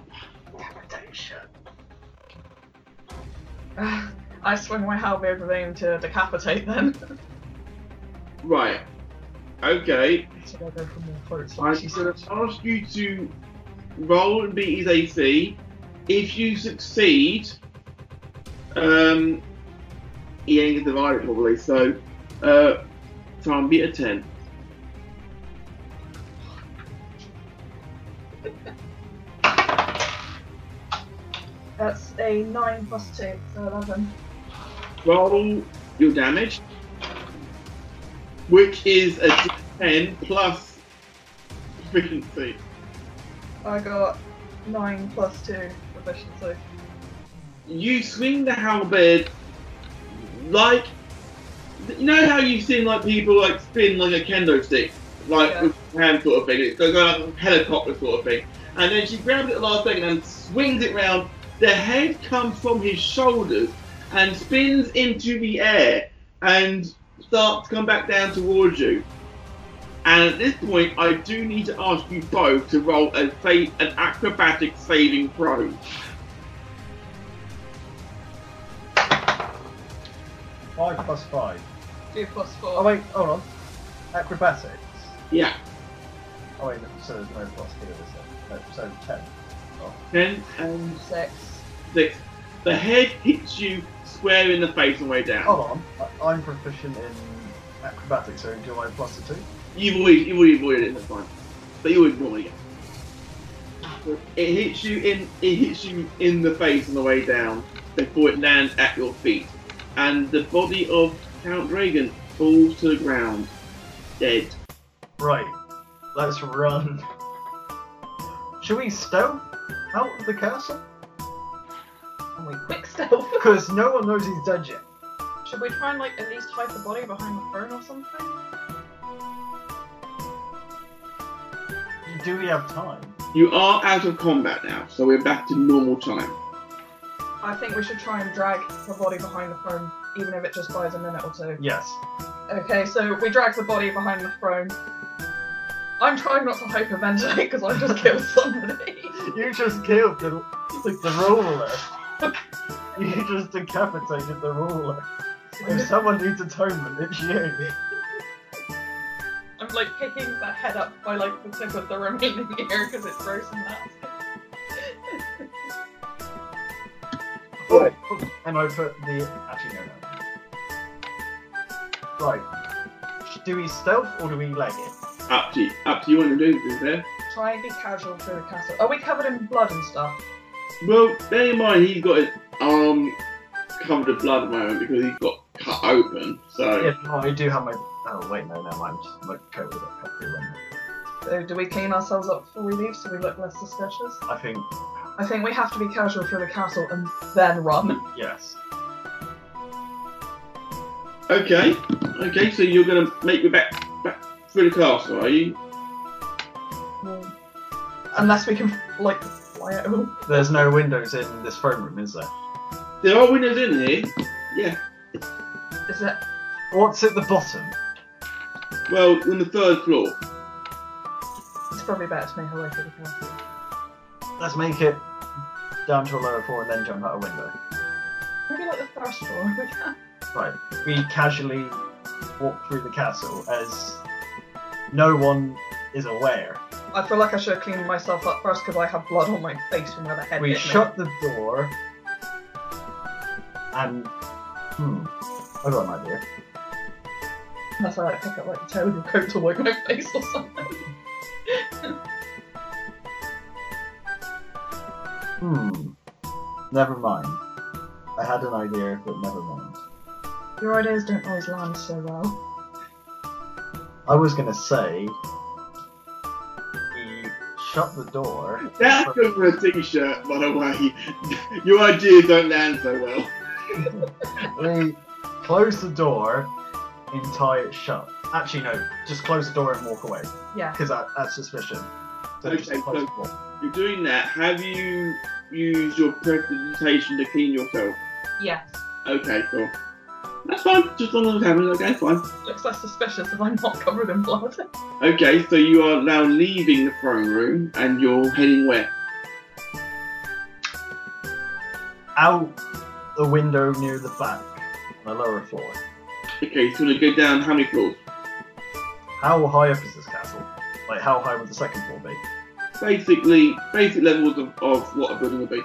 Uh, I swing my halberd with aim to decapitate them. Right. Okay. So I'll go for more throats. I'm going to ask you to roll and beat his A C. If you succeed, um, he ain't gonna divide it probably. So, uh, try and beat a ten. That's a nine plus two, so eleven. Roll your damage, which is a D ten plus proficiency. I got nine plus two proficiency. You swing the halberd like, you know how you've seen like people like spin like a kendo stick, like Yeah. with your hand sort of thing. It goes like a helicopter sort of thing. And then she grabs it at the last second and swings it round. The head comes from his shoulders and spins into the air and starts to come back down towards you. And at this point, I do need to ask you both to roll a sa- an acrobatic saving throw. Five plus five. Two plus four. Oh wait, hold on. Acrobatics. Yeah, Oh wait, so there's no plus two, is there? No, so ten. Oh. ten and Six. six. The head hits you square in the face on the way down. Hold on. I- I'm proficient in acrobatics, so do I plus a two? You've already, you've already avoided it, that's fine. But you would normally get. It hits you in it hits you in the face on the way down before it lands at your feet. And the body of Count Dragon falls to the ground, dead. Right. Let's run. Should we stealth out of the castle? And we quick stealth. Because no one knows he's dead yet. Should we try and like at least hide the body behind the throne or something? Do we have time? You are out of combat now, so we're back to normal time. I think we should try and drag the body behind the throne, even if it just buys a minute or two. Yes. Okay, so we drag the body behind the throne. I'm trying not to hyperventilate because I just killed somebody. You just killed the, the, the ruler. You just decapitated the ruler. If someone needs atonement, it's you. I'm like picking the head up by like the tip of the remaining ear because it's gross and nasty. Oh, oh, and I put the... Actually, no, no. Right. Do we stealth or do we leg it? Up to you. Up to you what to do, is there? Try and be casual through the castle. Are we covered in blood and stuff? Well, bear in mind he's got his arm covered in blood at the moment because he's got cut open, so... Yeah, no, I do have my... Oh, wait, no, no, I'm just... My coat with a cut through one. So do we clean ourselves up before we leave so we look less suspicious? I think... I think we have to be casual through the castle and then run. Yes. Okay, okay, so you're gonna make your back, back through the castle, are you? Hmm. Unless we can, like, fly at all. There's no windows in this throne room, is there? There are windows in here. Yeah. Is it? What's at the bottom? Well, on the third floor. It's probably better to make our way through the castle. Let's make it down to a lower floor and then jump out a window. Maybe like the first floor. We can. Right. We casually walk through the castle as no one is aware. I feel like I should have cleaned myself up first because I have blood on my face from where the head We hit shut the door and hmm, I got an idea. me. That's why I pick up like a terrible coat to wipe my face or something. Hmm. Never mind. I had an idea, but never mind. Your ideas don't always land so well. I was gonna say we shut the door. That's good for a t-shirt, by the way. Your ideas don't land so well. We close the door and tie it shut. Actually, no, just close the door and walk away, Yeah. because that, that's suspicion. So Okay, just close so- the door. You're doing that. Have you used your prestidigitation to clean yourself? Yes. Okay, cool. That's fine. Just as long as it happens. Okay, fine. Looks less suspicious if I'm not covered in blood. Okay, so you are now leaving the throne room and you're heading where? Out the window near the back, on the lower floor. Okay, so you go down how many floors? How high up is this castle? Like, how high would the second floor be? Basically, basic levels of, of what a building would be.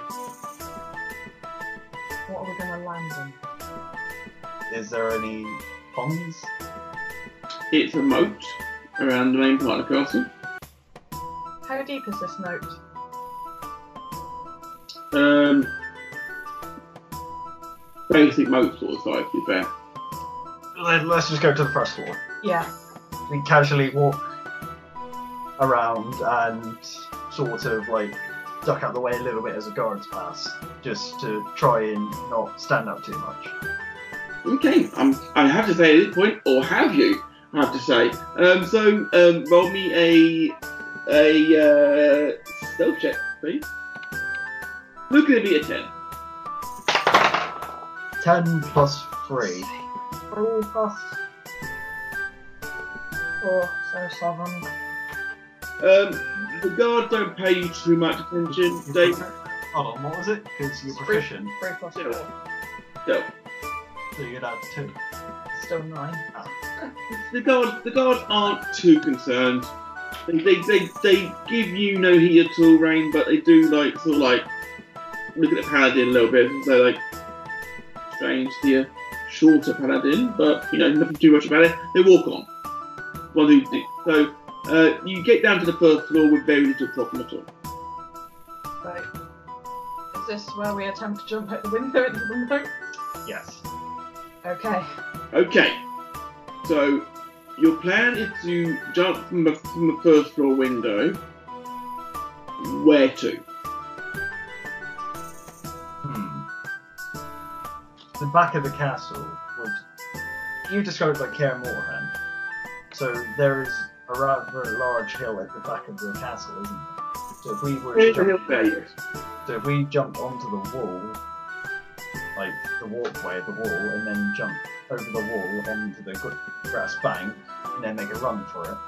What are we going to land in? Is there any ponds? It's a moat around the main part of the castle. How deep is this note? Um, basic moat sort of size, to be fair. Let- Let's just go to the first floor. Yeah. We casually walk around and sort of like duck out the way a little bit as the guards pass, just to try and not stand up too much. Okay, um, I have to say at this point, or have you? I have to say. Um, so um, roll me a a uh, stealth check, please. Look at be a ten. Ten plus three. Three plus four, so seven. Um, the guards don't pay you too much attention. They Hold on, what was it? Because you're proficient, Three plus Yeah. four. no. so you'd add two. Still nine. The guards the guards aren't too concerned. They they, they they give you no heat at all, Rain, but they do like sort of like look at the paladin a little bit. They're like strange, the shorter paladin, but you know nothing too much about it. They walk on. Well, they do. So uh, you get down to the first floor with very little problem at all. Right. Is this where we attempt to jump out the window into the moat? Yes. Okay. Okay, so your plan is to jump from the, from the first floor window. Where to? Hmm. The back of the castle would. You described it like Kaer Morhen. So there is a rather large hill at the back of the castle, isn't there? So if we were to jump, There, yes. so if we jump onto the wall, like the walkway of the wall, and then jump over the wall onto the gr- grass bank, and then make a run for it.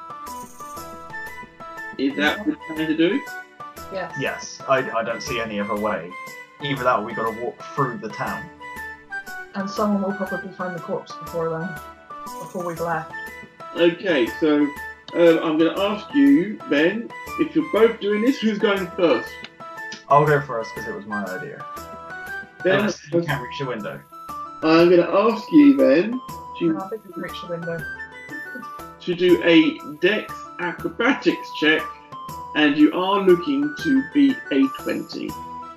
Is that what you're trying to do? Yes. Yes, I, I don't see any other way. Either that, or we got to walk through the town. And someone will probably find the corpse before then. Before we've left. Okay, so um, I'm going to ask you, Ben, if you're both doing this, who's going first? I'll go first because it was my idea. Ben, Unless you can't reach the window. I'm going to ask you then And to, I think we've reached the window. to do a Dex acrobatics check, and you are looking to beat a twenty.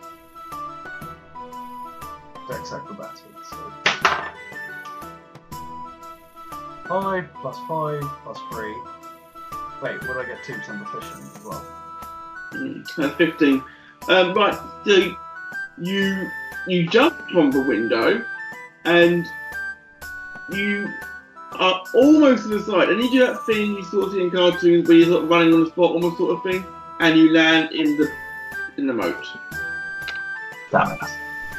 Dex acrobatics. So. Five plus five plus three. Wait, what do I get two? Because I'm proficient as well. Mm, that's fifteen. Um, right, so you you jump from the window, and you are almost to the side. And you do that thing you sort of see in cartoons where you're sort of running on the spot, almost sort of thing, and you land in the in the moat. Damn it.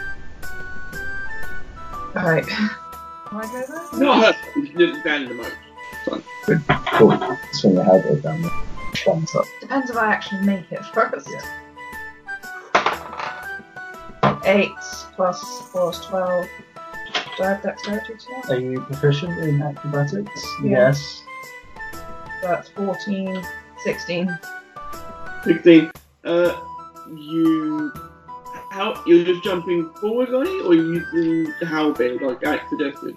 Alright. Can I go there? Not hurt, you didn't land in the moat. Cool. Swing your elbow down there. Thumbs up. Depends if I actually make it first. eight plus four is twelve. Do I have dexterity as well? Are you proficient in acrobatics? Yeah. Yes. That's fourteen, sixteen. sixteen. Uh, you. How. You're just jumping forward on it, or are you using the halberd like Alex suggested?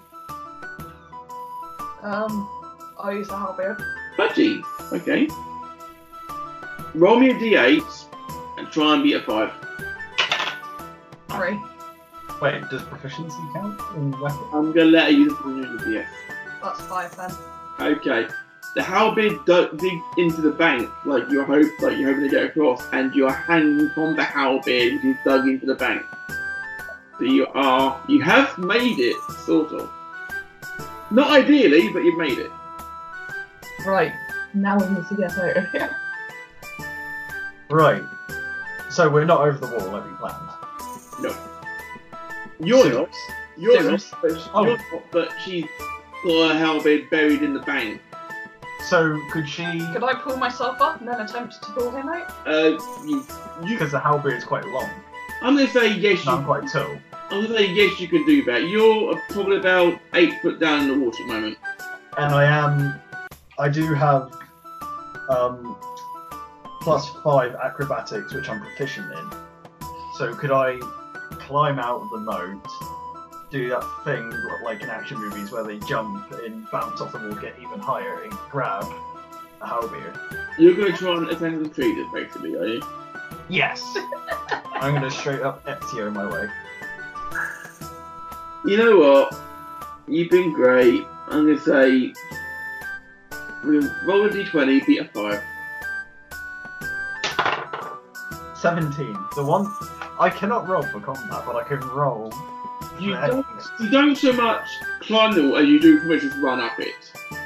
Um, I'll use the halberd. Budgie. Okay. Roll me a d eight and try and beat a five. Three. Wait, does proficiency count in weapon? I'm gonna let her use the proficiency, yes. That's five then. Okay. The halberd do- digs into the bank like you're hope like you're hoping to get across, and you're hanging from the halberd which is dug into the bank. So you are you have made it, sort of. Not ideally, but you've made it. Right. Now we need to get out of here. Right. So we're not over the wall like we planned. No. You're Six. not. You're Six. not. But, sh- Oh. you're not, but she's got her halberd buried in the bank. So could she? Could I pull myself up and then attempt to pull him out? Uh, you, you. Because the halberd is quite long. I'm gonna say yes. And You. I'm quite tall. I'm gonna say yes. You can do that. You're probably about eight foot down in the water at the moment. And I am. I do have um, plus five acrobatics, which I'm proficient in. So could I climb out of the moat, do that thing like in action movies where they jump and bounce off the wall, get even higher, and grab a halberd? You're gonna try and attack the traders, basically, are you? Yes. I'm gonna straight up Ezio my way. You know what? You've been great. I'm gonna say. I'm gonna roll a d twenty, beat a five. Seventeen. The one I cannot roll for combat, but I can roll. You for don't, enemies. you don't so much climb the wall as you do pretty much just run up it.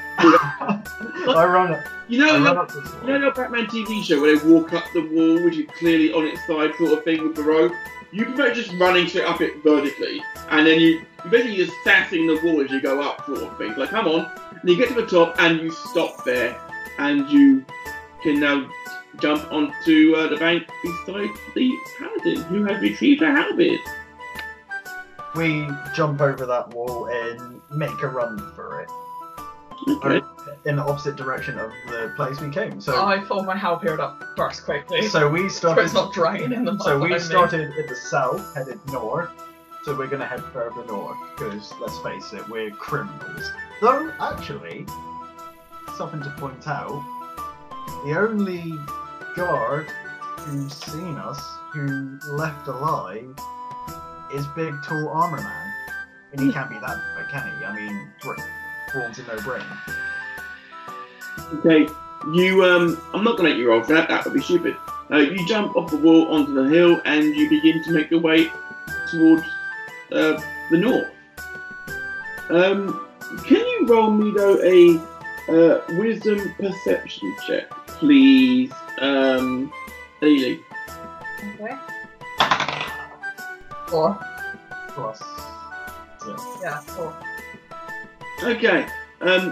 I run up. You know, I run the, up this you know wall. the Batman T V show where they walk up the wall, which is clearly on its side, sort of thing with the rope. You prefer just running straight up it vertically, and then you you basically just sassing the wall as you go up, sort of thing. Like, come on, and you get to the top, and you stop there, and you can now jump onto uh, the bank beside the paladin who has retrieved a halberd. We jump over that wall and make a run for it. Okay. In the opposite direction of the place we came. So, I pull my halberd up first quickly. so we So started. it's not drying in the mud. So we behind me. started at the south, headed north. So we're gonna head further north because let's face it, we're criminals. Though actually, something to point out: the only guard who's seen us who left alive is Big Tall Armor Man, and he can't be that big, can he? I mean, Brawn's a no-brainer. Okay, you, um, I'm not going to let you roll for that, that would be stupid. Uh, you jump off the wall onto the hill and you begin to make your way towards uh, the north. Um, can you roll me, though, a uh, wisdom perception check, please, um, Ailey? Okay. Four. Plus, yeah. Yeah, four. Okay, um,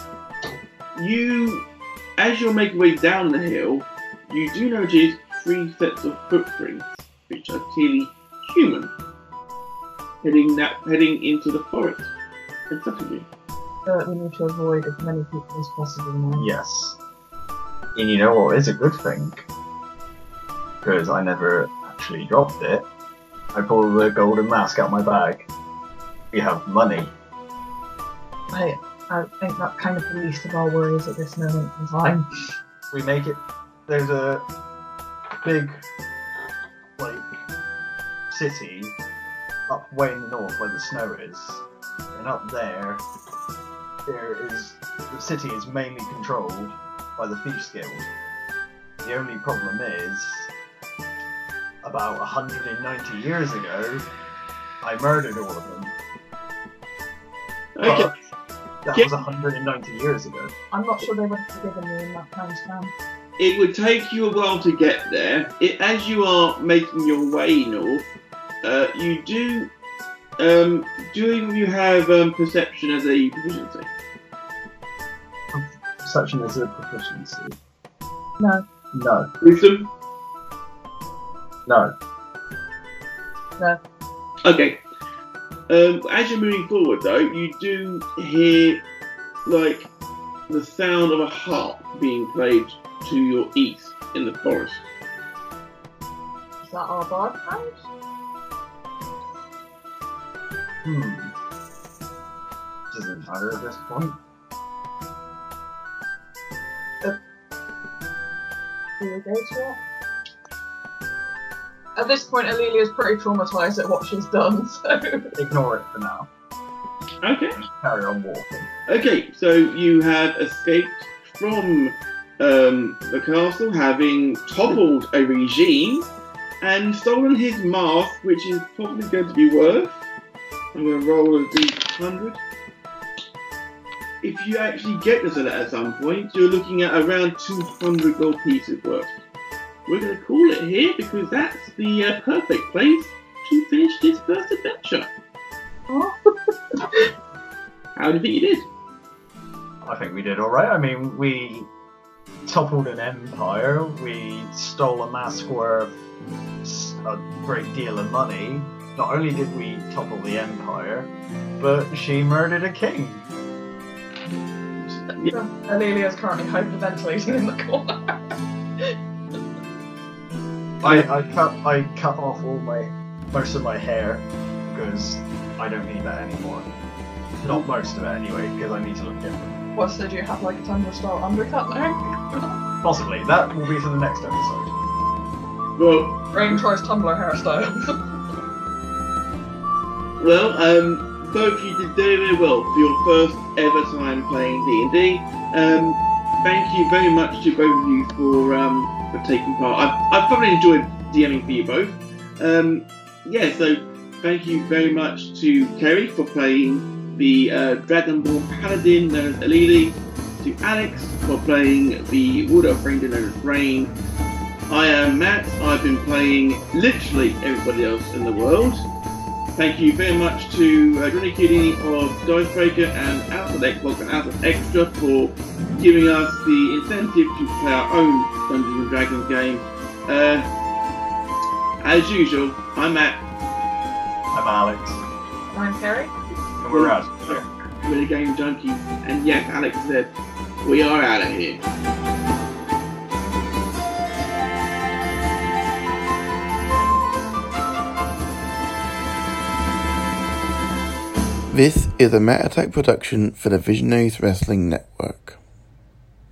you, as you're making your way down the hill, you do notice three sets of footprints, which are clearly human, heading that heading into the forest in front of you. So we need to avoid as many people as possible now. Yes. And you know what is a good thing? Because I never actually dropped it. I pulled the golden mask out my bag. We have money. I, I think that's kind of the least of our worries at this moment in time. We make it. There's a big, like, city up way in the north where the snow is, and up there, there is the city is mainly controlled by the Thieves Guild. The only problem is, about one hundred ninety years ago, I murdered all of them. Okay. But that Yeah. was one hundred ninety years ago. I'm not sure they would have forgiven me in that time span. It would take you a while to get there. It, as you are making your way north, uh, you do. Um, do you have um, perception as a proficiency? Perception is a proficiency. No. No. Wisdom? No. No. Okay. Um, as you're moving forward, though, you do hear like the sound of a harp being played to your east in the forest. Is that our bard house? Hmm. Doesn't matter at this point. Do we go to it? At this point, Alelia's pretty traumatized at what she's done, so... Ignore it for now. Okay. Carry on walking. Okay, so you have escaped from um, the castle, having toppled a regime and stolen his mask, which is probably going to be worth. I'm going to roll a d one hundred. If you actually get to sell it at some point, you're looking at around two hundred gold pieces worth. We're going to call it here because that's the uh, perfect place to finish this first adventure. How do you think you did? I think we did alright. I mean, we toppled an empire, we stole a mask worth a great deal of money. Not only did we topple the empire, but she murdered a king. Yeah. Alelia's currently hyperventilating in the corner. I, I cut I cut off all my most of my hair because I don't need that anymore. Not most of it anyway, because I need to look different. What, so do you have like a Tumblr style undercut now? Possibly. That will be for the next episode. Well, Rain tries Tumblr hairstyle. well, um, both of you did very, very well for your first ever time playing D and D. Um, thank you very much to both of you for um, for taking part. I've, I've probably enjoyed DMing for you both. Um, yeah, so thank you very much to Kerry for playing the uh, Dragonborn Paladin known as Alili, to Alex for playing the Wood Elf Ranger known as Rain. I am Matt. I've been playing literally everybody else in the world. Thank you very much to uh, Johnny Kidding of Dicebreaker and Alpha Xbox and Alpha Extra for giving us the incentive to play our own Dungeons and Dragons game. Uh, as usual, I'm Matt. I'm Alex. I'm Carrie. And we're out of here. We're the Game Junkies. And yes, Alex said, we are out of here. This is a Matt Attack production for the Visionaries Wrestling Network.